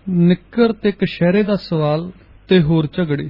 ਨਿੱਕਰ ਤੇ ਕਸ਼ਹਿਰੇ ਦਾ ਸਵਾਲ ਤੇ ਹੋਰ ਝਗੜੇ।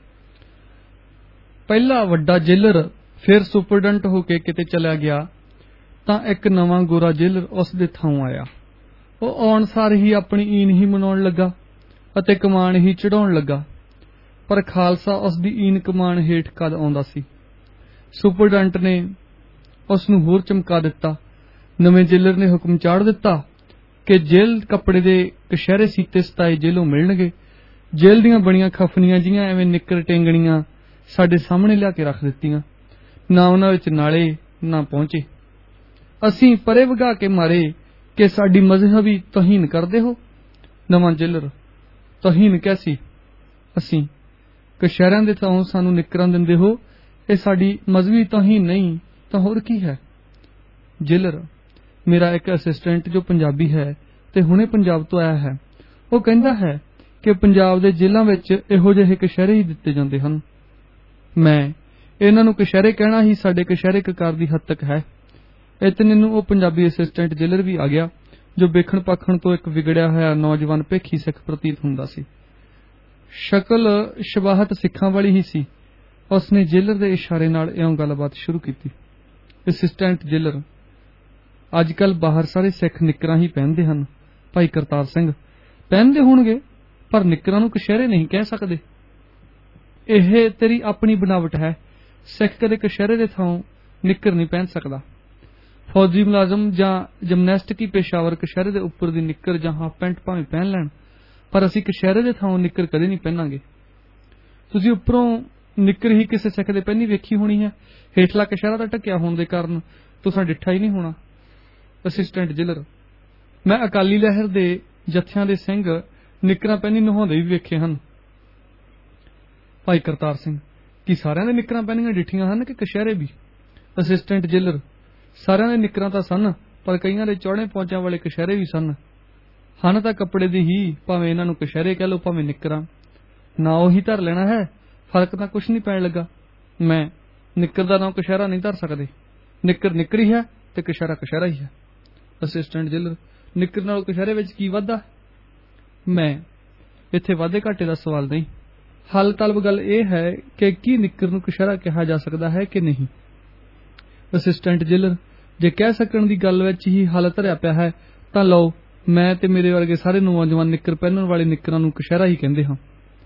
ਪਹਿਲਾ ਵੱਡਾ ਜੇਲਰ ਫਿਰ ਸੁਪਰਡੈਂਟ ਹੋ ਕੇ ਕਿਤੇ ਚਲਿਆ ਗਿਆ ਤਾਂ ਇੱਕ ਨਵਾਂ ਗੋਰਾ ਜੇਲਰ ਉਸ ਦੇ ਥਾਂ ਆਇਆ। ਉਹ ਆਉਣ ਸਾਰ ਹੀ ਆਪਣੀ ਈਨ ਹੀ ਮਨਾਉਣ ਲੱਗਾ ਅਤੇ ਕਮਾਨ ਹੀ ਚੜਾਉਣ ਲੱਗਾ, ਪਰ ਖਾਲਸਾ ਉਸ ਦੀ ਈਨ ਕਮਾਨ ਹੇਠ ਕਦ ਆਉਂਦਾ ਸੀ। ਸੁਪਰਡੈਂਟ ਨੇ ਉਸ ਨੂੰ ਹੋਰ ਚਮਕਾ ਦਿੱਤਾ। ਨਵੇਂ ਜੇਲਰ ਨੇ ਹੁਕਮ ਚਾੜ ਦਿੱਤਾ ਕਿ ਜੇਲ੍ਹ ਕੱਪੜੇ ਦੇ ਕਸ਼ਹਿਰੇ ਸੀਤੇ ਸਤਾਏ ਜੇਲੋਂ ਮਿਲਣਗੇ। ਜੇਲ੍ਹ ਦੀਆਂ ਬਣੀਆਂ ਖਫਨੀਆਂ ਜਿਹੀਆਂ ਐਵੇਂ ਨਿੱਕਰ ਟੇਂਗਣੀਆਂ ਸਾਡੇ ਸਾਹਮਣੇ ਲਿਆ ਕੇ ਰੱਖ ਦਿੱਤੀਆਂ। ਨਾ ਉਹਨਾਂ ਵਿੱਚ ਨਾਲੇ ਨਾ ਪਹੁੰਚੇ। ਅਸੀਂ ਪਰੇ ਵਗਾ ਕੇ ਮਾਰੇ ਕਿ ਸਾਡੀ ਮਜ਼ਹਬੀ ਤੋਹੀਨ ਕਰਦੇ ਹੋ। ਨਵਾਂ ਜੇਲਰ: ਤੋਹੀਨ ਕੈਸੀ? ਅਸੀਂ: ਕਸ਼ਹਿਰਿਆਂ ਦੇ ਥਾਂ ਸਾਨੂੰ ਨਿੱਕਰਾਂ ਦਿੰਦੇ ਹੋ, ਇਹ ਸਾਡੀ ਮਜ਼ਹਬੀ ਤੋਹੀਨ ਨਹੀਂ ਤਾਂ ਹੋਰ ਕੀ ਹੈ? ਜੇਲਰ: ਮੇਰਾ ਇੱਕ ਅਸਿਸਟੈਂਟ ਜੋ ਪੰਜਾਬੀ ਹੈ ਤੇ ਹੁਣੇ ਪੰਜਾਬ ਤੋਂ ਆਇਆ ਹੈ, ਉਹ ਕਹਿੰਦਾ ਹੈ ਕਿ ਪੰਜਾਬ ਦੇ ਜੇਲ੍ਹਾਂ ਵਿੱਚ ਇਹੋ ਜਿਹੇ ਕਸ਼ਹਿਰੇ ਹੀ ਦਿੱਤੇ ਜਾਂਦੇ ਹਨ। ਮੈਂ: ਇਹਨਾਂ ਨੂੰ ਕਸ਼ਹਿਰੇ ਕਹਿਣਾ ਹੀ ਸਾਡੇ ਕਸ਼ਹਿਰੇ ਕਕਾਰ ਦੀ ਹੱਦ ਤੱਕ ਹੈ। ਇਤਨੇ ਨੂੰ ਉਹ ਪੰਜਾਬੀ ਅਸਿਸਟੈਂਟ ਜੇਲਰ ਵੀ ਆ ਗਿਆ, ਜੋ ਵੇਖਣ ਪਾਖਣ ਤੋਂ ਇੱਕ ਵਿਗੜਿਆ ਹੋਇਆ ਨੌਜਵਾਨ ਭੇਖੀ ਸਿੱਖ ਪ੍ਰਤੀਤ ਹੁੰਦਾ ਸੀ। ਸ਼ਕਲ ਸ਼ਬਾਹਤ ਸਿੱਖਾਂ ਵਾਲੀ ਹੀ ਸੀ। ਉਸਨੇ ਜੇਲਰ ਦੇ ਇਸ਼ਾਰੇ ਨਾਲ ਇਉਂ ਗੱਲਬਾਤ ਸ਼ੁਰੂ ਕੀਤੀ। ਅਸਿਸਟੈਂਟ ਜੇਲਰ: ਅੱਜ ਕੱਲ੍ਹ ਬਾਹਰ ਸਾਰੇ ਸਿੱਖ ਨਿੱਕਰਾਂ ਹੀ ਪਹਿਨਦੇ ਹਨ। ਭਾਈ ਕਰਤਾਰ ਸਿੰਘ: ਪਹਿਨਦੇ ਹੋਣਗੇ, ਪਰ ਨਿੱਕਰਾਂ ਨੂੰ ਕਸ਼ਹਿਰੇ ਨਹੀਂ ਕਹਿ ਸਕਦੇ। ਇਹ ਤੇਰੀ ਆਪਣੀ ਬਣਾਵਟ ਹੈ। ਸਿੱਖ ਕਦੇ ਕਸ਼ਹਿਰੇ ਦੇ ਥਾਂ ਨਿੱਕਰ ਨਹੀਂ ਪਹਿਨ ਸਕਦਾ। ਫੌਜੀ ਮੁਲਾਜ਼ਮ ਜਾਂ ਜਿਮਨੈਸਟਿਕ ਪੇਸ਼ਾਵਰ ਕਸ਼ਹਿਰੇ ਦੇ ਉੱਪਰ ਦੀ ਨਿੱਕਰ ਜਾਂ ਹਾਫ ਪੈਂਟ ਭਾਵੇਂ ਪਹਿਨ ਲੈਣ, ਪਰ ਅਸੀਂ ਕਸ਼ਹਿਰੇ ਦੇ ਥਾਂ ਨਿੱਕਰ ਕਦੇ ਨਹੀਂ ਪਹਿਨਾਂਗੇ। ਤੁਸੀਂ ਉੱਪਰੋਂ ਨਿੱਕਰ ਹੀ ਕਿਸੇ ਸਿੱਖ ਦੇ ਪਹਿਨੀ ਵੇਖੀ ਹੋਣੀ ਹੈ, ਹੇਠਲਾ ਕਸ਼ਹਿਰਾ ਦਾ ਢੱਕਿਆ ਹੋਣ ਦੇ ਕਾਰਨ ਤੁਸਾਂ ਡਿੱਠਾ ਹੀ ਨਹੀਂ ਹੋਣਾ। ਅਸਿਸਟੈਂਟ ਜੇਲਰ: ਮੈਂ ਅਕਾਲੀ ਲਹਿਰ ਦੇ ਜਥਿਆਂ ਦੇ ਸਿੰਘ ਨਿੱਕਰਾਂ ਪਹਿਨੀ ਨਹਾਉਂਦੇ ਵੀ ਵੇਖੇ ਹਨ। ਭਾਈ ਕਰਤਾਰ ਸਿੰਘ: ਕੀ ਸਾਰਿਆਂ ਦੇ ਨਿੱਕਰਾਂ ਪਹਿਨੀਆਂ ਡਿੱਠੀਆਂ ਹਨ ਕਿ ਕਸ਼ਹਿਰੇ ਵੀ? ਅਸਿਸਟੈਂਟ ਜੇਲਰ: ਸਾਰਿਆਂ ਦੇ ਨਿੱਕਰਾਂ ਤਾਂ ਸਨ, ਪਰ ਕਈਆਂ ਦੇ ਚੌੜੇ ਪੌਂਚਿਆਂ ਵਾਲੇ ਕਸ਼ਹਿਰੇ ਵੀ ਸਨ। ਹਨ ਤਾਂ ਕੱਪੜੇ ਦੀ ਹੀ, ਭਾਵੇਂ ਇਹਨਾਂ ਨੂੰ ਕਸ਼ਹਿਰੇ ਕਹਿ ਲਓ ਭਾਵੇਂ ਨਿੱਕਰਾਂ, ਨਾ ਉਹੀ ਧਰ ਲੈਣਾ ਹੈ, ਫਰਕ ਤਾਂ ਕੁਛ ਨਹੀਂ ਪੈਣ ਲੱਗਾ। ਮੈਂ: ਨਿੱਕਰ ਦਾ ਨਾਂ ਕਸ਼ਹਿਰਾ ਨਹੀਂ ਧਰ ਸਕਦੇ। ਨਿੱਕਰ ਨਿੱਕਰ ਹੀ ਹੈ ਤੇ ਕਸ਼ਹਿਰਾ ਕਸ਼ਹਿਰਾ ਹੀ ਹੈ। ਅਸਿਸਟੈਂਟ ਜੇਲਰ: ਨਿੱਕਰ ਨਾਲੋਂ ਕਸ਼ਹਿਰੇ ਵਿੱਚ ਕੀ ਵਾਧਾ? ਮੈਂ: ਇੱਥੇ ਵਾਧੇ ਘਾਟੇ ਦਾ ਸਵਾਲ ਨਹੀਂ, ਹੱਲ ਤਲਬ ਗੱਲ ਇਹ ਹੈ ਕਿ ਕੀ ਨਿੱਕਰ ਨੂੰ ਕਸ਼ਹਿਰਾ ਕਿਹਾ ਜਾ ਸਕਦਾ ਹੈ ਕਿ ਨਹੀਂ। ਅਸਿਸਟੈਂਟ ਜੇਲਰ: ਜੇ ਕਹਿ ਸਕਣ ਦੀ ਗੱਲ ਵਿੱਚ ਹੀ ਹੱਲ ਧਰਿਆ ਪਿਆ ਹੈ ਤਾਂ ਲਓ, ਮੈਂ ਤੇ ਮੇਰੇ ਵਰਗੇ ਸਾਰੇ ਨੌਜਵਾਨ ਨਿੱਕਰ ਪਹਿਨਣ ਵਾਲੇ ਨਿੱਕਰਾਂ ਨੂੰ ਕਸ਼ਹਿਰਾ ਹੀ ਕਹਿੰਦੇ ਹਾਂ।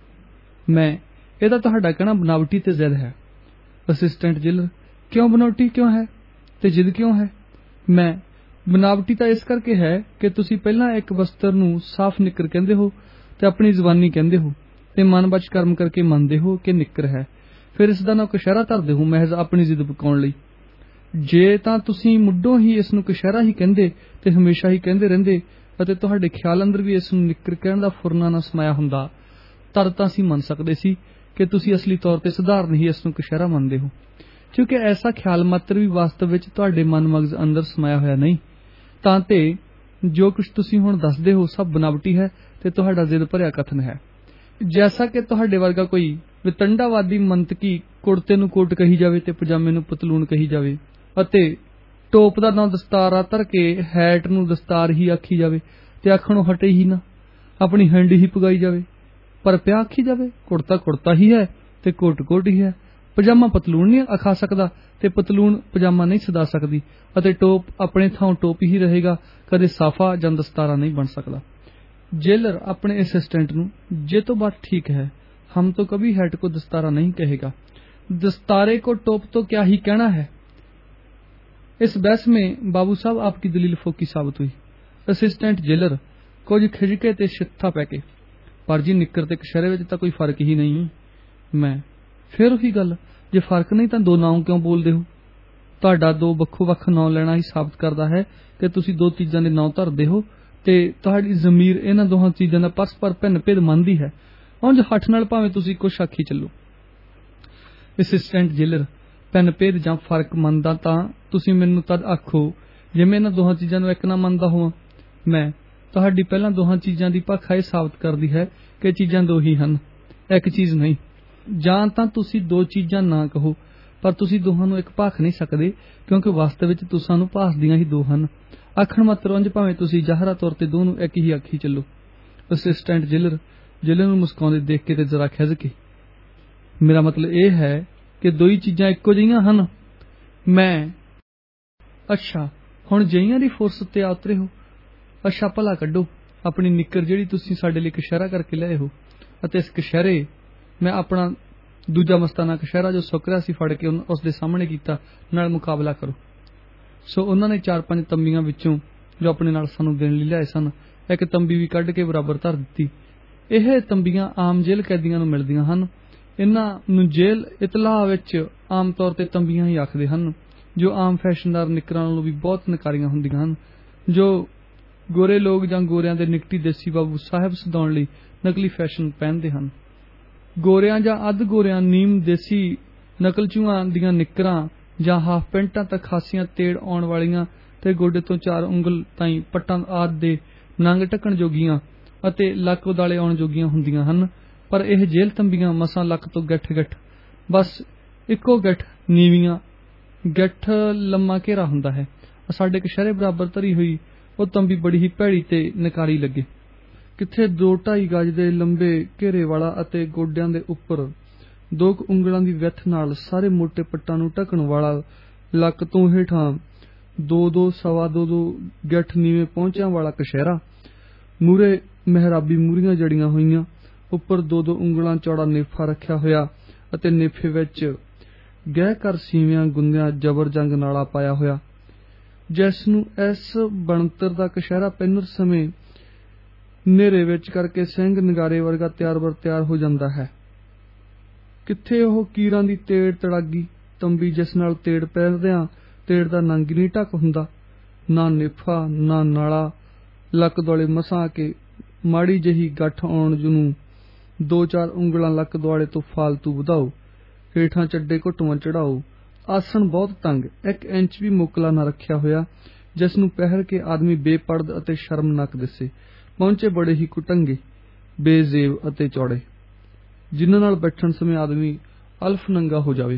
ਮੈਂ: ਇਹ ਤਾਂ ਤੁਹਾਡਾ ਕਹਿਣਾ ਬਨਾਵਟੀ ਤੇ ਜ਼ਿੱਦ ਹੈ। ਅਸਿਸਟੈਂਟ ਜੇਲਰ: ਕਿਉਂ ਬਨਾਵਟੀ ਕਿਉਂ ਹੈ ਤੇ ਜ਼ਿੱਦ ਕਿਉਂ ਹੈ? ਮੈਂ: ਬਨਾਵਟੀ ਤਾਂ ਇਸ ਕਰਕੇ ਹੈ ਕਿ ਤੁਸੀਂ ਪਹਿਲਾਂ ਇੱਕ ਵਸਤਰ ਨੂੰ ਸਾਫ਼ ਨਿੱਕਰ ਕਹਿੰਦੇ ਹੋ ਤੇ ਆਪਣੀ ਜ਼ੁਬਾਨੀ ਕਹਿੰਦੇ ਹੋ ਤੇ ਮਨ ਵਿੱਚ ਕਰਮ ਕਰਕੇ ਮੰਨਦੇ ਹੋ ਕਿ ਨਿੱਕਰ ਹੈ, ਫਿਰ ਇਸ ਦਾ ਨਾਂ ਕਸ਼ਹਿਰਾ ਧਰਦੇ ਹੋ ਮਹਿਜ਼ ਆਪਣੀ ਜ਼ਿੱਦ ਪਕਾਉਣ ਲਈ। ਜੇ ਤਾਂ ਤੁਸੀਂ ਮੁੱਢੋਂ ਹੀ ਇਸ ਨੂੰ ਕਸ਼ਹਿਰਾ ਹੀ ਕਹਿੰਦੇ ਤੇ ਹਮੇਸ਼ਾ ਹੀ ਕਹਿੰਦੇ ਰਹਿੰਦੇ ਅਤੇ ਤੁਹਾਡੇ ਖਿਆਲ ਅੰਦਰ ਵੀ ਇਸ ਨੂੰ ਨਿੱਕਰ ਕਹਿਣ ਦਾ ਫੁਰਨਾ ਨਾ ਸਮਾਇਆ ਹੁੰਦਾ, ਤਦ ਤਾਂ ਅਸੀਂ ਮੰਨ ਸਕਦੇ ਸੀ ਕਿ ਤੁਸੀਂ ਅਸਲੀ ਤੌਰ ਤੇ ਸਧਾਰਨ ਹੀ ਇਸ ਨੂੰ ਕਸ਼ਹਿਰਾ ਮੰਨਦੇ ਹੋ। ਕਿਉਂਕਿ ਐਸਾ ਖਿਆਲ ਮਾਤਰ ਵੀ ਵਾਸਤਵ ਵਿੱਚ ਤੁਹਾਡੇ ਮਨ ਮਗਜ਼ ਅੰਦਰ ਸਮਾਇਆ ਹੋਇਆ ਨਹੀਂ, ਤਾਂ ਤੇ ਜੋ ਕੁਝ ਤੁਸੀਂ ਹੁਣ ਦੱਸਦੇ ਹੋ ਸਭ ਬਨਾਵਟੀ ਹੈ ਤੇ ਤੁਹਾਡਾ ਜ਼ਿੱਦ ਭਰਿਆ ਕਥਨ ਹੈ। ਜੈਸਾ ਕਿ ਤੁਹਾਡੇ ਵਰਗਾ ਕੋਈ ਵਿਤੰਡਾਵਾਦੀ ਮੰਤਕੀ ਕੁੜਤੇ ਨੂੰ ਕੋਟ ਕਹੀ ਜਾਵੇ ਤੇ ਪਜਾਮੇ ਨੂੰ ਪਤਲੂਨ ਕਹੀ ਜਾਵੇ ਅਤੇ ਟੋਪ ਦਾ ਨਾਂ ਦਸਤਾਰਾ ਧਰ ਕੇ ਹੈਟ ਨੂੰ ਦਸਤਾਰ ਹੀ ਆਖੀ ਜਾਵੇ ਤੇ ਆਖਣੋਂ ਹਟੇ ਹੀ ਨਾ, ਆਪਣੀ ਹੈਂਡੀ ਹੀ ਪਗਾਈ ਜਾਵੇ, ਪਰ ਪਿਆ ਆਖੀ ਜਾਵੇ ਕੁੜਤਾ ਕੁੜਤਾ ਹੀ ਹੈ ਤੇ ਕੋਟ ਕੋਟ ਹੀ ਹੈ। ਪਜਾਮਾ ਪਤਲੂਨ ਨਹੀਂ ਆਖਾ ਸਕਦਾ ਤੇ ਪਤਲੂਨ ਪਜਾਮਾ ਨਹੀਂ ਸਦਾ ਸਕਦੀ ਅਤੇ ਟੋਪ ਆਪਣੇ ਥਾਂ ਟੋਪ ਹੀ ਰਹੇਗਾ, ਕਦੇ ਸਾਫਾ ਜਾਂ ਦਸਤਾਰਾ ਨਹੀਂ ਬਣ ਸਕਦਾ। जेलर अपने असिस्टेंट नू: ये तो बात ठीक है, हम तो कभी हेड को दस्तारा नहीं कहेगा, दस्तारे को टोप तो क्या ही कहना है। इस बहस में बाबू साहब आपकी दलील फोकी साबित हुई। असिस्टेंट जेलर कुछ खिजके ते शित्था पैके, पर जी निक्कर ते कशहरे विच तां कोई फर्क ही नहीं। मैं: फिर उही गल, जे फर्क नहीं तां दो नाम क्यों बोलदे हो? तुहाडा दो वक्खो वक्ख नाम लेना ही साबित करदा है कि तुसीं दो चीज़ां दे नाम धरदे हो ते तुहाडी ज़मीर इन्हां दोहां चीज़ां दा परस्पर भिन्न भेद मंनदी है। उंज हठ नाल भावें तुसीं कुछ आखी चलो। असिस्टेंट जेलर: भिन्न भेद जां फर्क मनदा तां तुसीं मैनूं तद आखो जे मैं इन्हां दोहां चीज़ां नूं इक ना मनदा होवां। मैं: तुहाडी पहलां दोहां चीज़ां दी भाखा इह साबित करदी है कि चीज़ां दो ही हन, एक चीज़ नहीं। जां तां तुसीं दो चीज़ां ना कहो, पर तुसीं दोहां नूं इक भाख नहीं सकदे, क्योंकि वास्तव विच तुसां नूं भासदियां ही दो हन। आखण मात्र उंज भावें तुसीं ज़ाहरा तौर ते दो नूं इक ही आखी चलो। ਅਸਿਸਟੈਂਟ ਜੇਲਰ ਨੂੰ ਮੁਸਕਾਉਂਦੇ ਦੇਖ ਕੇ ਤੇ ਜ਼ਰਾ ਖਿਝ ਕੇ। ਮੇਰਾ ਮਤਲਬ ਇਹ ਹੈ ਕਿ ਦੋਈ ਚੀਜ਼ਾਂ ਇੱਕੋ ਜਿਹੀਆਂ ਹਨ। ਮੈਂ ਅੱਛਾ, ਹੁਣ ਜਹੀਆਂ ਦੀ ਫੁਰਸਤ ਤੇ ਆ ਉਤਰੇ ਹੋ। ਅੱਛਾ, ਭਲਾ ਕੱਢੋ ਆਪਣੀ ਨਿੱਕਰ ਜਿਹੜੀ ਤੁਸੀਂ ਸਾਡੇ ਲਈ ਕਸ਼ਹਿਰਾ ਕਰਕੇ ਲਿਆਏ ਹੋ, ਅਤੇ ਇਸ ਕਸ਼ਹਿਰੇ ਮੈਂ ਆਪਣਾ ਦੂਜਾ ਮਸਤਾਨਾ ਕਸ਼ਹਿਰਾ ਜੋ ਸੁੱਕ ਰਿਹਾ ਸੀ ਫੜ ਕੇ ਉਸ ਦੇ ਸਾਹਮਣੇ ਕੀਤਾ, ਨਾਲ ਮੁਕਾਬਲਾ ਕਰੋ। ਸੋ ਉਹਨਾਂ ਨੇ 4-5 ਤੰਬੀਆਂ ਵਿੱਚੋਂ ਜੋ ਆਪਣੇ ਨਾਲ ਸਾਨੂੰ ਦੇਣ ਲਈ ਲਿਆਏ ਸਨ, ਇੱਕ ਤੰਬੀ ਵੀ ਕੱਢ ਕੇ ਬਰਾਬਰ ਧਰ ਦਿੱਤੀ। ਇਹ ਤੰਬੀਆਂ ਆਮ ਜੇਲ੍ਹ ਕੈਦੀਆਂ ਨੂੰ ਮਿਲਦੀਆਂ ਹਨ। ਇਹਨਾਂ ਨੂੰ ਜੇਲ੍ਹ ਇਤਲਾਹ ਵਿੱਚ ਆਮ ਤੌਰ ਤੇ ਤੰਬੀਆਂ ਹੀ ਆਖਦੇ ਹਨ, ਜੋ ਆਮ ਫੈਸ਼ਨਦਾਰ ਨਿੱਕਰਾਂ ਨਾਲੋਂ ਵੀ ਬਹੁਤ ਨਕਾਰੀਆਂ ਹੁੰਦੀਆਂ ਹਨ, ਜੋ ਗੋਰੇ ਲੋਕ ਜਾਂ ਗੋਰਿਆਂ ਦੇ ਨਿਕਟੀ ਦੇਸੀ ਬਾਬੂ ਸਾਹਿਬ ਸਦਾਉਣ ਲਈ ਨਕਲੀ ਫੈਸ਼ਨ ਪਹਿਨਦੇ ਹਨ। ਗੋਰਿਆਂ ਜਾਂ ਅੱਧ ਗੋਰਿਆਂ ਨੀਮ ਦੇਸੀ ਨਕਲਚੂਆਂ ਦੀਆਂ ਨਿੱਕਰਾਂ ਜਾਂ ਹਾਫ ਪੈਂਟਾਂ ਤੱਕ ਖਾਸੀਆਂ ਤੇੜ ਆਉਣ ਵਾਲੀਆਂ ਤੇ ਗੋਡੇ ਤੋਂ 4 ਉਂਗਲ ਤਾਈਂ ਪੱਟਾਂ ਆਦਿ ਦੇ ਨੰਗ ਢੱਕਣ ਜੋਗੀਆਂ ਅਤੇ ਲੱਕ ਉਦਾਲੇ ਆਉਣ ਜੋਗੀਆਂ ਹੁੰਦੀਆਂ ਹਨ। ਪਰ ਇਹ ਜੇਲ੍ਹ ਤੰਬੀਆਂ ਮਸਾਂ ਲੱਕ ਤੋਂ ਗੱਠ ਬਸ ਇੱਕੋ ਗੱਠ ਨੀਵੀਆਂ ਗੱਠ ਲੰਮਾ ਘੇਰਾ ਹੁੰਦਾ ਹੈ। ਸਾਡੇ ਕਸ਼ਹਿਰੇ ਬਰਾਬਰ ਧਰੀ ਹੋਈ ਉਹ ਤੰਬੀ ਬੜੀ ਹੀ ਭੈੜੀ ਤੇ ਨਕਾਰੀ ਲੱਗੇ। ਕਿੱਥੇ 2-2.5 ਗਜ ਦੇ ਲੰਬੇ ਘੇਰੇ ਵਾਲਾ ਅਤੇ ਗੋਡਿਆਂ ਦੇ ਉੱਪਰ 2 ਉਂਗਲਾਂ ਦੀ ਵਿੱਥ ਨਾਲ ਸਾਰੇ ਮੋਟੇ ਪੱਟਾਂ ਨੂੰ ਢੱਕਣ ਵਾਲਾ, ਲੱਕ ਤੋਂ ਹੇਠਾਂ 2-2 ਸਵਾ 2 ਗੱਠ ਨੀਵੇਂ ਪਹੁੰਚਿਆਂ ਵਾਲਾ ਕਸ਼ਹਿਰਾ, ਮੂਹਰੇ ਮਹਿਰਾਬੀ ਮੂਹਰੀਆਂ ਜੜੀਆਂ ਹੋਈਆਂ, ਉੱਪਰ 2-2 ਉਂਗਲਾਂ ਚੌੜਾ ਨੇਫਾ ਰੱਖਿਆ ਹੋਇਆ ਅਤੇ ਨੇਫੇ ਵਿੱਚ ਗਹਿ ਕਰ ਸੀਵਿਆਂ ਗੁੰਦਿਆਂ ਜਬਰ ਜੰਗ ਨਾਲਾ ਪਾਇਆ ਹੋਇਆ, ਜਿਸ ਨੂੰ ਇਸ ਬਣਤਰ ਦਾ ਕਸ਼ਹਿਰਾ ਪਹਿਨਣ ਸਮੇਂ ਨੇਰੇ ਵਿੱਚ ਕਰਕੇ ਸਿੰਘ ਨਗਾਰੇ ਵਰਗਾ ਤਿਆਰ ਹੋ ਜਾਂਦਾ ਹੈ। ਕਿੱਥੇ ਉਹ ਕੀਰਾਂ ਦੀ ਤੇੜ ਤੜਾਗੀ ਤੰਬੀ, ਜਿਸ ਨਾਲ ਤੇੜ ਪਹਿਨਦਿਆਂ ਤੇੜ ਦਾ ਨੰਗ ਨਹੀਂ ਢੱਕ ਹੁੰਦਾ, ਨਾ ਨੇਫਾ ਨਾ ਨਾਲਾ, ਲੱਕ ਦੁਆਲੇ ਮਸਾਂ ਕੇ ਮਾੜੀ ਜਿਹੀ ਗੱਠ ਆਉਣ ਨੂੰ 2-4 ਉਂਗਲਾਂ ਲੱਕ ਦੁਆਲੇ ਤੋਂ ਫਾਲਤੂ ਵਧਾਓ, ਹੇਠਾਂ ਚੱਡੇ ਘੁੱਟਵਾਂ ਚੜਾਓ। ਆਸਣ ਬਹੁਤ ਤੰਗ, 1 ਇੰਚ ਵੀ ਮੁਕਲਾ ਨਾ ਰੱਖਿਆ ਹੋਇਆ, ਜਿਸ ਨੂੰ ਪਹਿਰ ਕੇ ਆਦਮੀ ਬੇਪਰਦ ਅਤੇ ਸ਼ਰਮਨਾਕ ਦਿਸੇ। ਪਹੁੰਚੇ ਬੜੇ ਹੀ ਕੁਟੰਗੇ, ਬੇਜ਼ੇਬ ਅਤੇ ਚੌੜੇ, ਜਿਨ੍ਹਾਂ ਨਾਲ ਬੈਠਣ ਸਮੇਂ ਆਦਮੀ ਅਲਫ ਨੰਗਾ ਹੋ ਜਾਵੇ।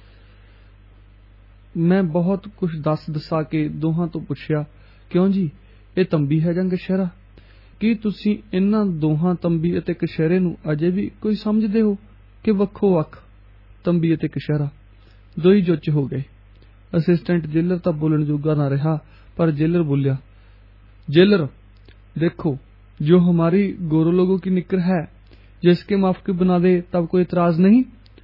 ਮੈਂ ਬਹੁਤ ਕੁਝ ਦਸਾ ਕੇ ਦੋਹਾਂ ਤੋਂ ਪੁੱਛਿਆ, ਕਿਉਂ ਜੀ, ਇਹ ਤੰਬੀ ਹੈ ਜਾਂ ਕਸ਼ਹਿਰਾ? ਕੀ ਤੁਸੀਂ ਇਹਨਾਂ ਦੋਹਾਂ ਤੰਬੀ ਅਤੇ ਕਸ਼ਹਿਰੇ ਨੂੰ ਅਜੇ ਵੀ ਕੋਈ ਸਮਝਦੇ ਹੋ ਕਿ ਵੱਖੋ ਵੱਖ ਤੰਬੀ ਅਤੇ ਕਸ਼ਹਿਰਾ? ਦੋਈ ਜੁੱਚ ਹੋ ਗਏ। ਅਸਿਸਟੈਂਟ ਜੇਲਰ ਤਾਂ ਬੋਲਣ ਜੋਗਾ ਨਾ ਰਿਹਾ, पर जेलर बोलिया, जेलर देखो, जो हमारी गोरो लोगों की निकर है, जिसके माफक बना दे तब कोई इतराज नहीं।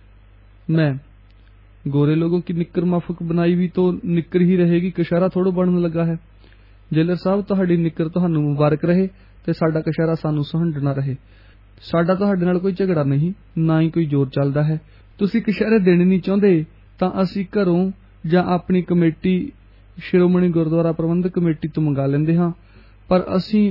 मैं गोरे लोगों की निकर माफक बनाई भी तो निकर ही रहेगी, कशहरा थोड़ा बनने लगा है। जेलर साहब तुहाडी निकर तुहानू मुबारक रहे ते साडा कशहरा सानू सहंडना रहे। साडा तुहाडे नाल कोई झगड़ा नहीं, ना ही कोई जोर चलदा है। तुसी कशहरे देने नहीं चाहुंदे तां असीं घरों जां अपनी कमेटी शिरोमणी गुरुद्वारा प्रबंधक कमेटी तो मंगा लेंदे हां, पर असीं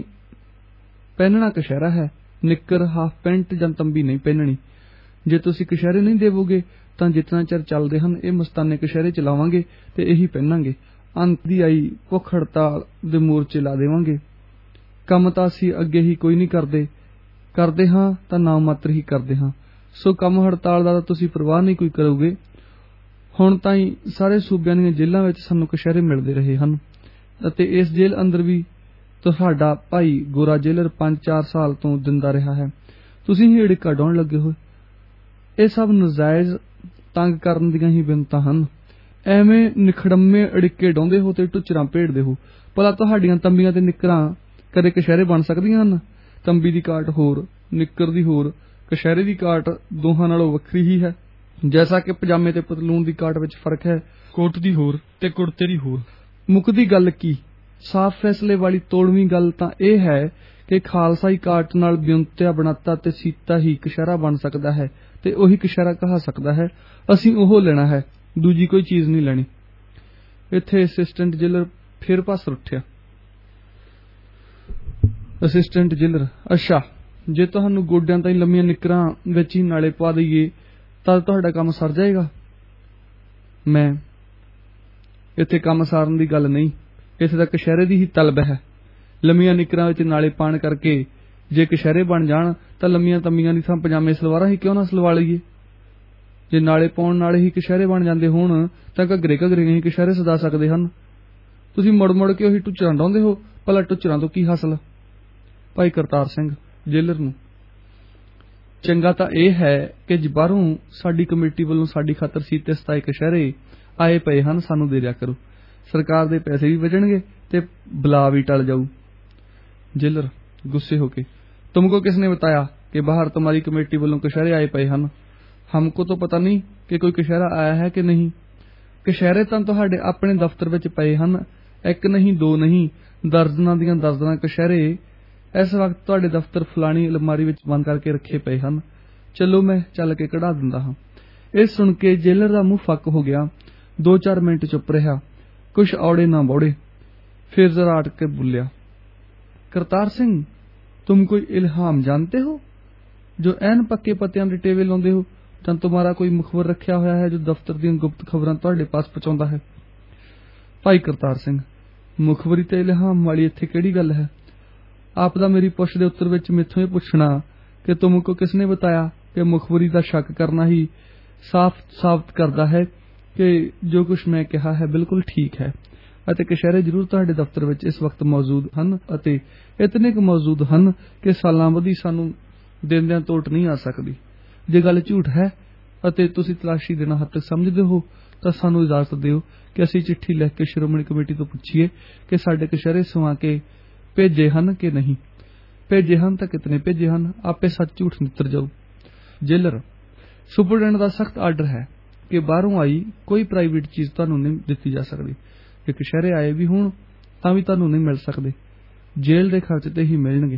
पहनना कशहरा है, निकर हाफ पैंट जां तंबी नहीं पहननी। जे तुसी कशहरे नहीं देवोगे तां जितना चਿਰ ਚੱਲਦੇ ਹਨ ਇਹ ਮਸਤਾਨੇ ਕਸ਼ਹਿਰੇ ਚਲਾਵਾਂਗੇ ਤੇ ਇਹੀ ਪਹਿਨਾਂਗੇ। ਅੰਤ ਦੀ ਆਈ ਭੁੱਖ ਹੜਤਾਲ ਦੇ ਮੋਰਚੇ ਲਾ ਦੇਵਾਂਗੇ। ਕੰਮ ਤਾਂ ਅਸੀਂ ਅੱਗੇ ਹੀ ਕੋਈ ਨਹੀਂ ਕਰਦੇ ਹਾਂ ਤਾਂ ਨਾ ਮਾਤਰ ਹੀ ਕਰਦੇ ਹਾਂ। ਸੋ ਕੰਮ ਹੜਤਾਲ ਦਾ ਤਾਂ ਤੁਸੀਂ ਪਰਵਾਹ ਨਹੀਂ ਕੋਈ ਕਰੋਗੇ। ਹੁਣ ਤਾਈਂ ਸਾਰੇ ਸੂਬਿਆਂ ਦੀਆਂ ਜੇਲ੍ਹਾਂ ਵਿੱਚ ਸਾਨੂੰ ਕਸ਼ਹਿਰੇ ਮਿਲਦੇ ਰਹੇ ਹਨ ਅਤੇ ਇਸ ਜੇਲ੍ਹ ਅੰਦਰ ਵੀ ਤੁਹਾਡਾ ਭਾਈ ਗੋਰਾ ਜੇਲਰ 5-4 ਸਾਲ ਤੋਂ ਦਿੰਦਾ ਰਿਹਾ ਹੈ। ਤੁਸੀਂ ਹੀ ਅੜਿੱਕਾ ਡਾਉਣ ਲੱਗੇ ਹੋ। ਇਹ ਸਭ ਨਜਾਇਜ਼ ਤੰਗ ਕਰਨ ਦੀਆਂ ਹੀ ਬਿੰਨਤਾਂ ਹਨ। ਐਵੇਂ ਨਿਖੜੰਮੇ ਅੜਿੱਕੇ ਡਾਉਂਦੇ ਹੋ ਤੇ ਟੁੱਚਰਾਂ ਭੇੜਦੇ ਹੋ। ਭਲਾ ਤੁਹਾਡੀਆਂ ਤੰਬੀਆਂ ਤੇ ਨਿੱਕਰਾਂ ਕਦੇ ਕਸ਼ਹਿਰੇ ਬਣ ਸਕਦੀਆਂ ਹਨ? ਤੰਬੀ ਦੀ ਕਾਟ ਹੋਰ, ਨਿੱਕਰ ਦੀ ਹੋਰ, ਕਸ਼ਹਿਰੇ ਦੀ ਕਾਟ ਦੋਹਾਂ ਨਾਲੋਂ ਵੱਖਰੀ ਹੀ ਹੈ। ਜੈਸਾ ਕਿ ਪਜਾਮੇ ਤੇ ਪਤਲੂਨ ਦੀ ਕਾਟ ਵਿੱਚ ਫਰਕ ਹੈ, ਕੋਟ ਦੀ ਹੋਰ ਤੇ ਕੁੜਤੇ ਦੀ ਹੋਰ। ਮੁੱਕਦੀ ਗੱਲ ਕੀ, ਸਾਫ਼ ਫੈਸਲੇ ਵਾਲੀ ਤੋੜਵੀਂ ਗੱਲ ਤਾਂ ਇਹ ਹੈ ਕਿ ਖਾਲਸਾਈ ਕਾਟ ਨਾਲ ਬਿਉਂਤਿਆ ਬਣਾਤਾ ਤੇ ਸੀਤਾ ਹੀ ਕਸ਼ਹਿਰਾ ਬਣ ਸਕਦਾ ਹੈ ਤੇ ਉਹੀ ਕਸ਼ਹਿਰਾ ਕਹਾ ਸਕਦਾ ਹੈ। ਅਸੀਂ ਉਹ ਲੈਣਾ ਹੈ, ਦੂਜੀ ਕੋਈ ਚੀਜ਼ ਨਹੀਂ ਲੈਣੀ। ਇੱਥੇ ਅਸਿਸਟੈਂਟ ਜੇਲਰ ਫਿਰ ਪਾਸਰ ਉੱਠਿਆ। ਅਸਿਸਟੈਂਟ ਜੇਲਰ, ਅੱਛਾ, ਜੇ ਤੁਹਾਨੂੰ ਗੋਡਿਆਂ ਤਾਈਂ ਲੰਮੀਆਂ ਨਿੱਕਰਾਂ ਵਿੱਚ ਹੀ ਨਾਲੇ ਪਾ ਦਈਏ ਤਾਂ ਤੁਹਾਡਾ ਕੰਮ ਸਰ ਜਾਏਗਾ। ਮੈਂ ਇੱਥੇ ਕੰਮ ਸਾਰਨ ਦੀ ਗੱਲ ਨਹੀਂ, ਇੱਥੇ ਤਾਂ ਕਸ਼ਹਿਰੇ ਦੀ ਹੀ ਤਲਬ ਹੈ। ਲੰਮੀਆਂ ਨਿੱਕਰਾਂ ਵਿੱਚ ਨਾਲੇ ਪਾਣ ਕਰਕੇ ਜੇ ਕਸ਼ਹਿਰੇ ਬਣ ਜਾਣ ਤਾਂ ਲੰਮੀਆਂ ਤੰਬੀਆਂ ਦੀ ਥਾਂ ਪਜਾਮੇ ਸਲਵਾਰਾਂ ਹੀ ਕਿਉਂ ਨਾ ਸਲਵਾ ਲਈਏ। ਜੇ ਨਾਲੇ ਪਾਉਣ ਨਾਲੇ ਹੀ ਕਸ਼ਹਿਰੇ ਬਣ ਜਾਂਦੇ ਹੋਣ ਤਾਂ ਘੱਗਰੇ ਹੀ ਕਸ਼ਹਿਰੇ ਸਜਾ ਸਕਦੇ ਹਨ। ਤੁਸੀਂ ਮੁੜ ਕੇ ਉਹੀ ਟੁੱਚਰਾਂ ਡਾਉਂਦੇ ਹੋ। ਭਲਾ ਟੁੱਚਰਾਂ ਤੋਂ ਕੀ ਹਾਸਲ? ਭਾਈ ਕਰਤਾਰ ਸਿੰਘ, ਜੇਲਰ ਨੂੰ। ਚੰਗਾ ਤਾਂ ਇਹ ਹੈ ਕਿ ਬਾਹਰੋਂ ਸਾਡੀ ਕਮੇਟੀ ਵੱਲੋਂ ਸਾਡੀ ਖਾਤਰ ਸੀਤੇ 27 ਕਸ਼ਹਿਰੇ ਆਏ ਪਏ ਹਨ, ਸਾਨੂੰ ਦੇ ਦਿਆ ਕਰੋ। ਸਰਕਾਰ ਦੇ ਪੈਸੇ ਵੀ ਬਚਣਗੇ ਤੇ ਬਲਾ भी टल जाऊ। जेलर गुस्से होके, तुमको किसने बताया कि बाहर तुम्हारी कमेटी वालों कशहरे आए पे हैं? हमको तो पता नहीं कि कोई कशहरा आया है कि नहीं। कशहरे तो तुहाडे अपने दफ्तर विच पे हैं, एक नहीं दो नहीं, दर्जनां दियां दर्जनां कशहरे इस वक्त तुहाडे दफ्तर फलानी अलमारी विच बंद करके रखे पे हैं। चलो मैं चल के कढ़ा दिंदा हां। इह सुन के जेलर दा मुंह फक हो गया। 2-4 मिनट चुप रहा, कुछ औड़े ना बौड़े। फिर जरा अटक के बोलिया, करतार सिंह, तुम कोई इल्हाम जानते हो जो ऐन पक्के पत्तियां दे टेवे लाउंदे हो, तां तुम्हारा कोई मुखबर रखिया होया है जो दफ्तर दी गुप्त खबरां तुहाडे पास पहुंचाउंदा है? भाई करतार सिंह, मुखबरी ते इल्हाम वाली इत्थे किहड़ी गल है? आप दा मेरी पुछ दे उत्तर विच मैथों ये पुछना कि तुमको किसने बताया कि मुखबरी दा शक करना ही साफ साबित करदा है कि जो कुछ मैं कहा है बिल्कुल ठीक है ਅਤੇ ਕਸ਼ਹਿਰੇ ਜ਼ਰੂਰ ਤੁਹਾਡੇ ਦਫ਼ਤਰ ਵਿੱਚ ਇਸ ਵਕਤ ਮੌਜੂਦ ਹਨ ਅਤੇ ਇਤਨੇ ਕੁ ਮੌਜੂਦ ਹਨ ਕਿ ਸਾਲਾਂ ਵਧੀ ਸਾਨੂੰ ਦਿੰਦਿਆਂ ਤੋਟ ਨਹੀਂ ਆ ਸਕਦੀ। ਜੇ ਗੱਲ ਝੂਠ ਹੈ ਅਤੇ ਤੁਸੀਂ ਤਲਾਸ਼ੀ ਦੇਣਾ ਹੱਦ ਤੱਕ ਸਮਝਦੇ ਹੋ ਤਾਂ ਸਾਨੂੰ ਇਜਾਜ਼ਤ ਦਿਓ ਕਿ ਅਸੀਂ ਚਿੱਠੀ ਲਿਖ ਕੇ ਸ਼੍ਰੋਮਣੀ ਕਮੇਟੀ ਤੋਂ ਪੁੱਛੀਏ ਕਿ ਸਾਡੇ ਕਸ਼ਹਿਰੇ ਸਵਾ ਕੇ ਭੇਜੇ ਹਨ ਕਿ ਨਹੀਂ। ਭੇਜੇ ਹਨ ਤਾਂ ਕਿਤਨੇ ਭੇਜੇ ਹਨ, ਆਪੇ ਸੱਚ ਝੂਠ ਨਿੱਤਰ ਜਾਊ। ਜੇਲਰ, ਸੁਪਰਡੈਂਟ ਦਾ ਸਖਤ ਆਰਡਰ ਹੈ ਕਿ ਬਾਹਰੋਂ ਆਈ ਕੋਈ ਪ੍ਰਾਈਵੇਟ ਚੀਜ਼ ਤੁਹਾਨੂੰ ਨਹੀਂ ਦਿੱਤੀ ਜਾ ਸਕਦੀ। ਜੇ ਕਸ਼ਹਿਰੇ ਆਏ ਵੀ ਹੋਣ ਤਾਂ ਵੀ ਤੁਹਾਨੂੰ ਨਹੀਂ ਮਿਲ ਸਕਦੇ, ਜੇਲ੍ਹ ਦੇ ਖਰਚ ਤੇ ਹੀ ਮਿਲਣਗੇ।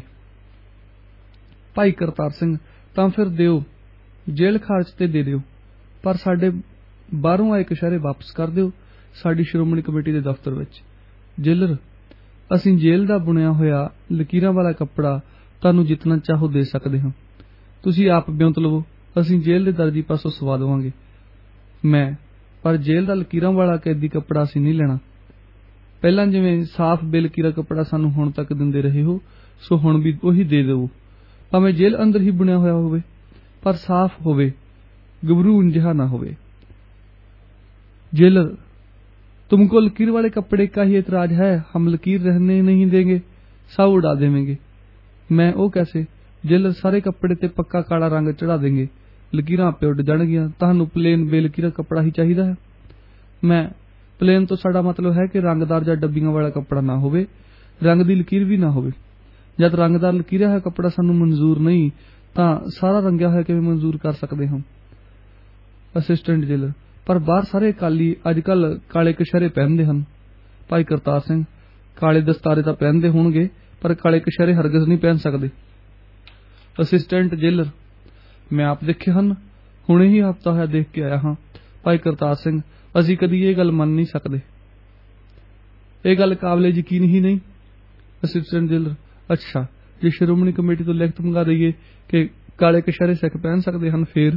ਭਾਈ ਕਰਤਾਰ ਸਿੰਘ, ਤਾਂ ਫਿਰ ਦਿਓ, ਜੇਲ੍ਹ ਖਰਚ ਤੇ ਦੇ ਦਿਓ, ਪਰ ਸਾਡੇ ਬਾਹਰੋਂ ਆਏ ਕਸ਼ਹਿਰੇ ਵਾਪਸ ਕਰ ਦਿਓ ਸਾਡੀ ਸ਼੍ਰੋਮਣੀ ਕਮੇਟੀ ਦੇ ਦਫ਼ਤਰ ਵਿੱਚ। ਜੇਲਰ, ਅਸੀਂ ਜੇਲ੍ਹ ਦਾ ਬੁਣਿਆ ਹੋਇਆ ਲਕੀਰਾਂ ਵਾਲਾ ਕੱਪੜਾ ਤੁਹਾਨੂੰ ਜਿਤਨਾ ਚਾਹੋ ਦੇ ਸਕਦੇ ਹਾਂ, ਤੁਸੀਂ ਆਪ ਬਿਉਂਤ ਲਵੋ, ਅਸੀਂ ਜੇਲ੍ਹ ਦੇ ਦਰਜੀ ਪਾਸੋਂ ਸਵਾ ਦੇਵਾਂਗੇ। ਮੈਂ, ਪਰ ਜੇਲ੍ਹ ਦਾ ਲਕੀਰਾਂ ਵਾਲਾ ਕੈਦੀ ਕੱਪੜਾ ਅਸੀਂ ਨਹੀਂ ਲੈਣਾ। ਪਹਿਲਾਂ ਜਿਵੇਂ ਸਾਫ਼ ਬੇਲਕੀਰਾ ਕੱਪੜਾ ਸਾਨੂੰ ਹੁਣ ਤੱਕ ਦਿੰਦੇ ਰਹੇ ਹੋ, ਸੋ ਹੁਣ ਵੀ ਉਹੀ ਦੇ ਦਿਓ, ਭਾਵੇਂ ਜੇਲ੍ਹ ਅੰਦਰ ਹੀ ਬੁਣਿਆ ਹੋਇਆ ਹੋਵੇ, ਪਰ ਸਾਫ਼ ਹੋਵੇ, ਗਬਰੂ ਜਿਹਾ ਨਾ ਹੋਵੇ। जेलर, तुमको लकीर वाले कपड़े का ही एतराज है? हम लकीर रहने नहीं देंगे, सब उड़ा देवेंगे। मैं ओ कैसे? जेलर, सारे कपड़े ते पक्का काला रंग चढ़ा देंगे, लकीरां आपे उड़ जाणगियां, तुहानू प्लेन बेलकीरा कपड़ा ही चाहिदा है। मैं, प्लेन तो साडा मतलब है कि रंगदार जां डब्बियां वाला कपड़ा ना होवे, रंग दी लकीर भी ना होवे। जद रंगदार लकीरा है कपड़ा सानू मंजूर नहीं तां सारा रंगिया होया किवें मंजूर कर सकदे हां? असिस्टेंट जेलर, पर बाहर सारे अकाली अजकल काले कशहरे पहनते हैं। भाई करतार सिंह, काले दस्तारे तो पहनते होणगे पर काले कशहरे हरगिज नहीं पहन सकते। असिस्टेंट जेलर, मैं आप देखे हैं, हुणे ही हफ्ता होया देख के आया हाँ। भाई करतार सिंह, असीं कदी ये गल मन नहीं सकते, ये गल काबिले यकीन ही नहीं। असिस्टेंट जेलर, अच्छा, जे श्रोमणी कमेटी तो लिखत मंगा दईए कि काले कशहरे सिख पहन सकते हैं फिर?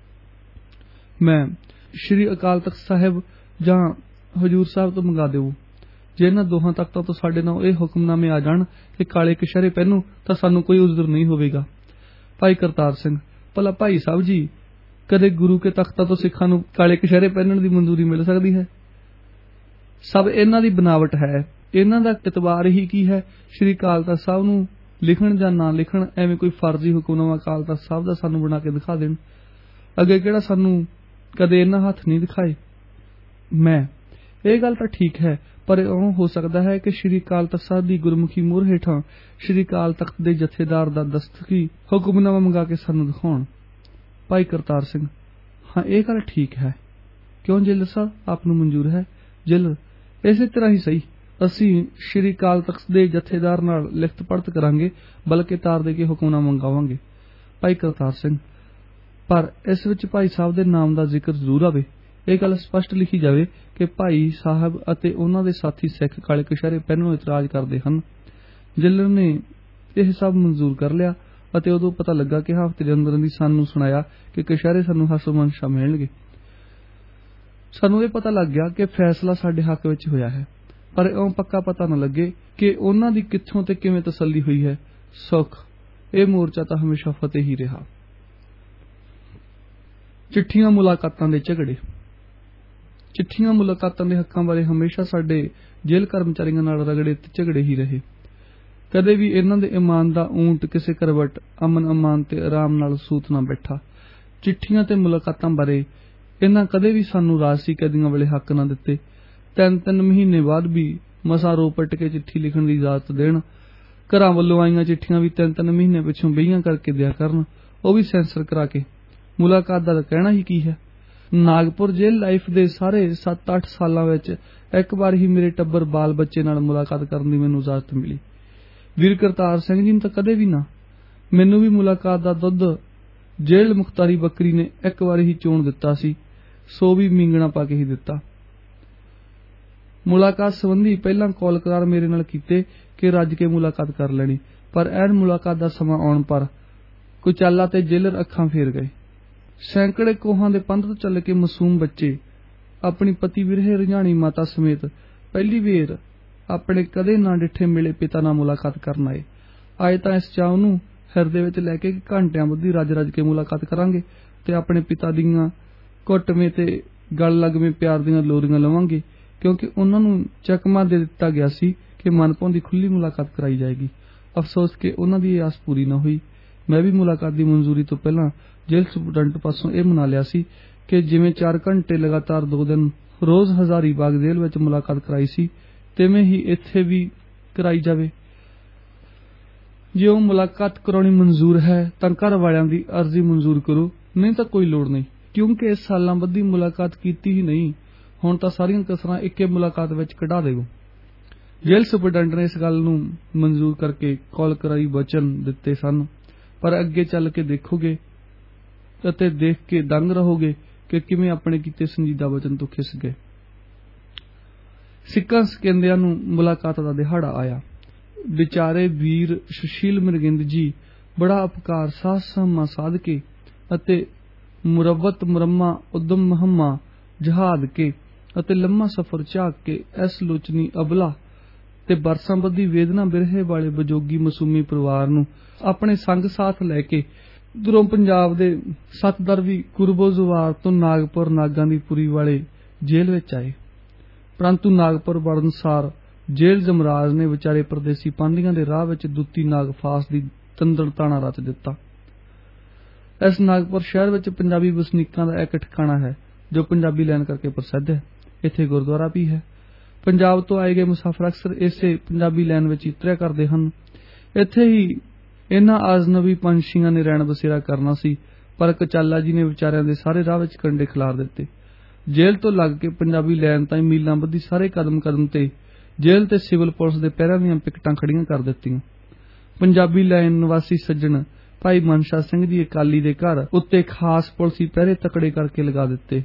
मैं, श्री अकाल तख्त साहिब जां हजूर साहब तो मंगा देवो, जे इन्हां दोहां तख्तां तो साडे नाल ये हुक्मनामे आ जाण कि काले कशहरे पहनो तां सानू कोई उज़र नहीं होवेगा। भाई करतार सिंह, भला भाई साहब जी, कदे गुरु के तख्तां तो सिखां नू काले कशहरे पहनण दी मंजूरी मिल सकदी है? सब इन्हां दी बनावट है, इन्हां दा इतबार ही की है? श्री अकाल तख्त साहब नू लिखण जां ना लिखण एवें कोई फर्जी हुक्मनामा अकाल तख्त साहब दा सानू बना के दिखा देण, अगे किहड़ा सानू कदे इन्हां हथ नहीं दिखाए। मैं, ये गल तां ठीक है, पर इउं हो सकदा है कि श्री अकाल तख्त साहब दी गुरमुखी मोहर हेठां श्री अकाल तख्त दे जथेदार दा दस्तखती हुक्मनामा मंगा के सानू दिखाउण। भाई करतार सिंह, हाँ ये गल ठीक है। क्यों जेलर साहब, आप नू मंजूर है? जेलर, इसे तरह ही सही, असीं श्री अकाल तख्त दे जथेदार नाल लिखत पढ़त करांगे, बल्कि तार दे के हुक्मनामा मंगावांगे। भाई करतार सिंह, पर इस विच भाई साहब दे नाम दा जिक्र जरूर आवे, ये गल स्पष्ट लिखी जावे कि भाई साहब अते उन्हां दे साथी सिख काले कशहरे पहनणों इतराज करदे हन। जेलर ने यह सब मंजूर कर लिया अते उदों पता लगा कि हफ्ते दे अंदर ही सानू सुनाया कि कशहरे सानू हसो मनशा मिलणगे। सानू ये पता लग गया कि फैसला साडे हक विच होया है, पर इउं पक्का पता न लगे कि उन्हां दी कित्थों ते किवें तसल्ली हुई है। सुख, ये मोर्चा तां हमेशा फतेह ही रहा। चिट्ठियां मुलाकातां दे झगड़े। चिट्ठियां मुलाकातां दे हक्कां बारे हमेशा साडे जेल कर्मचारियों नाल रगड़े ते झगड़े ही रहे। ਕਦੇ ਵੀ ਇਹਨਾਂ ਦੇ ਇਮਾਨ ਦਾ ਊਂਟ ਕਿਸੇ ਕਰਵਟ ਅਮਨ ਅਮਾਨ ਤੇ ਆਰਾਮ ਨਾਲ ਸੂਤ ਨਾ ਬੈਠਾ। ਚਿੱਠੀਆਂ ਤੇ ਮੁਲਾਕਾਤਾਂ ਬਾਰੇ ਇਹਨਾਂ ਕਦੇ ਵੀ ਸਾਨੂੰ ਰਾਜਸੀ ਕੈਦੀਆਂ ਵੇਲੇ ਹੱਕ ਨਾ ਦਿੱਤੇ। 3-3 ਮਹੀਨੇ ਬਾਅਦ ਵੀ ਮਸਾਂ ਰੋ ਪਿੱਟ ਕੇ ਚਿੱਠੀ ਲਿਖਣ ਦੀ ਇਜਾਜ਼ਤ ਦੇਣ। ਘਰਾਂ ਵੱਲੋਂ ਆਈਆਂ ਚਿੱਠੀਆਂ ਵੀ 3-3 ਮਹੀਨੇ ਪਿੱਛੋਂ ਬਈਆਂ ਕਰਕੇ ਦਿਆ ਕਰਨ, ਉਹ ਵੀ ਸੈਂਸਰ ਕਰਾ ਕੇ। ਮੁਲਾਕਾਤ ਦਾ ਕਹਿਣਾ ਹੀ ਕੀ ਹੈ। ਨਾਗਪੁਰ ਜੇਲ੍ਹ ਲਾਈਫ ਦੇ ਸਾਰੇ 7-8 ਸਾਲਾਂ ਵਿੱਚ ਇੱਕ ਵਾਰ ਹੀ ਮੇਰੇ ਟੱਬਰ ਬਾਲ ਬੱਚੇ ਨਾਲ ਮੁਲਾਕਾਤ ਕਰਨ ਦੀ ਮੈਨੂੰ ਇਜਾਜ਼ਤ ਮਿਲੀ। ਵੀਰ ਕਰਤਾਰ ਸਿੰਘ ਜੀ ਨੂੰ ਤਾਂ ਕਦੇ ਵੀ ਨਾ। ਮੈਨੂੰ ਵੀ ਮੁਲਾਕਾਤ ਦਾ ਦੁੱਧ ਜੇਲ੍ਹ ਮੁਖਤਾਰੀ ਬੱਕਰੀ ਨੇ ਇੱਕ ਵਾਰ ਹੀ ਚੋਣ ਦਿੱਤਾ ਸੀ, ਸੋ ਵੀ ਮੀਂਗਣਾ ਪਾ ਕੇ ਹੀ ਦਿੱਤਾ। ਮੁਲਾਕਾਤ ਸੰਬੰਧੀ ਪਹਿਲਾਂ ਕਾਲ ਕਰਾਰ ਮੇਰੇ ਨਾਲ ਕੀਤੇ ਕਿ ਰੱਜ ਕੇ ਮੁਲਾਕਾਤ ਕਰ ਲੈਣੀ, ਪਰ ਐਨ ਮੁਲਾਕਾਤ ਦਾ ਸਮਾਂ ਆਉਣ ਪਰ ਕੁਚਾਲਾ ਤੇ ਜੇਲਰ ਅੱਖਾਂ ਫੇਰ ਗਏ। ਸੈਂਕੜੇ ਕੋਹਾਂ ਦੇ ਪੰਧ ਤੋਂ ਚੱਲ ਕੇ ਮਾਸੂਮ ਬੱਚੇ ਆਪਣੀ ਪਤੀ ਵਿਰਹੇ ਰੁਝਾਣੀ ਮਾਤਾ ਸਮੇਤ ਪਹਿਲੀ ਵੇਰ ਆਪਣੇ ਕਦੇ ਨਾ ਡਿੱਠੇ ਮਿਲੇ ਪਿਤਾ ਨਾਲ ਮੁਲਾਕਾਤ ਕਰਨ ਆਏ ਤਾਂ ਇਸ ਚਾਅ ਨੂੰ ਹਿਰਦੇ ਵਿੱਚ ਲੈ ਕੇ ਘੰਟਿਆਂ ਬੱਧੀ ਰੱਜ ਕੇ ਮੁਲਾਕਾਤ ਕਰਾਂਗੇ ਤੇ ਆਪਣੇ ਪਿਤਾ ਦੀਆਂ ਘੁੱਟਵੇਂ ਤੇ ਗਲ ਲੱਗਵੇਂ ਪਿਆਰ ਦੀਆਂ ਲੋਰੀਆਂ ਲਵਾਂਗੇ, ਕਿਉਂਕਿ ਉਹਨਾਂ ਨੂੰ ਚਕਮਾ ਦੇ ਦਿੱਤਾ ਗਿਆ ਸੀ ਕਿ ਮਨਪਾਉਣ ਦੀ ਖੁੱਲੀ ਮੁਲਾਕਾਤ ਕਰਾਈ ਜਾਏਗੀ। ਅਫਸੋਸ ਕਿ ਉਹਨਾਂ ਦੀ ਇਹ ਆਸ ਪੂਰੀ ਨਾ ਹੋਈ। ਮੈਂ ਵੀ ਮੁਲਾਕਾਤ ਦੀ ਮਨਜ਼ੂਰੀ ਤੋਂ ਪਹਿਲਾਂ ਜੇਲ੍ਹ ਸੁਪਰਡੈਂਟ ਪਾਸੋਂ ਇਹ ਮਨਾ ਲਿਆ ਸੀ ਕਿ ਜਿਵੇਂ 4 ਘੰਟੇ ਲਗਾਤਾਰ 2 ਦਿਨ ਰੋਜ਼ ਹਜ਼ਾਰੀਬਾਗ ਜੇਲ੍ਹ ਵਿੱਚ ਮੁਲਾਕਾਤ ਕਰਾਈ ਸੀ, ਤਿਵੇਂ ਹੀ ਇੱਥੇ ਵੀ ਕਰਾਈ ਜਾਵੇ। ਜੇ ਉਹ ਮੁਲਾਕਾਤ ਕਰਾਉਣੀ ਮਨਜ਼ੂਰ ਹੈ ਤਾਂ ਘਰ ਵਾਲਿਆਂ ਦੀ ਅਰਜ਼ੀ ਮਨਜ਼ੂਰ ਕਰੋ, ਨਹੀਂ ਤਾਂ ਕੋਈ ਲੋੜ ਨਹੀਂ, ਕਿਉਂਕਿ ਇਸ ਸਾਲਾਂ ਬੱਧੀ ਮੁਲਾਕਾਤ ਕੀਤੀ ਹੀ ਨਹੀਂ। ਹੁਣ ਤਾਂ ਸਾਰੀਆਂ ਕਸਰਾਂ ਇੱਕੇ ਮੁਲਾਕਾਤ ਵਿੱਚ ਕਢਾ ਦੇਵੋ। ਜੇਲ੍ਹ ਸੁਪਰਡੈਂਟ ਨੇ ਇਸ ਗੱਲ ਨੂੰ ਮਨਜ਼ੂਰ ਕਰਕੇ ਕਾਲ ਕਰਾਈ ਵਚਨ ਦਿੱਤੇ ਸਨ, ਪਰ ਅੱਗੇ ਚੱਲ ਕੇ ਦੇਖੋਗੇ ਅਤੇ ਦੇਖ ਕੇ ਦੰਗ ਰਹੋਗੇ ਕਿ ਕਿਵੇਂ ਆਪਣੇ ਕੀਤੇ ਸੰਜੀਦਾ ਵਚਨ ਤੋਂ ਖਿਸ ਗਏ। ਸਿੱਕਾਂ ਸਕੰਦਿਆਂ ਨੂੰ ਮੁਲਾਕਾਤ ਦਾ ਦਿਹਾੜਾ ਆਇਆ। ਵਿਚਾਰੇ ਵੀਰ ਸੁਸ਼ੀਲ ਮਿਰਗਿੰਦ ਜੀ ਬੜਾ ਉਪਕਾਰ ਸਾਹਮਾ ਸਾਧ ਕੇ ਅਤੇ ਮੁਰੱਵਤ ਮੁਰਮਾ ਉਦਮ ਮਹਮਾ ਜਹਾਦ ਕੇ ਅਤੇ ਲੰਮਾ ਸਫ਼ਰ ਝਾਕ ਕੇ ਇਸ ਲੋਚਨੀ ਅਬਲਾ ਤੇ ਬਰਸਾਂ ਬੱਧੀ ਵੇਦਨਾ ਬਿਰਹੇ ਵਾਲੇ ਬਜੋਗੀ ਮਾਸੂਮੀ ਪਰਿਵਾਰ ਨੂੰ ਆਪਣੇ ਸੰਗ ਸਾਥ ਲੈ ਕੇ ਦੂਰੋਂ ਪੰਜਾਬ ਦੇ ਸਤਦਰਵੀ ਕੁਰਬੋ ਜ਼ੁਵਾਰ ਤੋਂ ਨਾਗਪੁਰ ਨਾਗਾਂ ਦੀ ਪੁਰੀ ਵਾਲੇ ਜੇਲ੍ਹ ਵਿੱਚ ਆਏ। ਪਰੰਤੂ ਨਾਗਪੁਰ ਵੜਨਸਾਰ ਜੇਲ੍ਹ ਜਮਰਾਜ ਨੇ ਵਿਚਾਰੇ ਪਰਦੇਸੀ ਪਾਂਡੀਆਂ ਦੇ ਰਾਹ ਵਿੱਚ ਦੁੱਤੀ ਨਾਗ ਫਾਸ ਦੀ ਤੰਦੜ ਤਾਣਾ ਰਚ ਦਿੱਤਾ। ਇਸ ਨਾਗਪੁਰ ਸ਼ਹਿਰ ਵਿੱਚ ਪੰਜਾਬੀ ਵਸਨੀਕਾਂ ਦਾ ਇੱਕ ਠਿਕਾਣਾ ਹੈ ਜੋ ਪੰਜਾਬੀ ਲੈਣ ਕਰਕੇ ਪ੍ਰਸਿੱਧ ਹੈ। ਇੱਥੇ ਗੁਰਦੁਆਰਾ ਵੀ ਹੈ। ਪੰਜਾਬ ਤੋਂ ਆਏ ਗਏ ਮੁਸਾਫਰ ਅਕਸਰ ਇਸੇ ਪੰਜਾਬੀ ਲੈਣ ਵਿੱਚ ਉਤਰਿਆ ਕਰਦੇ ਹਨ। ਇੱਥੇ ਹੀ ਇਹਨਾਂ ਅਜਨਬੀ ਪੰਛੀਆਂ ਨੇ ਰਹਿਣ ਬਸੇਰਾ ਕਰਨਾ ਸੀ, ਪਰ ਕਚਾਲਾ ਜੀ ਨੇ ਵਿਚਾਰਿਆਂ ਦੇ ਸਾਰੇ ਰਾਹ ਵਿੱਚ ਕੰਡੇ ਖਿਲਾਰ ਦਿੱਤੇ। ਜੇਲ੍ਹ ਤੋਂ ਲੱਗ ਕੇ ਪੰਜਾਬੀ ਲੈਣ ਤਾਈਂ ਮੀਲਾਂ ਬੱਧੀ ਸਾਰੇ ਕਦਮ ਤੇ ਜੇਲ੍ਹ ਤੇ ਸਿਵਲ ਪੁਲਿਸ ਦੇ ਪਹਿਰਿਆਂ ਦੀਆਂ ਪਿਕਟਾਂ ਖੜੀਆਂ ਕਰ ਦਿੱਤੀਆਂ। ਪੰਜਾਬੀ ਲੈਣ ਨਿਵਾਸੀ ਸੱਜਣ ਭਾਈ ਮਨਸ਼ਾ ਸਿੰਘ ਜੀ ਅਕਾਲੀ ਦੇ ਘਰ ਉੱਤੇ ਖਾਸ ਪੁਲਿਸੀ ਪਹਿਰੇ ਤਕੜੇ ਕਰਕੇ ਲਗਾ ਦਿੱਤੇ।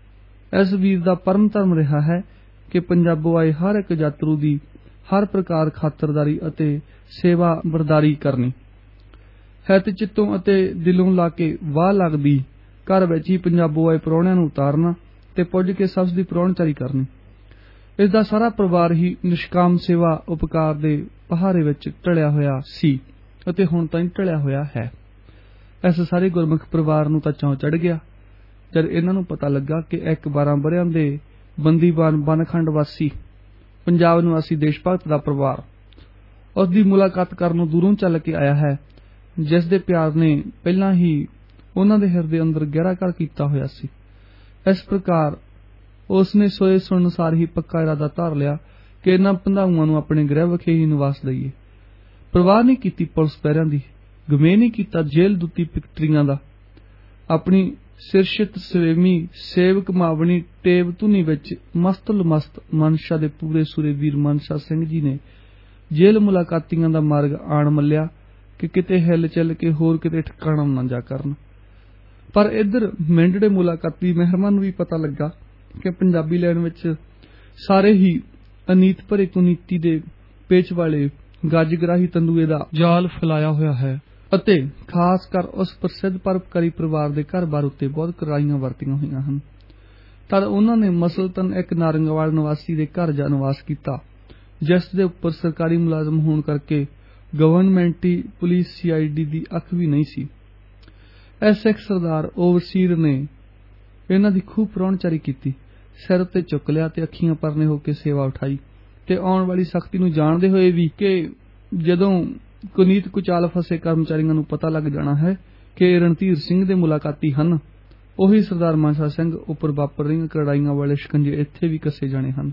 ਇਸ ਵੀਰ ਦਾ ਪਰਮ ਧਰਮ ਰਿਹਾ ਹੈ ਕਿ ਪੰਜਾਬੋਂ ਆਏ ਹਰ ਇੱਕ ਯਾਤਰੂ ਦੀ ਹਰ ਪ੍ਰਕਾਰ ਖਾਤਰਦਾਰੀ ਅਤੇ ਸੇਵਾ ਬਰਦਾਰੀ ਕਰਨੀ, ਹਿੱਤ ਚਿੱਤੋਂ ਅਤੇ ਦਿਲੋਂ ਲਾ ਕੇ ਵਾਹ ਲੱਗਦੀ ਘਰ ਵਿੱਚ ਹੀ ਪੰਜਾਬੋਂ ਆਏ ਪ੍ਰਾਹੁਣਿਆਂ ਨੂੰ ਉਤਾਰਨਾ ਤੇ ਪੁੱਜ ਕੇ ਸਬਜ਼ ਦੀ ਪ੍ਰਾਹੁਣਚਾਰੀ ਕਰਨੀ। ਇਸ ਦਾ ਸਾਰਾ ਪਰਿਵਾਰ ਹੀ ਨਿਸ਼ਕਾਮ ਸੇਵਾ ਉਪਕਾਰ ਦੇ ਪਹਾਰੇ ਵਿੱਚ ਢਲਿਆ ਹੋਇਆ ਸੀ ਅਤੇ ਹੁਣ ਤਾਈਂ ਢਲਿਆ ਹੋਇਆ ਹੈ। ਇਸ ਸਾਰੇ ਗੁਰਮੁਖ ਪਰਿਵਾਰ ਨੂੰ ਤਾਂ ਚੌਂ ਚੜ੍ਹ ਗਿਆ ਜਦ ਇਹਨਾਂ ਨੂੰ ਪਤਾ ਲੱਗਾ ਕਿ ਇੱਕ 12 ਵਰ੍ਹਿਆਂ ਦੇ ਬੰਦੀਵਾਨ ਬਨਖੰਡ ਵਾਸੀ ਪੰਜਾਬ ਨਿਵਾਸੀ ਦੇਸ਼ ਭਗਤ ਦਾ ਪਰਿਵਾਰ ਉਸ ਦੀ ਮੁਲਾਕਾਤ ਕਰਨ ਨੂੰ ਦੂਰੋਂ ਚੱਲ ਕੇ ਆਇਆ ਹੈ, ਜਿਸ ਦੇ ਪਿਆਰ ਨੇ ਪਹਿਲਾਂ ਹੀ ਉਹਨਾਂ ਦੇ ਹਿਰਦੇ ਅੰਦਰ ਗਹਿਰਾ ਘਰ ਕੀਤਾ ਹੋਇਆ ਸੀ। ਇਸ ਪ੍ਰਕਾਰ ਉਸ ਨੇ ਸੋਏ ਸੁਣ ਅਨੁਸਾਰ ਹੀ ਪੱਕਾ ਇਰਾਦਾ ਧਾਰ ਲਿਆ ਕਿ ਇਹਨਾਂ ਭੰਦਾਊਆਂ ਨੂੰ ਆਪਣੇ ਗ੍ਰਹਿ ਵਿਖੇ ਹੀ ਨਿਵਾਸ ਦਈਏ। ਪਰਵਾਹ ਨਹੀਂ ਕੀਤੀ ਪੁਲਿਸ ਪਹਿਰਿਆਂ ਦੀ, ਗਮੇ ਨਹੀਂ ਕੀਤਾ ਜੇਲ੍ਹ ਦੁੱਤੀ ਪਿਕਟਰੀਆਂ ਦਾ। ਆਪਣੀ ਸਿਰਸ਼ਿਤ ਸਵੇਮੀ ਸੇਵਕ ਮਾਵਣੀ ਟੇਬ ਧੁਨੀ ਵਿੱਚ ਮਸਤੁਲ ਮਸਤ ਮਨਸ਼ਾ ਦੇ ਪੂਰੇ ਸੂਰੇ ਵੀਰ ਮਨਸ਼ਾ ਸਿੰਘ ਜੀ ਨੇ ਜੇਲ੍ਹ ਮੁਲਾਕਾਤੀਆਂ ਦਾ ਮਾਰਗ ਆਣ ਮੱਲਿਆ ਕਿ ਕਿਤੇ ਹਿੱਲ ਚੱਲ ਕੇ ਹੋਰ ਕਿਤੇ ਠਿਕਾਣਾ ਨਾ ਜਾ ਕਰਨ। ਪਰ ਇੱਧਰ ਮਿੰਡੜੇ ਮੁਲਾਕਾਤੀ ਮਹਿਰਮਾਂ ਨੂੰ ਵੀ ਪਤਾ ਲੱਗਾ ਕਿ ਪੰਜਾਬੀ ਲੈਣ ਵਿੱਚ ਸਾਰੇ ਹੀ ਅਨੀਤ ਭਰੇ ਕੁਨੀਤੀ ਦੇ ਪੇਚ ਵਾਲੇ ਗੱਜਗਰਾਹੀ ਤੰਦੂਏ ਦਾ ਜਾਲ ਫੈਲਾਇਆ ਹੋਇਆ ਹੈ ਅਤੇ ਖਾਸ ਕਰ ਉਸ ਪ੍ਰਸਿੱਧ ਪਰਉਪਕਾਰੀ ਪਰਿਵਾਰ ਦੇ ਘਰ-ਬਾਰ ਉੱਤੇ ਬਹੁਤ ਕਰਾਈਆਂ ਵਰਤੀਆਂ ਹੋਈਆਂ ਹਨ। ਤਦ ਉਹਨਾਂ ਨੇ ਮਸਲਤਨ ਇੱਕ ਨਾਰੰਗਵਾਲ ਨਿਵਾਸੀ ਦੇ ਘਰ ਜਾ ਨਿਵਾਸ ਕੀਤਾ, ਜਿਸ ਦੇ ਉੱਪਰ ਸਰਕਾਰੀ ਮੁਲਾਜ਼ਮ ਹੋਣ ਕਰਕੇ ਗਵਰਨਮੈਂਟੀ ਪੁਲਿਸ CID ਦੀ ਅੱਖ ਵੀ ਨਹੀਂ ਸੀ। ਇੱਕ ਸਰਦਾਰ ਓਵਰਸੀਰ ਨੇ ਇਹਨਾਂ ਦੀ ਖੂਬ ਪ੍ਰਾਹੁਣਚਾਰੀ ਕੀਤੀ, ਸਿਰ ਉੱਤੇ ਚੁੱਕ ਲਿਆ ਤੇ ਅੱਖੀਆਂ ਪਰਨੇ ਹੋ ਕੇ ਸੇਵਾ ਉਠਾਈ ਤੇ ਆਉਣ ਵਾਲੀ ਸਖਤੀ ਨੂੰ ਜਾਣਦੇ ਹੋਏ ਵੀ ਕਿ ਜਦੋਂ ਕੁਨੀਤ ਕੁਚਾਲ ਫਸੇ ਕਰਮਚਾਰੀਆਂ ਨੂੰ ਪਤਾ ਲੱਗ ਜਾਣਾ ਹੈ ਕਿ ਇਹ ਰਣਧੀਰ ਸਿੰਘ ਦੇ ਮੁਲਾਕਾਤੀ ਹਨ, ਉਹੀ ਸਰਦਾਰ ਮਾਨਸਾ ਸਿੰਘ ਉੱਪਰ ਵਾਪਰ ਰਹੀਆਂ ਕੜਾਈਆਂ ਵਾਲੇ ਸ਼ਿਕੰਜੇ ਇੱਥੇ ਵੀ ਕੱਸੇ ਜਾਣੇ ਹਨ।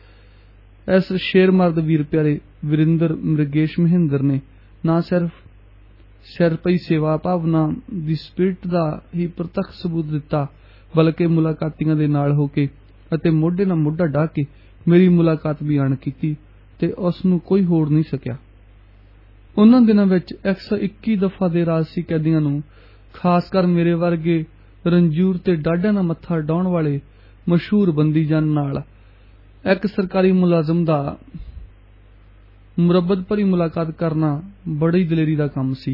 ਇਸ ਸ਼ੇਰ ਮਰਦ ਵੀਰ ਪਿਆਰੇ ਵਰਿੰਦਰ ਮ੍ਰਿਗੇਸ਼ ਮਹਿੰਦਰ ਨੇ ਨਾ ਸਿਰਫ ਸਿਰ ਪਈ ਸੇਵਾ ਭਾਵਨਾ ਦੀ ਸਪਿਰਿਟ ਦਾ ਹੀ ਪ੍ਰਤੱਖ ਸਬੂਤ ਦਿੱਤਾ, ਬਲਕਿ ਮੁਲਾਕਾਤੀਆਂ ਦੇ ਨਾਲ ਹੋ ਕੇ ਅਤੇ ਮੋਢੇ ਨਾਲ ਮੋਢਾ ਢਾ ਕੇ ਮੇਰੀ ਮੁਲਾਕਾਤ ਵੀ ਆਣ ਕੀਤੀ ਤੇ ਉਸ ਨੂੰ ਕੋਈ ਹੋੜ ਨਹੀਂ ਸਕਿਆ। ਉਹਨਾਂ ਦਿਨਾਂ ਵਿੱਚ 121 ਦਫਾ ਦੇ ਰਾਜਸੀ ਕੈਦੀਆਂ ਨੂੰ, ਖਾਸ ਕਰ ਮੇਰੇ ਵਰਗੇ ਰੰਜੂਰ ਤੇ ਡਾਢਿਆਂ ਨਾਲ ਮੱਥਾ ਡਾਉਣ ਵਾਲੇ ਮਸ਼ਹੂਰ ਬੰਦੀ ਜਨ ਨਾਲ ਇੱਕ ਸਰਕਾਰੀ ਮੁਲਾਜ਼ਮ ਦਾ ਮੁਰੱਬਤ ਭਰੀ ਮੁਲਾਕਾਤ ਕਰਨਾ ਬੜੀ ਦਲੇਰੀ ਦਾ ਕੰਮ ਸੀ।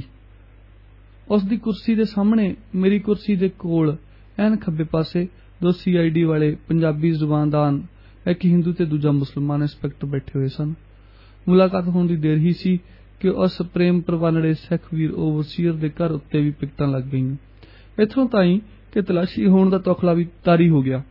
ਉਸ ਦੀ ਕੁਰਸੀ ਦੇ ਸਾਹਮਣੇ, ਮੇਰੀ ਕੁਰਸੀ ਦੇ ਕੋਲ ਐਨ ਖੱਬੇ ਪਾਸੇ ਦੋ CID ਵਾਲੇ ਪੰਜਾਬੀ ਜ਼ੁਬਾਨਦਾਨ, ਇੱਕ ਹਿੰਦੂ ਤੇ ਦੂਜਾ ਮੁਸਲਮਾਨ ਇੰਸਪੈਕਟਰ ਬੈਠੇ ਹੋਏ ਸਨ। ਮੁਲਾਕਾਤ ਹੋਣ ਦੀ ਦੇਰ ਹੀ ਸੀ ਕਿ ਉਸ ਪ੍ਰੇਮ ਪ੍ਰਵਾਨੜੇ ਸਿੱਖ ਵੀਰ ਓਵਰਸੀਅਰ ਦੇ ਘਰ ਉੱਤੇ ਵੀ ਪਿਕਟਾਂ ਲੱਗ ਗਈਆਂ, ਇੱਥੋਂ ਤਾਈਂ ਕਿ ਤਲਾਸ਼ੀ ਹੋਣ ਦਾ ਤੌਖਲਾ ਵੀ ਤਾਰੀ ਹੋ ਗਿਆ।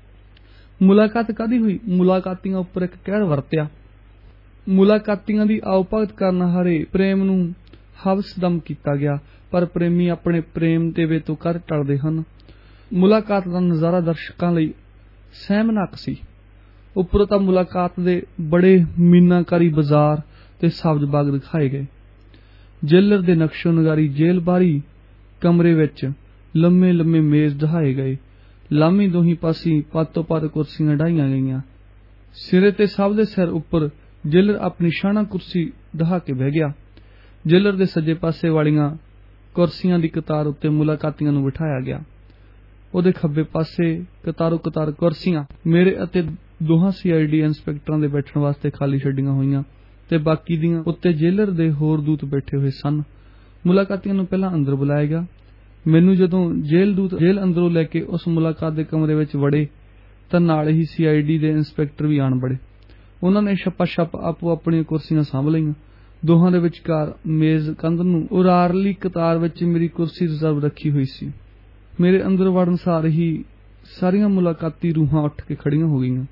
ਮੁਲਾਕਾਤ ਕਾਹਦੀ ਹੋਈ? ਮੁਲਾਕਾਤੀਆਂ ਉੱਪਰ ਇੱਕ ਕਹਿਰ ਵਰਤਿਆ। ਮੁਲਾਕਾਤੀਆਂ ਦੀ ਆਓ ਭਗਤ ਕਰਨ ਹਾਰੇ ਪ੍ਰੇਮ ਨੂੰ ਹਵਸਦਮ ਕੀਤਾ ਗਿਆ, ਪਰ ਪ੍ਰੇਮੀ ਆਪਣੇ ਪ੍ਰੇਮ ਦੇਵੇ ਤੋਂ ਕਰ ਟਲਦੇ ਹਨ। ਮੁਲਾਕਾਤ ਦਾ ਨਜ਼ਾਰਾ ਦਰਸ਼ਕਾਂ ਲਈ ਸਹਿਮਨਾਕ ਸੀ। ਉੱਪਰੋਂ ਤਾਂ ਮੁਲਾਕਾਤ ਦੇ ਬੜੇ ਮੀਨਾਕਾਰੀ ਬਾਜ਼ਾਰ ਤੇ ਸਬਜ਼ ਬਾਗ ਦਿਖਾਏ ਗਏ। ਜੇਲਰ ਦੇ ਨਕਸ਼ੋ ਨਗਾਰੀ ਜੇਲ੍ਹ ਬਾਹਰੀ ਕਮਰੇ ਵਿੱਚ ਲੰਮੇ ਲੰਮੇ ਮੇਜ਼ ਢਾਏ ਗਏ, ਲਾਮੀ ਦੋਹੀਂ ਪਾਸੀ ਪਾਤੋ ਪਾਤ ਕੁਰਸੀਆਂ ਢਾਈਆਂ ਗਈਆਂ। ਸਿਰੇ ਤੇ ਸਭ ਦੇ ਸਿਰ ਉੱਪਰ ਜੇਲਰ ਆਪਣੀ ਸ਼ਾਨਾ ਕੁਰਸੀ ਢਾ ਕੇ ਬਹਿ ਗਿਆ। ਜੇਲਰ ਦੇ ਸੱਜੇ ਪਾਸੇ ਵਾਲੀਆਂ ਕੁਰਸੀਆਂ ਦੀ ਕਤਾਰ ਉੱਤੇ ਮੁਲਾਕਾਤੀਆਂ ਨੂੰ ਬਿਠਾਇਆ ਗਿਆ। ਉਹਦੇ ਖੱਬੇ ਪਾਸੇ ਕਤਾਰੋ ਕਤਾਰ ਕੁਰਸੀਆਂ ਮੇਰੇ ਅਤੇ ਦੋਹਾਂ CID ਇੰਸਪੈਕਟਰਾਂ ਦੇ ਬੈਠਣ ਵਾਸਤੇ ਖਾਲੀ ਛੱਡੀਆਂ ਹੋਈਆਂ ਤੇ ਬਾਕੀ ਦੀਆਂ ਉੱਤੇ ਜੇਲਰ ਦੇ ਹੋਰ ਦੂਤ ਬੈਠੇ ਹੋਏ ਸਨ। ਮੁਲਾਕਾਤੀਆਂ ਨੂੰ ਪਹਿਲਾਂ ਅੰਦਰ ਬੁਲਾਇਆ ਗਿਆ। ਮੈਨੂੰ ਜਦੋਂ ਜੇਲ੍ਹ ਦੂਤ ਜੇਲ੍ਹ ਅੰਦਰੋਂ ਲੈ ਕੇ ਉਸ ਮੁਲਾਕਾਤ ਦੇ ਕਮਰੇ ਵਿੱਚ ਵੜੇ ਤਾਂ ਨਾਲ ਹੀ CID ਦੇ ਇੰਸਪੈਕਟਰ ਵੀ ਆਣ ਬੜੇ। ਉਹਨਾਂ ਨੇ ਛੱਪਾ ਛੱਪ ਆਪੋ ਆਪਣੀਆਂ ਕੁਰਸੀਆਂ ਸਾਂਭ ਲਈਆਂ। ਦੋਹਾਂ ਦੇ ਵਿਚਕਾਰ ਮੇਜ਼ ਕੰਧ ਨੂੰ ਉਰਾਰਲੀ ਕਤਾਰ ਵਿੱਚ ਮੇਰੀ ਕੁਰਸੀ ਰਿਜ਼ਰਵ ਰੱਖੀ ਹੋਈ ਸੀ। ਮੇਰੇ ਅੰਦਰ ਵੜਨ ਸਾਰ ਹੀ ਸਾਰੀਆਂ ਮੁਲਾਕਾਤੀ ਰੂਹਾਂ ਉੱਠ ਕੇ ਖੜੀਆਂ ਹੋ ਗਈਆਂ।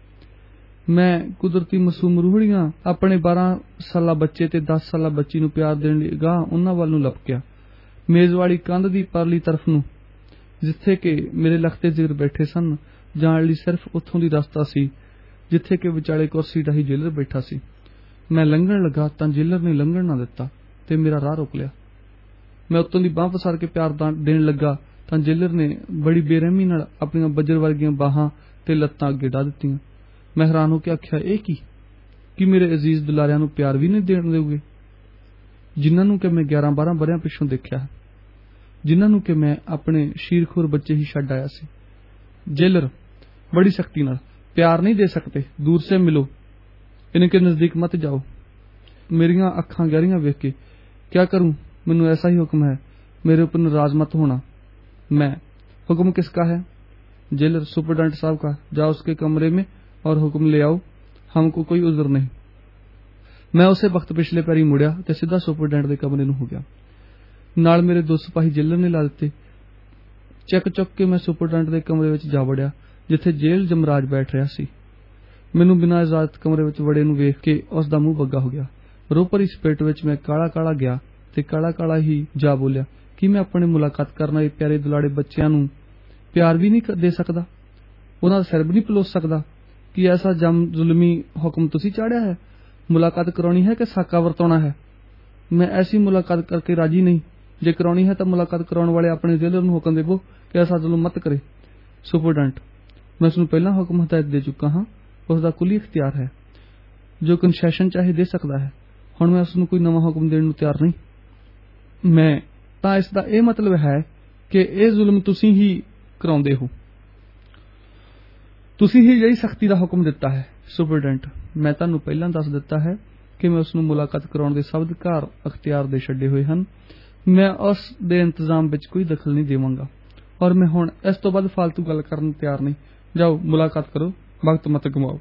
ਮੈਂ ਕੁਦਰਤੀ ਮਾਸੂਮ ਰੂਹੜੀਆਂ ਆਪਣੇ 12 ਸਾਲਾ ਬੱਚੇ ਤੇ 10 ਸਾਲਾ ਬੱਚੀ ਨੂੰ ਪਿਆਰ ਦੇਣ ਲਈ ਗਾਹ ਉਹਨਾਂ ਵੱਲ ਨੂੰ ਲਪਕਿਆ। ਮੇਜ਼ ਵਾਲੀ ਕੰਧ ਦੀ ਪਰਲੀ ਤਰਫ ਨੂੰ, ਜਿੱਥੇ ਕਿ ਮੇਰੇ ਲਖਤੇ ਜ਼ਿਕਰ ਬੈਠੇ ਸਨ, ਜਾਣ ਲਈ ਸਿਰਫ ਉੱਥੋਂ ਦੀ ਰਸਤਾ ਸੀ ਜਿੱਥੇ ਕਿ ਵਿਚਾਲੇ ਕੁਰਸੀ ਢਾਹੀ ਜੇਲਰ ਬੈਠਾ ਸੀ। ਮੈਂ ਲੰਘਣ ਲੱਗਾ ਤਾਂ ਜੇਲਰ ਨੇ ਲੰਘਣ ਨਾ ਦਿੱਤਾ ਤੇ ਮੇਰਾ ਰਾਹ ਰੋਕ ਲਿਆ। ਮੈਂ ਉੱਤੋਂ ਦੀ ਬਾਂਹ ਪਸਾਰ ਕੇ ਪਿਆਰ ਦੇਣ ਲੱਗਾ ਤਾਂ ਜੇਲਰ ਨੇ ਬੜੀ ਬੇਰਹਿਮੀ ਨਾਲ ਆਪਣੀਆਂ ਬੱਜਰ ਵਰਗੀਆਂ ਬਾਹਾਂ ਤੇ ਲੱਤਾਂ ਅੱਗੇ ਢਾ ਦਿੱਤੀਆਂ। ਮੈਂ ਹੈਰਾਨ ਹੋ ਕੇ ਆਖਿਆ, ਇਹ ਕੀ ਮੇਰੇ ਅਜ਼ੀਜ਼ ਦੁਲਾਰਿਆਂ ਨੂੰ ਪਿਆਰ ਵੀ ਨਹੀਂ ਦੇਣ ਦੇਊਗੇ, ਜਿਨ੍ਹਾਂ ਨੂੰ ਕਿ ਮੈਂ 11-12 ਵਰ੍ਹਿਆਂ ਪਿੱਛੋਂ ਦੇਖਿਆ, ਜਿਨ੍ਹਾਂ ਨੂੰ ਕਿ ਮੈਂ ਆਪਣੇ ਸ਼ੀਰਖੋਰ ਬੱਚੇ ਹੀ ਛੱਡ ਆਇਆ ਸੀ। ਜੇਲਰ ਬੜੀ ਸਖਤੀ ਨਾਲ, प्यार नहीं दे सकते, दूर से मिलो, इनके नजदीक मत जाओ। मेरियां अखां गहरियां वेख के क्या करूं, मैनू ऐसा ही हुक्म है, मेरे ऊपर नाराज मत होना। मैं, हुक्म किसका है? जेलर, सुपरडेंट साहब का। जाओ उसके कमरे में और हुक्म ले आओ, हमको कोई उज़र नहीं। मैं उसे वक्त पिछले पैरी मुड़िया ते सीधा सुपरडेंट के कमरे नूं हो गया। नाल मेरे 2 सिपाही जेलर ने ला दिते। चक चुक के मैं सुपरडेंट के कमरे में जा वड़िया जिथे जेल जमराज बैठ रहा सी। मैनू बिना इजाजत कमरे में वड़े नूं वेख के उसदा मूँह बग्गा हो गया। रो भरी स्पेट विच मैं काला काला गया ते काला काला ही जा बोलिया कि मैं अपने मुलाकात करने वाले प्यारे दुलाड़े बच्चों नूं प्यार भी नहीं दे सकदा, उन्हां दा सिर भी नहीं पलोस सकदा कि ऐसा जम जुल्मी हुक्म तुसीं चाढ़िया है। मुलाकात कराउणी है कि साका वरताउणा है? मैं ऐसी मुलाकात करके राजी नहीं। जे कराउणी है तो मुलाकात कराउण वाले अपने जेलर नूं हुक्म देवो कि ऐसा जुल्म मत करे। सुपरडेंट, मैं उसनूं पहलां हुक्म हदायत दे चुका हाँ, उसका कुली इख्तियार है, जो कंसैशन चाहे दे सकता है। हुण मैं उसनूं कोई नवां हुक्म देण नूं तैयार नहीं। मैं तां इसदा इह मतलब है कि इह जुल्म तुसीं ही कराउंदे हो, तुसीं ही यही सख्ती दा हुक्म दिता है। सुपरडेंट, मैं तुहानूं पहलां दस दिता है कि मैं उसनूं मुलाकात कराउण दे सब अधिकार अख्तियार दे छड्डे होए हन। मैं उस दे इंतजाम विच कोई दखल नहीं देवांगा और मैं हुण इस तों बाद फालतू गल करन नूं तैयार नहीं। जाओ मुलाकात करो, वक्त मत गवाओ।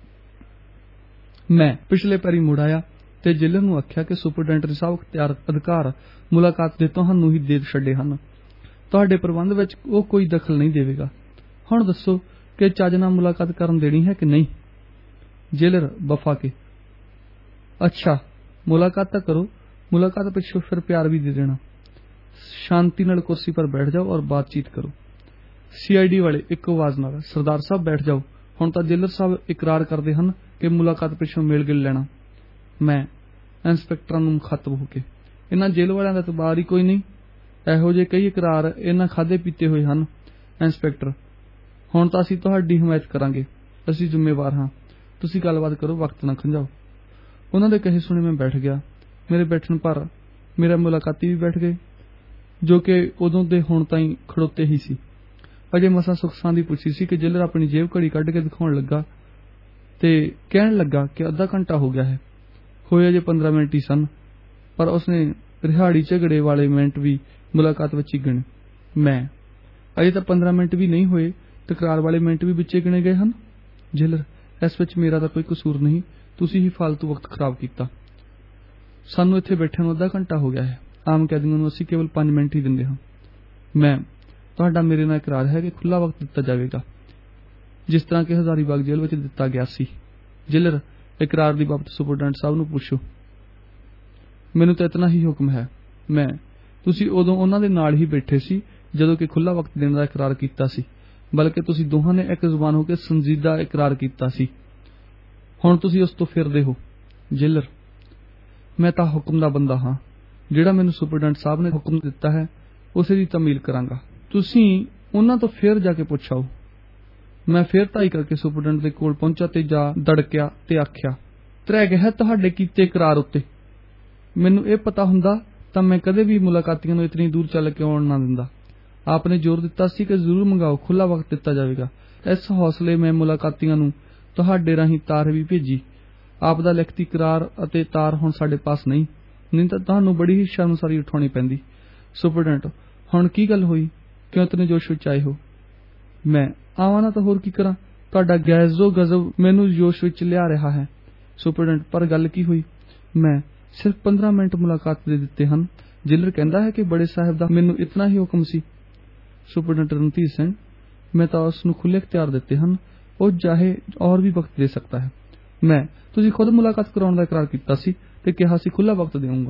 मैं पिछले पैरी मुड़ आया ते जेलर नूं आख्या कि सुपरडेंट दे सब अख्तियार अधिकार मुलाकात दे तुहानूं ही दे छड्डे हन, तुहाडे प्रबंध विच ओह कोई दखल नहीं देवेगा। हुण दस्सो कि चज नाल मुलाकात करन देनी है कि नहीं? जेलर बफा के, अच्छा मुलाकात तो करो, मुलाकात पिछों फिर प्यार भी दे देना। शांति नाल कुर्सी पर बैठ जाओ और बातचीत करो। CID वाले एक आवाज नाल, सरदार साहब बैठ जाओ, हुण तां जेलर साहब इकरार करदे हन कि मुलाकात पिछों मेल गिल लेना। मैं इंस्पैक्टरां नूं मुखातब हो के, इन्हां जेल वालियां दा तबार ही कोई नहीं, ਇਹੋ ਜਿਹੇ ਕਈ ਇਕਰਾਰ ਇਹਨਾਂ ਖਾਦੇ ਪੀਤੇ ਹੋਏ ਹਨ। ਇੰਸਪੈਕਟਰ, ਹੁਣ ਤਾਂ ਅਸੀਂ ਤੁਹਾਡੀ ਹਮਾਇਤ ਕਰਾਂਗੇ, ਅਸੀਂ ਜ਼ਿੰਮੇਵਾਰ ਹਾਂ, ਤੁਸੀਂ ਗੱਲਬਾਤ ਕਰੋ, ਵਕਤ ਨਾ ਖੰਝਾਓ। ਉਹਨਾਂ ਦੇ ਕਹੇ ਸੁਣੇ ਮੈਂ ਬੈਠ ਗਿਆ। ਮੇਰੇ ਬੈਠਣ ਪਰ ਮੇਰਾ ਮੁਲਾਕਾਤੀ ਵੀ ਬੈਠ ਗਏ, ਜੋ ਕਿ ਉਦੋਂ ਦੇ ਹੁਣ ਤਾਈਂ ਖੜੋਤੇ ਹੀ ਸੀ। ਅਜੇ ਮਸਾਂ ਸੁਖਸਾਂ ਦੀ ਪੁੱਛੀ ਸੀ ਕਿ ਜੇਲਰ ਆਪਣੀ ਜੇਬ ਘੜੀ ਕੱਢ ਕੇ ਦਿਖਾਉਣ ਲੱਗਾ ਤੇ ਕਹਿਣ ਲੱਗਾ ਕਿ ਅੱਧਾ ਘੰਟਾ ਹੋ ਗਿਆ ਹੈ। ਹੋਏ ਅਜੇ 15 ਮਿੰਟ ਹੀ ਸਨ, ਪਰ ਉਸਨੇ ਰਿਹਾੜੀ ਝਗੜੇ ਵਾਲੇ ਮਿੰਟ ਵੀ ਮੁਲਾਕਾਤ ਵਿੱਚ ਹੀ ਗਿਣੇ। ਮੈਂ ਅਜੇ ਤਾਂ 15 ਮਿੰਟ ਵੀ ਨਹੀਂ ਹੋਏ, ਤਕਰਾਰ ਵਾਲੇ ਮਿੰਟ ਵੀ ਵਿੱਚੇ ਗਿਣੇ ਗਏ ਹਨ। ਜੇਲਰ, ਇਸ ਵਿੱਚ ਮੇਰਾ ਤਾਂ ਕੋਈ ਕਸੂਰ ਨਹੀਂ, ਤੁਸੀਂ ਹੀ ਫਾਲਤੂ ਵਕਤ ਖਰਾਬ ਕੀਤਾ। ਸਾਨੂੰ ਇੱਥੇ ਬੈਠਿਆਂ ਨੂੰ ਅੱਧਾ ਘੰਟਾ ਹੋ ਗਿਆ ਹੈ, ਆਮ ਕੈਦੀਆਂ ਨੂੰ ਅਸੀਂ ਕੇਵਲ 5 ਮਿੰਟ ਹੀ ਦਿੰਦੇ ਹਾਂ। ਮੈਂ, ਤੁਹਾਡਾ ਮੇਰੇ ਨਾਲ ਇਕਰਾਰ ਹੈ ਕਿ ਖੁੱਲ੍ਹਾ ਵਕਤ ਦਿੱਤਾ ਜਾਵੇਗਾ, ਜਿਸ ਤਰ੍ਹਾਂ ਕਿ ਹਜ਼ਾਰੀਬਾਗ ਜੇਲ੍ਹ ਵਿੱਚ ਦਿੱਤਾ ਗਿਆ ਸੀ। ਜੇਲਰ, ਇਕਰਾਰ ਦੀ ਬਾਬਤ ਸੁਪਰਡੈਂਟ ਸਾਹਿਬ ਨੂੰ ਪੁੱਛੋ। ਮੈਨੂੰ ਤਾਂ ਇਤਨਾ ਹੀ ਹੁਕਮ ਹੈ। ਮੈਂ, ਤੁਸੀਂ ਉਦੋਂ ਉਹਨਾਂ ਦੇ ਨਾਲ ਹੀ ਬੈਠੇ ਸੀ ਜਦੋਂ ਕਿ ਖੁੱਲ੍ਹਾ ਵਕਤ ਦੇਣ ਦਾ ਇਕਰਾਰ ਕੀਤਾ ਸੀ, ਬਲਕਿ ਤੁਸੀਂ ਦੋਹਾਂ ਨੇ ਇੱਕ ਜ਼ੁਬਾਨ ਹੋ ਕੇ ਸੰਜੀਦਾ ਇਕਰਾਰ ਕੀਤਾ ਸੀ। ਹੁਣ ਤੁਸੀਂ ਉਸ ਤੋਂ ਫਿਰਦੇ ਹੋ। ਜੇਲਰ, ਮੈਂ ਤਾਂ ਹੁਕਮ ਦਾ ਬੰਦਾ ਹਾਂ, ਜਿਹੜਾ ਮੈਨੂੰ ਸੁਪਰਡੈਂਟ ਸਾਹਿਬ ਨੇ ਹੁਕਮ ਦਿੱਤਾ ਹੈ ਉਸੇ ਦੀ ਤਾਮੀਲ ਕਰਾਂਗਾ। ਤੁਸੀਂ ਉਹਨਾਂ ਤੋਂ ਫਿਰ ਜਾ ਕੇ ਪੁੱਛਾਓ। ਮੈਂ ਫਿਰ ਧਾਈ ਕਰਕੇ ਸੁਪਰਡੈਂਟ ਦੇ ਕੋਲ ਪਹੁੰਚਾ ਤੇ ਜਾ ਦੜਕਿਆ ਤੇ ਆਖਿਆ, ਤਰਹਿ ਗਿਆ ਤੁਹਾਡੇ ਕੀਤੇ ਇਕਰਾਰ ਉੱਤੇ। ਮੈਨੂੰ ਇਹ ਪਤਾ ਹੁੰਦਾ ਤਾਂ ਮੈਂ ਕਦੇ ਵੀ ਮੁਲਾਕਾਤੀਆਂ ਨੂੰ ਇਤਨੀ ਦੂਰ ਚੱਲ ਕੇ ਆਉਣ ਨਾ ਦਿੰਦਾ। ਆਪ ਨੇ ਜ਼ੋਰ ਦਿੱਤਾ ਸੀ ਕਿ ਜ਼ਰੂਰ ਮੰਗਾਓ, ਖੁੱਲ੍ਹਾ ਵਕਤ ਦਿੱਤਾ ਜਾਵੇਗਾ। ਇਸ ਹੌਸਲੇ ਮੈਂ ਮੁਲਾਕਾਤੀਆਂ ਨੂੰ ਤੁਹਾਡੇ ਰਾਹੀਂ ਤਾਰ ਵੀ ਭੇਜੀ। ਆਪ ਦਾ ਲਿਖਤੀ ਇਕਰਾਰ ਅਤੇ ਤਾਰ ਹੁਣ ਸਾਡੇ ਪਾਸ ਨਹੀਂ ਤਾਂ ਤੁਹਾਨੂੰ ਬੜੀ ਹੀ ਸ਼ਰਮਸਾਰੀ ਉਠਾਉਣੀ ਪੈਂਦੀ। ਸੁਪਰਡੈਂਟ, ਹੁਣ ਕੀ ਗੱਲ ਹੋਈ, ਕਿਉਂ ਇਤਨੇ ਜੋਸ਼ ਵਿੱਚ ਆਏ ਹੋ? ਮੈਂ, ਆਵਾਂ ਨਾ ਤਾਂ ਹੋਰ ਕੀ ਕਰਾਂ, ਤੁਹਾਡਾ ਗੈਜ਼ੋ ਗਜ਼ਬ ਮੈਨੂੰ ਜੋਸ਼ ਵਿੱਚ ਲਿਆ ਰਿਹਾ ਹੈ। ਸੁਪਰਡੈਂਟ, ਪਰ ਗੱਲ ਕੀ ਹੋਈ? ਮੈਂ, ਸਿਰਫ 15 ਮਿੰਟ ਮੁਲਾਕਾਤ ਦੇ ਦਿੱਤੇ ਹਨ। ਜੇਲਰ ਕਹਿੰਦਾ ਹੈ ਕਿ ਬੜੇ ਸਾਹਿਬ ਦਾ ਮੈਨੂੰ ਇਤਨਾ ਹੀ ਹੁਕਮ ਸੀ। ਸੁਪਰਡੈਂਟ ਰਣਧੀਰ ਸਿੰਘ, ਮੈਂ ਤਾਂ ਉਸ ਨੂੰ ਖੁੱਲ੍ਹੇ ਇਖਤਿਆਰ ਦਿੱਤੇ ਹਨ, ਉਹ ਚਾਹੇ ਔਰ ਵੀ ਵਕਤ ਦੇ ਸਕਦਾ ਹੈ। ਮੈਂ, ਤੁਸੀਂ ਖੁਦ ਮੁਲਾਕਾਤ ਕਰਾਉਣ ਦਾ ਇਕਰਾਰ ਕੀਤਾ ਸੀ ਤੇ ਕਿਹਾ ਸੀ ਖੁੱਲ੍ਹਾ ਵਕਤ ਦੇਵਾਂਗਾ।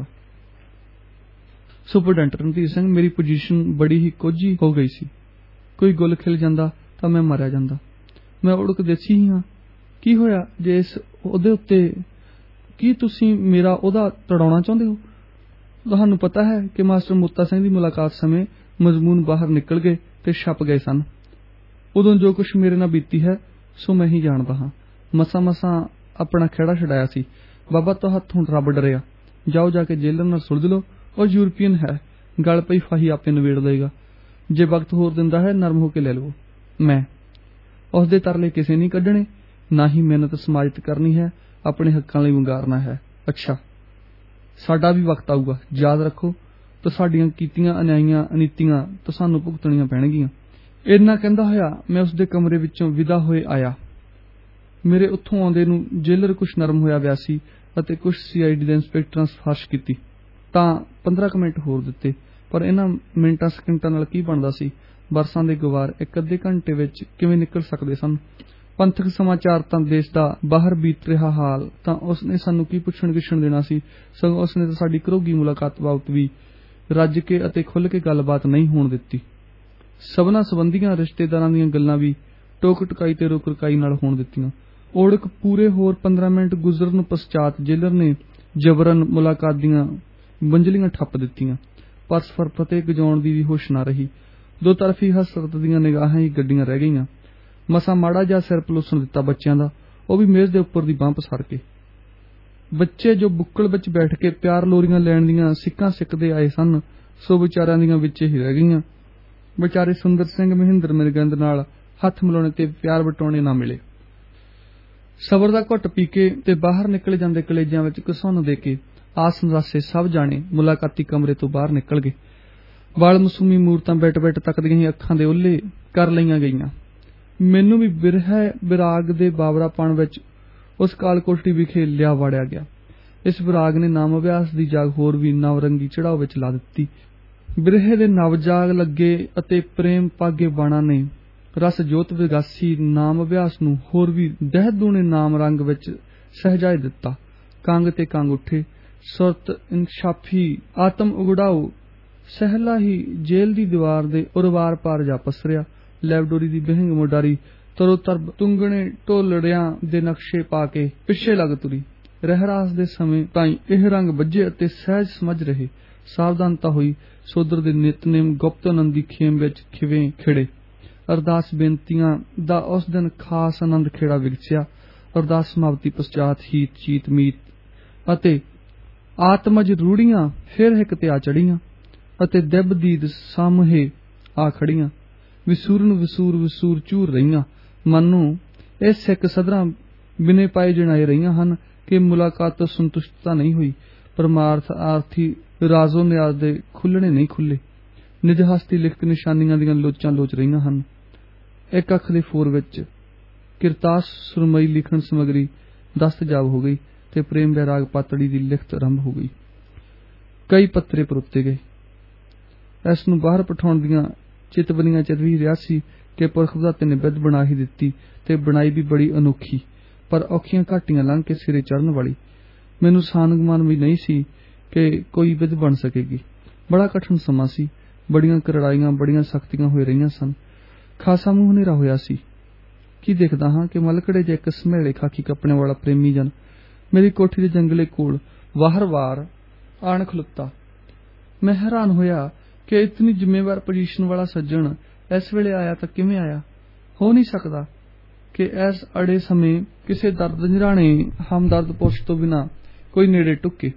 ਸੁਪਰਡੈਂਟ ਰਣਧੀਰ ਸਿੰਘ, ਮੇਰੀ ਪੋਜੀਸ਼ਨ ਬੜੀ ਹੀ ਕੋਝੀ ਹੋ ਗਈ ਸੀ। ਕੋਈ ਗੁੱਲ ਖਿਲ ਜਾਂਦਾ ਤਾਂ ਮੈਂ ਮਾਰਿਆ ਜਾਂਦਾ। ਮੈਂ ਉੜਕ ਦੇਸੀ ਹੀ ਹਾਂ। ਕੀ ਹੋਇਆ ਜੇ ਇਸ ਉਹਦੇ ਉੱਤੇ? ਕੀ ਤੁਸੀਂ ਮੇਰਾ ਉਹਦਾ ਤੜਾਉਣਾ ਚਾਹੁੰਦੇ ਹੋ? ਤੁਹਾਨੂੰ ਪਤਾ ਹੈ ਕਿ ਮਾਸਟਰ ਮੋਤਾ ਸਿੰਘ ਦੀ ਮੁਲਾਕਾਤ ਸਮੇਂ ਮਜ਼ਮੂਨ ਬਾਹਰ ਨਿਕਲ ਗਏ ਤੇ ਛਪ ਗਏ ਸਨ। ਉਦੋਂ ਜੋ ਕੁਛ ਮੇਰੇ ਨਾਲ ਬੀਤੀ ਹੈ ਸੋ ਮੈਂ ਹੀ ਜਾਣਦਾ ਹਾਂ। ਮਸਾਂ ਆਪਣਾ ਖਹਿੜਾ ਛਡਾਇਆ ਸੀ। ਬਾਬਾ ਤੋਂ ਹੱਥੋਂ ਰੱਬ ਡਰਿਆ। ਜਾਓ ਜਾ ਕੇ ਜੇਲਰ ਨਾਲ ਸੁਲਝ ਲਓ, ਉਹ ਯੂਰਪੀਅਨ ਹੈ, ਗਲ ਪਈ ਫਾਹੀ ਆਪੇ ਨਿਬੇੜ ਲਏਗਾ। ਜੇ ਵਕਤ ਹੋਰ ਦਿੰਦਾ ਹੈ ਨਰਮ ਹੋ ਕੇ ਲੈ ਲਵੋ। ਮੈਂ, ਉਸ ਦੇ ਤਰਲੇ ਕਿਸੇ ਨਹੀਂ ਕੱਢਣੇ, ਨਾ ਹੀ ਮਿਹਨਤ ਸਮਾਜਿਤ ਕਰਨੀ ਹੈ, ਆਪਣੇ ਹੱਕਾਂ ਲਈ ਵੰਗਾਰਨਾ ਹੈ। ਅੱਛਾ, ਸਾਡਾ ਵੀ ਵਕਤ ਆਊਗਾ, ਯਾਦ ਰੱਖੋ, ਤਾਂ ਸਾਡੀਆਂ ਕੀਤੀਆਂ ਅਨਿਆਈਆਂ ਅਨੀਤੀਆਂ ਤਾਂ ਸਾਨੂੰ ਭੁਗਤਣੀਆਂ ਪੈਣਗੀਆਂ। ਇੰਨਾ ਕਹਿੰਦਾ ਹੋਇਆ ਮੈਂ ਉਸ ਦੇ ਕਮਰੇ ਵਿੱਚੋਂ ਵਿਦਾ ਹੋਏ ਆਇਆ। ਮੇਰੇ ਉੱਥੋਂ ਆਉਂਦੇ ਨੂੰ ਜੇਲਰ ਕੁਛ ਨਰਮ ਹੋਇਆ ਪਿਆ ਸੀ ਅਤੇ ਕੁਛ CID ਦੇ ਇੰਸਪੈਕਟਰਾਂ ਸਿਫਾਰਿਸ਼ ਕੀਤੀ ਤਾਂ 15 ਮਿੰਟ ਹੋਰ ਦਿੱਤੇ, ਪਰ ਇਹਨਾਂ ਮਿੰਟਾਂ ਸਕਿੰਟਾਂ ਨਾਲ ਕੀ ਬਣਦਾ ਸੀ? ਬਰਸਾਂ ਦੇ ਗਵਾਰ ਇੱਕ ਅੱਧੇ ਘੰਟੇ ਵਿੱਚ ਕਿਵੇਂ ਨਿਕਲ ਸਕਦੇ ਸਨ? ਪੰਥਕ ਸਮਾਚਾਰ ਤਾਂ ਦੇਸ਼ ਦਾ ਬਾਹਰ ਬੀਤ ਰਿਹਾ ਹਾਲ ਤਾਂ ਉਸਨੇ ਸਾਨੂੰ ਕੀ ਪੁੱਛਣ ਗਿੱਛਣ ਦੇਣਾ ਸੀ। ਸਗੋਂ ਉਸਨੇ ਤਾਂ ਸਾਡੀ ਘਰੋਗੀ ਮੁਲਾਕਾਤ ਬਾਬਤ ਵੀ ਰੱਜ ਕੇ ਅਤੇ ਖੁੱਲ੍ਹ ਕੇ ਗੱਲਬਾਤ ਨਹੀਂ ਹੋਣ ਦਿੱਤੀ। ਸਭਨਾਂ ਸੰਬੰਧੀਆਂ ਰਿਸ਼ਤੇਦਾਰਾਂ ਦੀਆਂ ਗੱਲਾਂ ਵੀ ਟੋਕ ਟਕਾਈ ਤੇ ਰੁਕ ਰਕਾਈ ਨਾਲ ਹੋਣ ਦਿੱਤੀਆਂ। ਓੜਕ ਪੂਰੇ ਹੋਰ 15 ਮਿੰਟ ਗੁਜ਼ਰਨ ਪਛਾਤ ਜੇਲਰ ਨੇ ਜਬਰਨ ਮੁਲਾਕਾਤ ਦੀਆਂ ਬੰਜਲੀਆਂ ਠੱਪ ਦਿੱਤੀਆਂ। ਪਰਸਪਰ ਫਤਿਹ ਗਜਾਉਣ ਦੀ ਵੀ ਹੋਸ਼ ਨਾ ਰਹੀ। ਦੋ ਤਰਫੀ ਹਸਰਤ ਦੀਆਂ ਨਿਗਾਹਾਂ ਹੀ ਗੱਡੀਆਂ ਰਹਿ ਗਈਆਂ। ਮਸਾਂ ਮਾੜਾ ਜਿਹਾ ਸਿਰ ਪਲੋਸਣ ਦਿੱਤਾ ਬੱਚਿਆਂ ਦਾ, ਉਹ ਵੀ ਮੇਜ਼ ਦੇ ਉੱਪਰ ਦੀ ਬਾਂਹ ਪਸਾਰ ਕੇ। ਬੱਚੇ ਜੋ ਬੁੱਕਲ ਵਿੱਚ ਬੈਠ ਕੇ ਪਿਆਰ ਲੋਰੀਆਂ ਲੈਣ ਦੀਆਂ ਸਿੱਕਾਂ ਸਿੱਕਦੇ ਆਏ ਸਨ, ਸੋ ਵਿਚਾਰਿਆਂ ਦੀਆਂ ਵਿੱਚ ਹੀ ਰਹਿ ਗਈਆਂ। ਵਿਚਾਰੇ ਸੁੰਦਰ ਸਿੰਘ ਮਹਿੰਦਰ ਮਿਰਗੰਦ ਨਾਲ ਹੱਥ ਮਿਲਾਉਣੇ ਤੇ ਪਿਆਰ ਵਟਾਉਣੇ ਨਾ ਮਿਲੇ। ਸਬਰ ਦਾ ਘੁੱਟ ਪੀ ਕੇ ਤੇ ਬਾਹਰ ਨਿਕਲ ਜਾਂਦੇ ਕਲੇਜਾਂ ਵਿੱਚ ਘਸੁੰਨ ਦੇ ਕੇ ਆਸ ਨਿਰਾਸੇ ਸਭ ਜਾਣੇ ਮੁਲਾਕਾਤੀ ਕਮਰੇ ਤੋਂ ਬਾਹਰ ਨਿਕਲ ਗਏ। ਵਾਲ ਮਸੂਮੀ ਮੂਰਤਾਂ ਬੈਠ ਤੱਕਦੀਆਂ ਹੀ ਅੱਖਾਂ ਦੇ ਉੱਲੇ ਕਰ ਲਈਆਂ ਗਈਆਂ। ਮੈਨੂੰ ਵੀ ਬਿਰਹਿ ਵਿਰਾਗ ਦੇ ਬਾਵਰਾਪਣ ਵਿੱਚ ਉਸ ਕਾਲ ਕੋਠੜੀ ਵਿਖੇ ਲਿਆ ਵਾੜਿਆ ਗਿਆ। ਇਸ ਵਿਰਾਗ ਨੇ ਨਾਮ ਅਭਿਆਸ ਦੀ ਜਾਗ ਹੋਰ ਵੀ ਨਵਰੰਗੀ ਚੜਾਓ ਵਿੱਚ ਲਾ ਦਿੱਤੀ। ਬਿਰਹੇ ਦੇ ਨਵਜਾਗ ਲੱਗੇ ਅਤੇ ਪ੍ਰੇਮ ਪਾਗੇ ਬਾਣਾ ਨੇ ਰਸ ਜੋਤ ਵਿਗਾਸੀ ਨਾਮ ਅਭਿਆਸ ਨੂੰ ਹੋਰ ਵੀ ਦਹਿਦੂਣੇ ਨਾਮ ਰੰਗ ਵਿੱਚ ਸਹਿਜਾਏ ਦਿੱਤਾ। ਕੰਗ ਤੇ ਕੰਗ ਉੱਠੇ, ਸੁਰਤ ਇਨਕਸ਼ਾਫੀ ਆਤਮ ਉਗੜਾਓ ਸਹਿਲਾ ਹੀ ਜੇਲ੍ਹ ਦੀ ਦੀਵਾਰ ਦੇ ਉਰਵਾਰ ਪਾਰ ਜਾ ਪਸਰਿਆ। ਲੈਬਡੋਰੀ ਦੀ ਬਹਿੰਗ ਮੋਡਾਰੀ ਤਰੋ ਤਰਬ ਤੁੰਗਣੇ ਢੋਲੜਿਆਂ ਦੇ ਨਕਸ਼ੇ ਪਾ ਕੇ ਪਿੱਛੇ ਲੱਗ ਤੁਰੀ। ਰਹਿਰਾਸ ਦੇ ਸਮੇਂ ਤਾਈਂ ਇਹ ਰੰਗ ਬੱਝੇ ਅਤੇ ਸਹਿਜ ਸਮਝ ਰਹੇ। ਸਾਵਧਾਨਤਾ ਹੋਈ ਸੋਦਰ ਦੇ ਨਿਤਨੇਮ ਗੁਪਤ ਆਨੰਦ ਦੀ ਖੇਮ ਵਿੱਚ ਖਿਵੇਂ ਖਿੜੇ। ਅਰਦਾਸ ਬੇਨਤੀਆਂ ਦਾ ਉਸ ਦਿਨ ਖਾਸ ਆਨੰਦ ਖੇੜਾ ਵਿਗਸਿਆ। ਅਰਦਾਸ ਸਮਾਪਤੀ ਪਸ਼ਚਾਤ ਹੀਤ ਚੀਤ ਮੀਤ ਅਤੇ ਆਤਮਜ ਰੂੜੀਆਂ ਫਿਰ ਹਿੱਕ ਤੇ ਆ ਚੜੀਆਂ ਅਤੇ ਦਿਬ ਦੀਦ ਸਾਹਮਣੇ ਆ ਖੜੀਆਂ। ਵਿਸੂਰਨ ਵਿਸੂਰ ਝੂਰ ਰਹੀਆਂ। ਮਨ ਨੂੰ ਇਹ ਸਿੱਖ ਸਦਰਾਂ ਬਿਨੇ ਪਾਏ ਜਣਾਏ ਰਹੀਆਂ ਹਨ ਕਿ ਮੁਲਾਕਾਤ ਤੋਂ ਸੰਤੁਸ਼ਟਤਾ ਨਹੀਂ ਹੋਈ। ਪਰਮਾਰਥ ਆਰਥੀ ਰਾਜ਼ੋ ਨਿਆਜ਼ ਦੇ ਖੁੱਲਣੇ ਨਹੀਂ ਖੁੱਲੇ। ਨਿਜ ਹਸਤੀ ਲਿਖਤ ਨਿਸ਼ਾਨੀਆਂ ਦੀਆਂ ਲੋਚਾਂ ਲੋਚ ਰਹੀਆਂ ਹਨ। ਇੱਕ ਅੱਖ ਦੇ ਫੋਰ ਵਿੱਚ ਕਿਰਤਾਸ ਸੁਰਮਈ ਲਿਖਣ ਸਮਗਰੀ ਦਸਤਜਾਬ ਹੋ ਗਈ ਤੇ ਪ੍ਰੇਮ ਵੈਰਾਗ ਪਾਤੜੀ ਦੀ ਲਿਖਤ ਆਰੰਭ ਹੋ ਗਈ। ਕਈ ਪੱਤਰੇ ਪਰੋਤੇ ਗਏ। ਇਸ ਨੂੰ ਬਾਹਰ ਪਠਾਉਣ ਦੀਆਂ ਚਿਤਵਨੀਆਂ ਚ ਵੀ ਰਿਹਾ ਸੀ ਕਿ ਪੁਰਖ ਦਾਤੇ ਨੇ ਬਿੱਧ ਬਣਾ ਹੀ ਦਿੱਤੀ ਤੇ ਬਣਾਈ ਵੀ ਬੜੀ ਅਨੋਖੀ ਪਰ ਔਖੀਆਂ ਘਾਟੀਆਂ ਲੰਘ ਕੇ ਸਿਰੇ ਚੜ੍ਹਨ ਵਾਲੀ। ਮੈਨੂੰ ਸਾਨਗਮਾਨ ਵੀ ਨਹੀਂ ਸੀ ਕਿ ਕੋਈ ਬਿੱਧ ਬਣ ਸਕੇਗੀ। ਬੜਾ ਕਠਿਨ ਸਮਾਂ ਸੀ। ਬੜੀਆਂ ਕਰੜਾਈਆਂ ਬੜੀਆਂ ਸਖਤੀਆਂ ਹੋਈ ਰਹੀਆਂ ਸਨ। ਖਾਸਾ ਮੂੰਹ ਹਨੇਰਾ ਹੋਇਆ ਸੀ। ਕੀ ਦੇਖਦਾ ਹਾਂ ਕਿ ਮਲਕੜੇ ਚ ਇੱਕ ਸਮੇਲੇ ਖਾਕੀ ਕੱਪੜਿਆਂ ਵਾਲਾ ਪ੍ਰੇਮੀ ਜਨ ਮੇਰੀ ਕੋਠੀ ਦੇ ਜੰਗਲੇ ਕੋਲ ਵਾਰ ਆਣ ਖਲੋਤਾ। ਮੈਂ ਹੈਰਾਨ ਹੋਇਆ ਕਿ ਇਤਨੀ ਜ਼ਿੰਮੇਵਾਰ ਪੋਜੀਸ਼ਨ ਵਾਲਾ ਸੱਜਣ ਇਸ ਵੇਲੇ ਆਇਆ ਤਾਂ ਕਿਵੇਂ ਆਇਆ। ਹੋ ਨਹੀਂ ਸਕਦਾ ਕਿ ਇਸ ਅੜੇ ਸਮੇਂ ਕਿਸੇ ਦਰਦ ਨਿਰਾਣੇ ਹਮਦਰਦ ਪੁਰਸ਼ ਤੋਂ ਬਿਨਾਂ ਕੋਈ ਨੇੜੇ ਟੁੱਕੇ।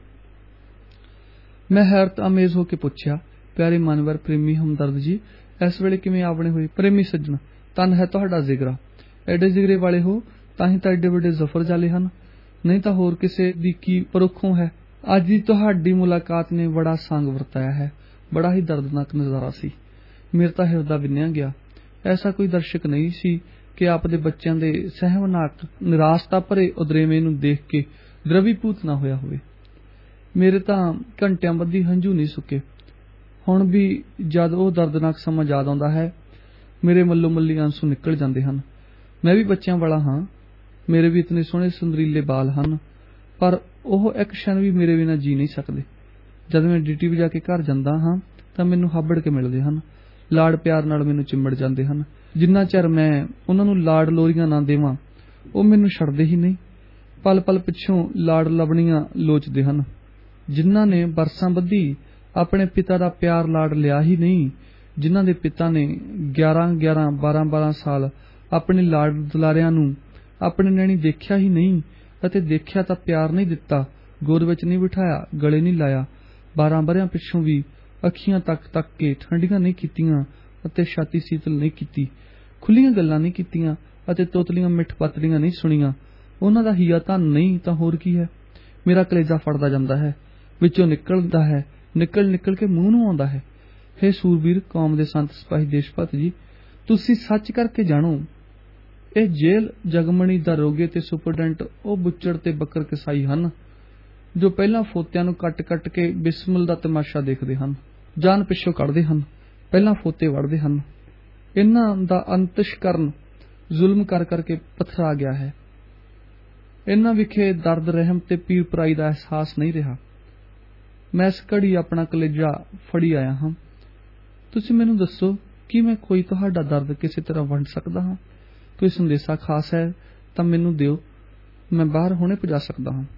ਮੈਂ ਹੈਰਤ ਅਮੇਜ਼ ਹੋ ਕੇ ਪੁੱਛਿਆ, ਪਿਆਰੇ ਮਾਨਵਰ ਪ੍ਰੇਮੀ ਹਮਦਰਦ ਜੀ, ਇਸ ਵੇਲੇ ਕਿਵੇਂ ਆਵਣੇ ਹੋਏ? ਪ੍ਰੇਮੀ ਸੱਜਣ, ਧੰਨ ਹੈ ਤੁਹਾਡਾ ਜ਼ਿਗਰਾ। ਐਡੇ ਜ਼ਿਗਰੇ ਵਾਲੇ ਹੋ ਤਾਂ ਹੀ ਤਾਂ ਐਡੇ ਵੱਡੇ ਜ਼ਫਰ ਜਾਲੇ ਹਨ, ਨਹੀਂ ਤਾਂ ਹੋਰ ਕਿਸੇ ਦੀ ਕੀ ਪਰੋਖੋਂ ਹੈ। ਅੱਜ ਦੀ ਤੁਹਾਡੀ ਮੁਲਾਕਾਤ ਨੇ ਬੜਾ ਸੰਗ ਵਰਤਾਇਆ ਹੈ। ਬੜਾ ਹੀ ਦਰਦਨਾਕ ਨਜ਼ਾਰਾ ਸੀ। ਮੇਰਾ ਤਾਂ ਹਿਰਦਾ ਵਿੰਨਿਆ ਗਿਆ। ਐਸਾ ਕੋਈ ਦਰਸ਼ਕ ਨਹੀਂ ਸੀ ਕਿ ਆਪ ਦੇ ਬੱਚਿਆਂ ਦੇ ਸਹਿਮਨਾਕ ਨਿਰਾਸ਼ਤਾ ਭਰੇ ਉਦਰੇਵੇਂ ਨੂੰ ਦੇਖ ਕੇ ਦ੍ਰਵੀਭੂਤ ਨਾ ਹੋਇਆ ਹੋਵੇ। ਮੇਰੇ ਤਾਂ ਘੰਟਿਆਂ ਬੱਧੀ ਹੰਝੂ ਨਹੀਂ ਸੁੱਕੇ। ਹੁਣ ਵੀ ਜਦ ਉਹ ਦਰਦਨਾਕ ਸਮਾਂ ਯਾਦ ਆਉਂਦਾ ਹੈ ਮੇਰੇ ਮੱਲੋ ਮੱਲੀ ਆਂਸੂ ਨਿਕਲ ਜਾਂਦੇ ਹਨ। ਮੈਂ ਵੀ ਬੱਚਿਆਂ ਵਾਲਾ ਹਾਂ। ਮੇਰੇ ਵੀ ਇਤਨੇ ਸੋਹਣੇ ਸੁੰਦਰੀਲੇ ਬਾਲ ਹਨ ਪਰ ਉਹ ਇੱਕ ਛਣ ਵੀ ਮੇਰੇ ਬਿਨਾਂ ਜੀ ਨਹੀਂ ਸਕਦੇ। ਜਦ ਮੈਂ ਡਿਊਟੀ ਵਜਾ ਕੇ ਘਰ ਜਾਂਦਾ ਹਾਂ ਤਾਂ ਮੈਨੂੰ ਹਾਬੜ ਕੇ ਮਿਲਦੇ ਹਨ। ਲਾਡ ਪਿਆਰ ਨਾਲ ਮੈਨੂੰ ਚਿੰਬੜ ਜਾਂਦੇ ਹਨ। ਜਿੰਨਾ ਚਿਰ ਮੈਂ ਉਹਨਾਂ ਨੂੰ ਲਾਡ ਲੋਰੀਆਂ ਨਾ ਦੇਵਾਂ ਉਹ ਮੈਨੂੰ ਛੱਡਦੇ ਹੀ ਨਹੀਂ। ਪਲ ਪਲ ਪਿੱਛੋਂ ਲਾਡ ਲਵਣੀਆਂ ਲੋਚਦੇ ਹਨ। ਜਿਨ੍ਹਾਂ ਨੇ ਬਰਸਾਂ ਬੱਧੀ ਆਪਣੇ ਪਿਤਾ ਦਾ ਪਿਆਰ ਲਾਡ ਲਿਆ ਹੀ ਨਹੀਂ, ਜਿਨ੍ਹਾਂ ਦੇ ਪਿਤਾ ਨੇ 11-11 12-12 ਸਾਲ ਆਪਣੇ ਲਾਡ ਦੁਲਾਰਿਆਂ ਨੂੰ ਆਪਣੇ ਨੈਣੀ ਦੇਖਿਆ ਹੀ ਨਹੀਂ ਅਤੇ ਦੇਖਿਆ ਤਾਂ ਪਿਆਰ ਨਹੀਂ ਦਿੱਤਾ, ਗੋਦ ਵਿੱਚ ਨਹੀਂ ਬਿਠਾਇਆ, ਗਲੇ ਨਹੀਂ ਲਾਇਆ। 12 ਵਰ੍ਹਿਆਂ ਪਿੱਛੋਂ ਵੀ ਅੱਖੀਆਂ ਤੱਕ ਕੇ ਠੰਡੀਆਂ ਨਹੀਂ ਕੀਤੀਆਂ ਅਤੇ ਛਾਤੀ ਸੀਤਲ ਨਹੀਂ ਕੀਤੀ, ਖੁੱਲੀਆਂ ਗੱਲਾਂ ਨਹੀਂ ਕੀਤੀਆਂ ਅਤੇ ਤੋਤਲੀਆਂ ਮਿੱਠ ਪਤਲੀਆਂ ਨਹੀਂ ਸੁਣੀਆਂ। ਉਹਨਾਂ ਦਾ ਹੀਆ ਧਨ ਨਹੀਂ ਤਾਂ ਹੋਰ ਕੀ ਹੈ। ਮੇਰਾ ਕਲੇਜਾ ਫੜਦਾ ਜਾਂਦਾ ਹੈ, ਵਿੱਚੋਂ ਨਿਕਲਦਾ ਹੈ, ਨਿਕਲ ਕੇ ਮੂੰਹ ਨੂੰ ਆਉਂਦਾ ਹੈ। ਹੇ ਸੂਰਬੀਰ ਕੌਮ ਦੇ ਸੰਤ ਸਿਪਾਹੀ ਦੇਸ਼ ਭਗਤ ਜੀ, ਤੁਸੀਂ ਸੱਚ ਕਰਕੇ ਜਾਣੋ, ਇਹ ਜੇਲ੍ਹ ਜਗਮਣੀ ਦਰੋਗੇ ਤੇ ਸੁਪਰਡੈਂਟ ਉਹ ਬੁੱਚੜ ਤੇ ਬੱਕਰ ਕਸਾਈ ਹਨ ਜੋ ਪਹਿਲਾਂ ਫੋਤਿਆਂ ਨੂੰ ਕੱਟ ਕੇ ਬਿਸਮਿਲ ਦਾ ਤਮਾਸ਼ਾ ਦੇਖਦੇ ਹਨ, ਜਾਨ ਪਿੱਛੋਂ ਕੱਢਦੇ ਹਨ, ਪਹਿਲਾਂ ਫੋਤੇ ਵੜਦੇ ਹਨ। ਇਹਨਾਂ ਦਾ ਅੰਤਸ਼ਕਰਨ ਜ਼ੁਲਮ ਕਰਕੇ ਪੱਥਰਾ ਗਿਆ ਹੈ। ਇਹਨਾਂ ਵਿਖੇ ਦਰਦ ਰਹਿਮ ਤੇ ਪੀਰ ਪਰਾਈ ਦਾ ਅਹਿਸਾਸ ਨਹੀਂ ਰਿਹਾ। ਮੈਂ ਇਸ ਘੜੀ ਆਪਣਾ ਕਲੇਜਾ ਫੜੀ ਆਇਆ ਹਾਂ। ਤੁਸੀਂ ਮੈਨੂੰ ਦੱਸੋ ਕਿ ਮੈਂ ਕੋਈ ਤੁਹਾਡਾ ਦਰਦ ਕਿਸੇ ਤਰ੍ਹਾਂ ਵੰਡ ਸਕਦਾ ਹਾਂ? ਕੋਈ ਸੰਦੇਸ਼ਾ ਖਾਸ ਹੈ ਤਾਂ ਮੈਨੂੰ ਦਿਓ, ਮੈਂ ਬਾਹਰ ਹੁਣੇ ਪੁਜਾ ਸਕਦਾ ਹਾਂ।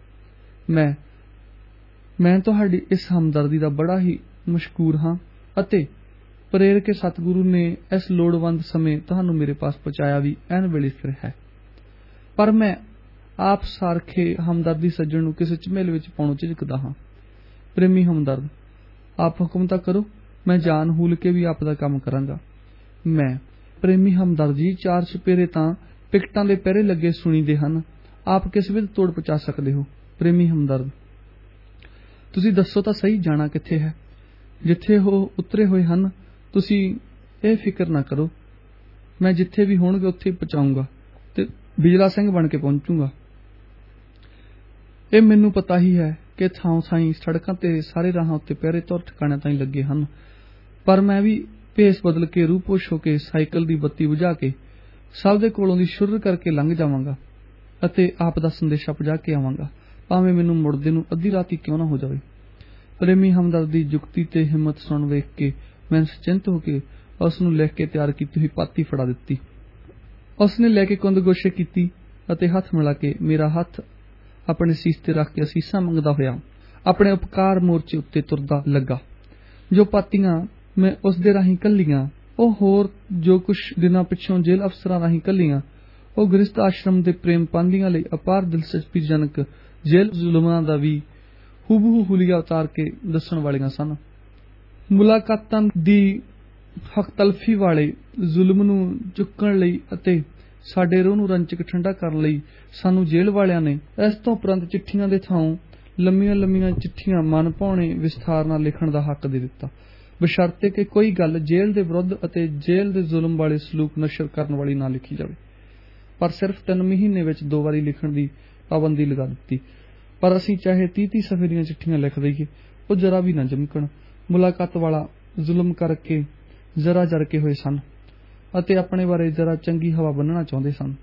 ਮੈਂ ਤੁਹਾਡੀ ਇਸ ਹਮਦਰਦੀ ਦਾ ਬੜਾ ਹੀ ਮਸ਼ਕੂਰ ਹਾਂ ਅਤੇ ਪ੍ਰੇਰ ਕੇ ਸਤਿਗੁਰੂ ਨੇ ਇਸ ਲੋੜਵੰਦ ਸਮੇਂ ਤੁਹਾਨੂੰ ਮੇਰੇ ਪਾਸ ਪਹੁੰਚਾਇਆ ਵੀ ਐਨ ਵੇਲੇ ਸਿਰ ਹੈ। ਪਰ ਮੈਂ ਆਪ ਸਾਰਖੇ ਹਮਦਰਦੀ ਸੱਜਣ ਨੂੰ ਕਿਸੇ ਝਮੇਲੇ ਵਿੱਚ ਪਾਉਣੋਂ ਝਿਜਕਦਾ ਹਾਂ। ਪ੍ਰੇਮੀ ਹਮਦਰਦ, ਆਪ ਹੁਕਮ ਤਾਂ ਕਰੋ, ਮੈਂ ਜਾਨ ਹੂਲ ਕੇ ਵੀ ਆਪ ਦਾ ਕੰਮ ਕਰਾਂਗਾ। ਮੈਂ ਪ੍ਰੇਮੀ ਹਮਦਰਦ ਜੀ, 4 ਚੁਪੇਰੇ ਤਾਂ ਪਿਕਟਾਂ ਦੇ ਪਹਿਰੇ ਲੱਗੇ ਸੁਣੀਦੇ ਹਨ, ਆਪ ਕਿਸ ਵੇਲੇ ਤੋੜ ਪਹੁੰਚਾ ਸਕਦੇ ਹੋ। ਪ੍ਰੇਮੀ ਹਮਦਰਦ, ਤੁਸੀਂ ਦੱਸੋ ਤਾਂ ਸਹੀ, ਜਾਣਾ ਕਿੱਥੇ ਹੈ? ਜਿੱਥੇ ਉਹ ਉਤਰੇ ਹੋਏ ਹਨ ਤੁਸੀਂ ਇਹ ਫਿਕਰ ਨਾ ਕਰੋ, ਮੈਂ ਜਿੱਥੇ ਵੀ ਹੋਣਗੇ ਉੱਥੇ ਪਹੁੰਚਾਊਂਗਾ ਤੇ ਬਿਜਲਾ ਸਿੰਘ ਬਣ ਕੇ ਪਹੁੰਚੂੰਗਾ। ਇਹ ਮੈਨੂੰ ਪਤਾ ਹੀ ਹੈ ਕਿ ਥਾਂ ਥਾਈਂ ਸੜਕਾਂ ਤੇ ਸਾਰੇ ਰਾਹਾਂ ਉੱਤੇ ਪਹਿਰੇ ਧੁਰ ਠਿਕਾਣਿਆਂ ਤਾਈਂ ਲੱਗੇ ਹਨ, ਪਰ ਮੈਂ ਵੀ ਭੇਸ ਬਦਲ ਕੇ ਰੂਪੋਸ਼ ਹੋ ਕੇ ਸਾਈਕਲ ਦੀ ਬੱਤੀ ਬੁਝਾ ਕੇ ਸਭ ਦੇ ਕੋਲੋਂ ਦੀ ਸ਼ੁਰ ਕਰਕੇ ਲੰਘ ਜਾਵਾਂਗਾ ਅਤੇ ਆਪ ਦਾ ਸੰਦੇਸ਼ਾ ਪੁਜਾ ਕੇ ਆਵਾਂਗਾ ਭਾਵੇਂ ਮੈਨੂੰ ਮੁੜਦੇ ਨੂੰ ਅੱਧੀ ਰਾਤ ਹੀ ਕਿਉਂ ਨਾ ਹੋ ਜਾਵੇ। ਪ੍ਰੇਮੀ ਹਮਦਰਦ ਦੀ ਜੁਗਤੀ ਤੇ ਹਿੰਮਤ ਸੁਣ ਵੇਖ ਕੇ ਮੈਂ ਨਿਸ਼ਚਿੰਤ ਹੋ ਕੇ ਉਸ ਨੂੰ ਲਿਖ ਕੇ ਤਿਆਰ ਕੀਤੀ ਹੋਈ ਪਾਤੀ ਫੜਾ ਦਿੱਤੀ। ਉਸ ਨੇ ਲੈ ਕੇ ਕੁੰਦਗੋਸ਼ੇ ਕੀਤੀ ਅਤੇ ਹੱਥ ਮਿਲਾ ਕੇ ਮੇਰਾ ਹੱਥ ਆਪਣੇ ਸੀਸ ਤੇ ਰੱਖ ਕੇ ਅਸੀਸਾਂ ਮੰਗਦਾ ਹੋਇਆ ਆਪਣੇ ਉਪਕਾਰ ਮੋਰਚੇ ਉੱਤੇ ਤੁਰਦਾ ਲੱਗਾ। ਜੋ ਪਾਤੀਆਂ ਮੈਂ ਉਸ ਦੇ ਰਾਹੀਂ ਘੱਲੀਆਂ, ਉਹ ਹੋਰ ਜੋ ਕੁਝ ਦਿਨਾਂ ਪਿੱਛੋਂ ਜੇਲ੍ਹ ਅਫਸਰਾਂ ਰਾਹੀਂ ਘੱਲੀਆਂ, ਉਹ ਗ੍ਰਸਥ ਆਸ਼ਰਮ ਦੇ ਪ੍ਰੇਮ ਪਾਂਧੀਆਂ ਲਈ ਅਪਾਰ ਦਿਲਚਸਪੀਜਨਕ ਜੇਲ੍ਹ ਜ਼ੁਲਮਾਂ ਦਾ ਵੀ ਹੂਬਹੂ ਹੁਲੀਆ ਉਤਾਰ ਕੇ ਦੱਸਣ ਵਾਲੀਆਂ ਸਨ। ਮੁਲਾਕਾਤਾਂ ਦੀ ਹੱਕ ਤਲਫੀ ਵਾਲੇ ਜ਼ੁਲਮ ਨੂੰ ਚੁੱਕਣ ਲਈ ਅਤੇ ਸਾਡੇ ਰੂਹ ਨੂੰ ਰੰਚਕ ਠੰਡਾ ਕਰਨ ਲਈ ਸਾਨੂੰ ਜੇਲ੍ਹ ਵਾਲਿਆਂ ਨੇ ਇਸ ਤੋਂ ਉਪਰੰਤ ਚਿੱਠੀਆਂ ਦੇ ਥਾਂ ਲੰਮੀਆਂ ਚਿੱਠੀਆਂ ਮਨ ਭਾਉਣੇ ਵਿਸਥਾਰ ਨਾਲ ਲਿਖਣ ਦਾ ਹੱਕ ਦੇ ਦਿੱਤਾ, ਬਸ਼ਰਤੇ ਕਿ ਕੋਈ ਗੱਲ ਜੇਲ੍ਹ ਦੇ ਵਿਰੁੱਧ ਅਤੇ ਜੇਲ੍ਹ ਦੇ ਜ਼ੁਲਮ ਵਾਲੇ ਸਲੂਕ ਨਸ਼ਰ ਕਰਨ ਵਾਲੀ ਨਾ ਲਿਖੀ ਜਾਵੇ। ਪਰ ਸਿਰਫ 3 ਮਹੀਨੇ ਵਿੱਚ 2 ਵਾਰੀ ਲਿਖਣ ਦੀ ਪਾਬੰਦੀ ਲਗਾ ਦਿੱਤੀ। ਪਰ ਅਸੀਂ ਚਾਹੇ 30 ਸਫ਼ੇ ਦੀਆਂ ਚਿੱਠੀਆਂ ਲਿਖ ਦਈਏ, ਉਹ ਜਰਾ ਵੀ ਨਾ ਚਮਕਣ। ਮੁਲਾਕਾਤ ਵਾਲਾ ਜ਼ੁਲਮ ਕਰਕੇ ਜ਼ਰਾ ਜਰਕੇ ਹੋਏ ਸਨ ਅਤੇ ਆਪਣੇ ਬਾਰੇ ਜ਼ਰਾ ਚੰਗੀ ਹਵਾ ਬੰਨਣਾ ਚਾਹੁੰਦੇ ਸਨ।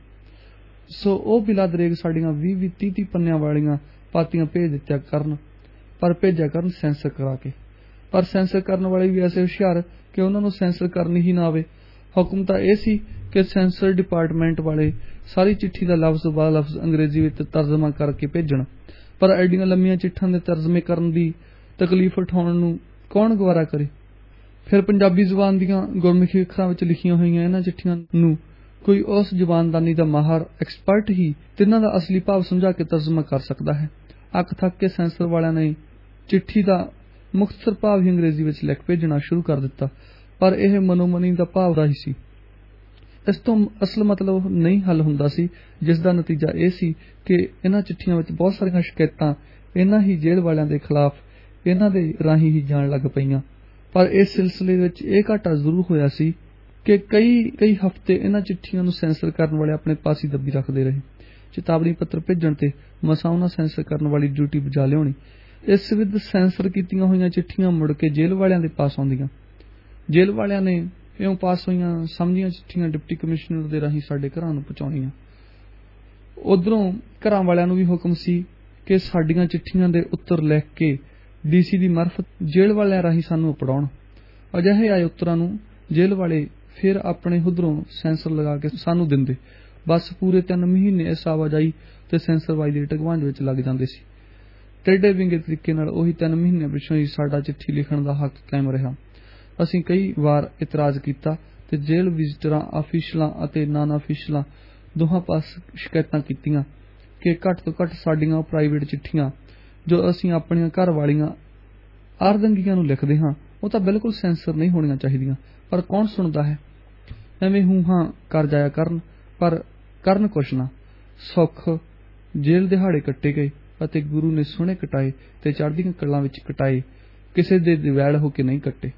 ਸੋ ਉਹ ਬਿਲਾ ਦਰੇਗ ਸਾਡੀਆਂ 20-30 ਪੰਨਿਆਂ ਵਾਲੀਆਂ ਪਾਤੀਆਂ ਭੇਜ ਦਿੱਤਿਆ ਕਰਨ, ਪਰ ਭੇਜਿਆ ਕਰਨ ਸੈਂਸਰ ਕਰਾ ਕੇ। ਪਰ ਸੈਂਸਰ ਕਰਨ ਵਾਲੇ ਵੀ ਐਸੇ ਹੁਸ਼ਿਆਰ ਕਿ ਉਹਨਾਂ ਨੂੰ ਸੈਂਸਰ ਕਰਨੀ ਹੀ ਨਾ ਆਵੇ। ਹੁਕਮ ਤਾਂ ਇਹ ਸੀ ਕਿ ਸੈਂਸਰ ਡਿਪਾਰਟਮੈਂਟ ਵਾਲੇ ਸਾਰੀ ਚਿੱਠੀ ਦਾ ਲਫ਼ਜ਼ ਬਾ ਲਫ਼ਜ਼ ਅੰਗਰੇਜ਼ੀ ਵਿੱਚ ਤਰਜਮਾ ਕਰਕੇ ਭੇਜਣ। ਪਰ ਐਡੀਆਂ ਲੰਮੀਆਂ ਚਿੱਠਾਂ ਦੇ ਤਰਜਮੇ ਕਰਨ ਦੀ ਤਕਲੀਫ ਉਠਾਉਣ ਨੂੰ ਕੌਣ ਗਵਾਰਾ ਕਰੇ। ਫਿਰ ਪੰਜਾਬੀ ਜ਼ੁਬਾਨ ਦੀਆਂ ਗੁਰਮੁਖੀ ਅੱਖਰਾਂ ਵਿੱਚ ਲਿਖੀਆਂ ਹੋਈਆਂ ਇਹਨਾਂ ਚਿੱਠੀਆਂ ਨੂੰ ਕੋਈ ਉਸ ਜ਼ੁਬਾਨਦਾਨੀ ਦਾ ਮਾਹਰ ਐਕਸਪਰਟ ਹੀ ਤਿੰਨਾਂ ਦਾ ਅਸਲੀ ਭਾਵ ਸਮਝਾ ਕੇ ਤਰਜਮਾ ਕਰ ਸਕਦਾ ਹੈ। ਅੱਕ ਥੱਕ ਕੇ ਸੈਂਸਰ ਵਾਲਿਆਂ ਨੇ ਚਿੱਠੀ ਦਾ ਮੁਖਤਸਰ ਭਾਵ ਹੀ ਅੰਗਰੇਜ਼ੀ ਵਿੱਚ ਲਿਖ ਭੇਜਣਾ ਸ਼ੁਰੂ ਕਰ ਦਿੱਤਾ, ਪਰ ਇਹ ਮਨੋਮਨੀ ਦਾ ਭਾਵ ਦਾ ਹੀ ਸੀ। ਇਸ ਤੋਂ ਅਸਲ ਮਤਲਬ ਨਹੀਂ ਹੱਲ ਹੁੰਦਾ ਸੀ, ਜਿਸ ਦਾ ਨਤੀਜਾ ਇਹ ਸੀ ਕਿ ਇਹਨਾਂ ਚਿੱਠੀਆਂ ਵਿੱਚ ਬਹੁਤ ਸਾਰੀਆਂ ਸ਼ਿਕਾਇਤਾਂ ਇਹਨਾਂ ਹੀ ਜੇਲ੍ਹ ਵਾਲਿਆਂ ਦੇ ਖਿਲਾਫ ਇਹਨਾਂ ਦੇ ਰਾਹੀਂ ਹੀ ਜਾਣ ਲੱਗ ਪਈਆਂ। ਪਰ ਇਸ ਸਿਲਸਿਲੇ ਵਿੱਚ ਇਹ ਘਾਟਾ ਜ਼ਰੂਰ ਹੋਇਆ ਸੀ ਕਿ ਕਈ ਹਫ਼ਤੇ ਇਹਨਾਂ ਚਿੱਠੀਆਂ ਨੂੰ ਸੈਂਸਰ ਕਰਨ ਵਾਲੇ ਆਪਣੇ ਪਾਸ ਹੀ ਦੱਬੀ ਰੱਖਦੇ ਰਹੇ। ਚੇਤਾਵਨੀ ਪੱਤਰ ਭੇਜਣ ਤੇ ਮਸਾਂ ਉਹਨਾਂ ਸੈਂਸਰ ਕਰਨ ਵਾਲੀ ਡਿਊਟੀ ਬਜਾ ਲਿਆਉਣੀ। ਇਸ ਵਿਧ ਸੈਂਸਰ ਕੀਤੀਆਂ ਹੋਈਆਂ ਚਿੱਠੀਆਂ ਮੁੜ ਕੇ ਜੇਲ੍ਹ ਵਾਲਿਆਂ ਦੇ ਪਾਸ ਆਉਂਦੀਆਂ। ਜੇਲ੍ਹ ਵਾਲਿਆਂ ਨੇ ਇਉਂ ਪਾਸ ਹੋਈਆਂ ਸਮਝੀਆਂ ਚਿੱਠੀਆਂ ਡਿਪਟੀ ਕਮਿਸ਼ਨਰ ਦੇ ਰਾਹੀਂ ਸਾਡੇ ਘਰਾਂ ਨੂੰ ਪਹੁੰਚਾਉਣੀਆਂ। ਉਧਰੋਂ ਘਰਾਂ ਵਾਲਿਆਂ ਨੂੰ ਵੀ ਹੁਕਮ ਸੀ ਕਿ ਸਾਡੀਆਂ ਚਿੱਠੀਆਂ ਦੇ ਉੱਤਰ ਲਿਖ ਕੇ ਡੀਸੀ ਦੀ ਮਾਰਫਤ ਜੇਲ੍ਹ ਵਾਲਿਆਂ ਰਾਹੀਂ ਸਾਨੂੰ ਪੜਾਉਣ। ਅਜਿਹੇ ਆਏ ਉੱਤਰਾਂ ਨੂੰ ਜੇਲ੍ਹ ਵਾਲੇ ਫਿਰ ਆਪਣੇ ਹੁਦਰੋਂ ਸੈਂਸਰ ਲਗਾ ਕੇ ਸਾਨੂੰ ਦਿੰਦੇ। ਬਸ ਪੂਰੇ 3 ਮਹੀਨੇ ਇਸ ਆਵਾਜਾਈ ਤੇ ਸੈਂਸਰਬਾਜ਼ੀ ਦੇ ਢਗਵਾਂਜ ਵਿੱਚ ਲੱਗ ਜਾਂਦੇ ਸੀ। ਟੇਢੇ ਵਿੰਗੇ ਤਰੀਕੇ ਨਾਲ ਉਹੀ 3 ਮਹੀਨਿਆਂ ਪਿੱਛੋਂ ਹੀ ਸਾਡਾ ਚਿੱਠੀ ਲਿਖਣ ਦਾ ਹੱਕ ਕਾਇਮ ਰਿਹਾ। ਅਸੀਂ ਕਈ ਵਾਰ ਇਤਰਾਜ਼ ਕੀਤਾ ਤੇ ਜੇਲ੍ਹ ਵਿਜ਼ਟਰਾਂ, ਅਫੀਸ਼ਲਾਂ ਅਤੇ ਨਾਨ ਅਫੀਸ਼ਲਾਂ ਦੋਹਾਂ ਪਾਸ ਸ਼ਿਕਾਇਤਾਂ ਕੀਤੀਆਂ ਕਿ ਘੱਟ ਤੋਂ ਘੱਟ ਸਾਡੀਆਂ ਪ੍ਰਾਈਵੇਟ ਚਿੱਠੀਆਂ ਜੋ ਅਸੀਂ ਆਪਣੀਆਂ ਘਰ ਵਾਲੀਆਂ ਆਰਦੰਗੀਆਂ ਨੂੰ ਲਿਖਦੇ ਹਾਂ, ਉਹ ਤਾਂ ਬਿਲਕੁਲ ਸੈਂਸਰ ਨਹੀਂ ਹੋਣੀਆਂ ਚਾਹੀਦੀਆਂ। ਪਰ ਕੌਣ ਸੁਣਦਾ ਹੈ। ਐਵੇਂ ਹੂੰ-ਹਾਂ ਕਰ ਜਾਇਆ ਕਰਨ, ਪਰ ਕਰਨ ਕੁਛ ਨਾ। ਸੁੱਖ ਜੇਲ੍ਹ ਦਿਹਾੜੇ ਕੱਟੇ ਗਏ ਅਤੇ ਗੁਰੂ ਨੇ ਸੋਹਣੇ ਕਟਾਏ ਤੇ ਚੜ੍ਹਦੀਆਂ ਕਲਾਂ ਵਿੱਚ ਕਟਾਏ, ਕਿਸੇ ਦੇ ਦਿਵੈਲ ਹੋ ਕੇ ਨਹੀਂ ਕੱਟੇ।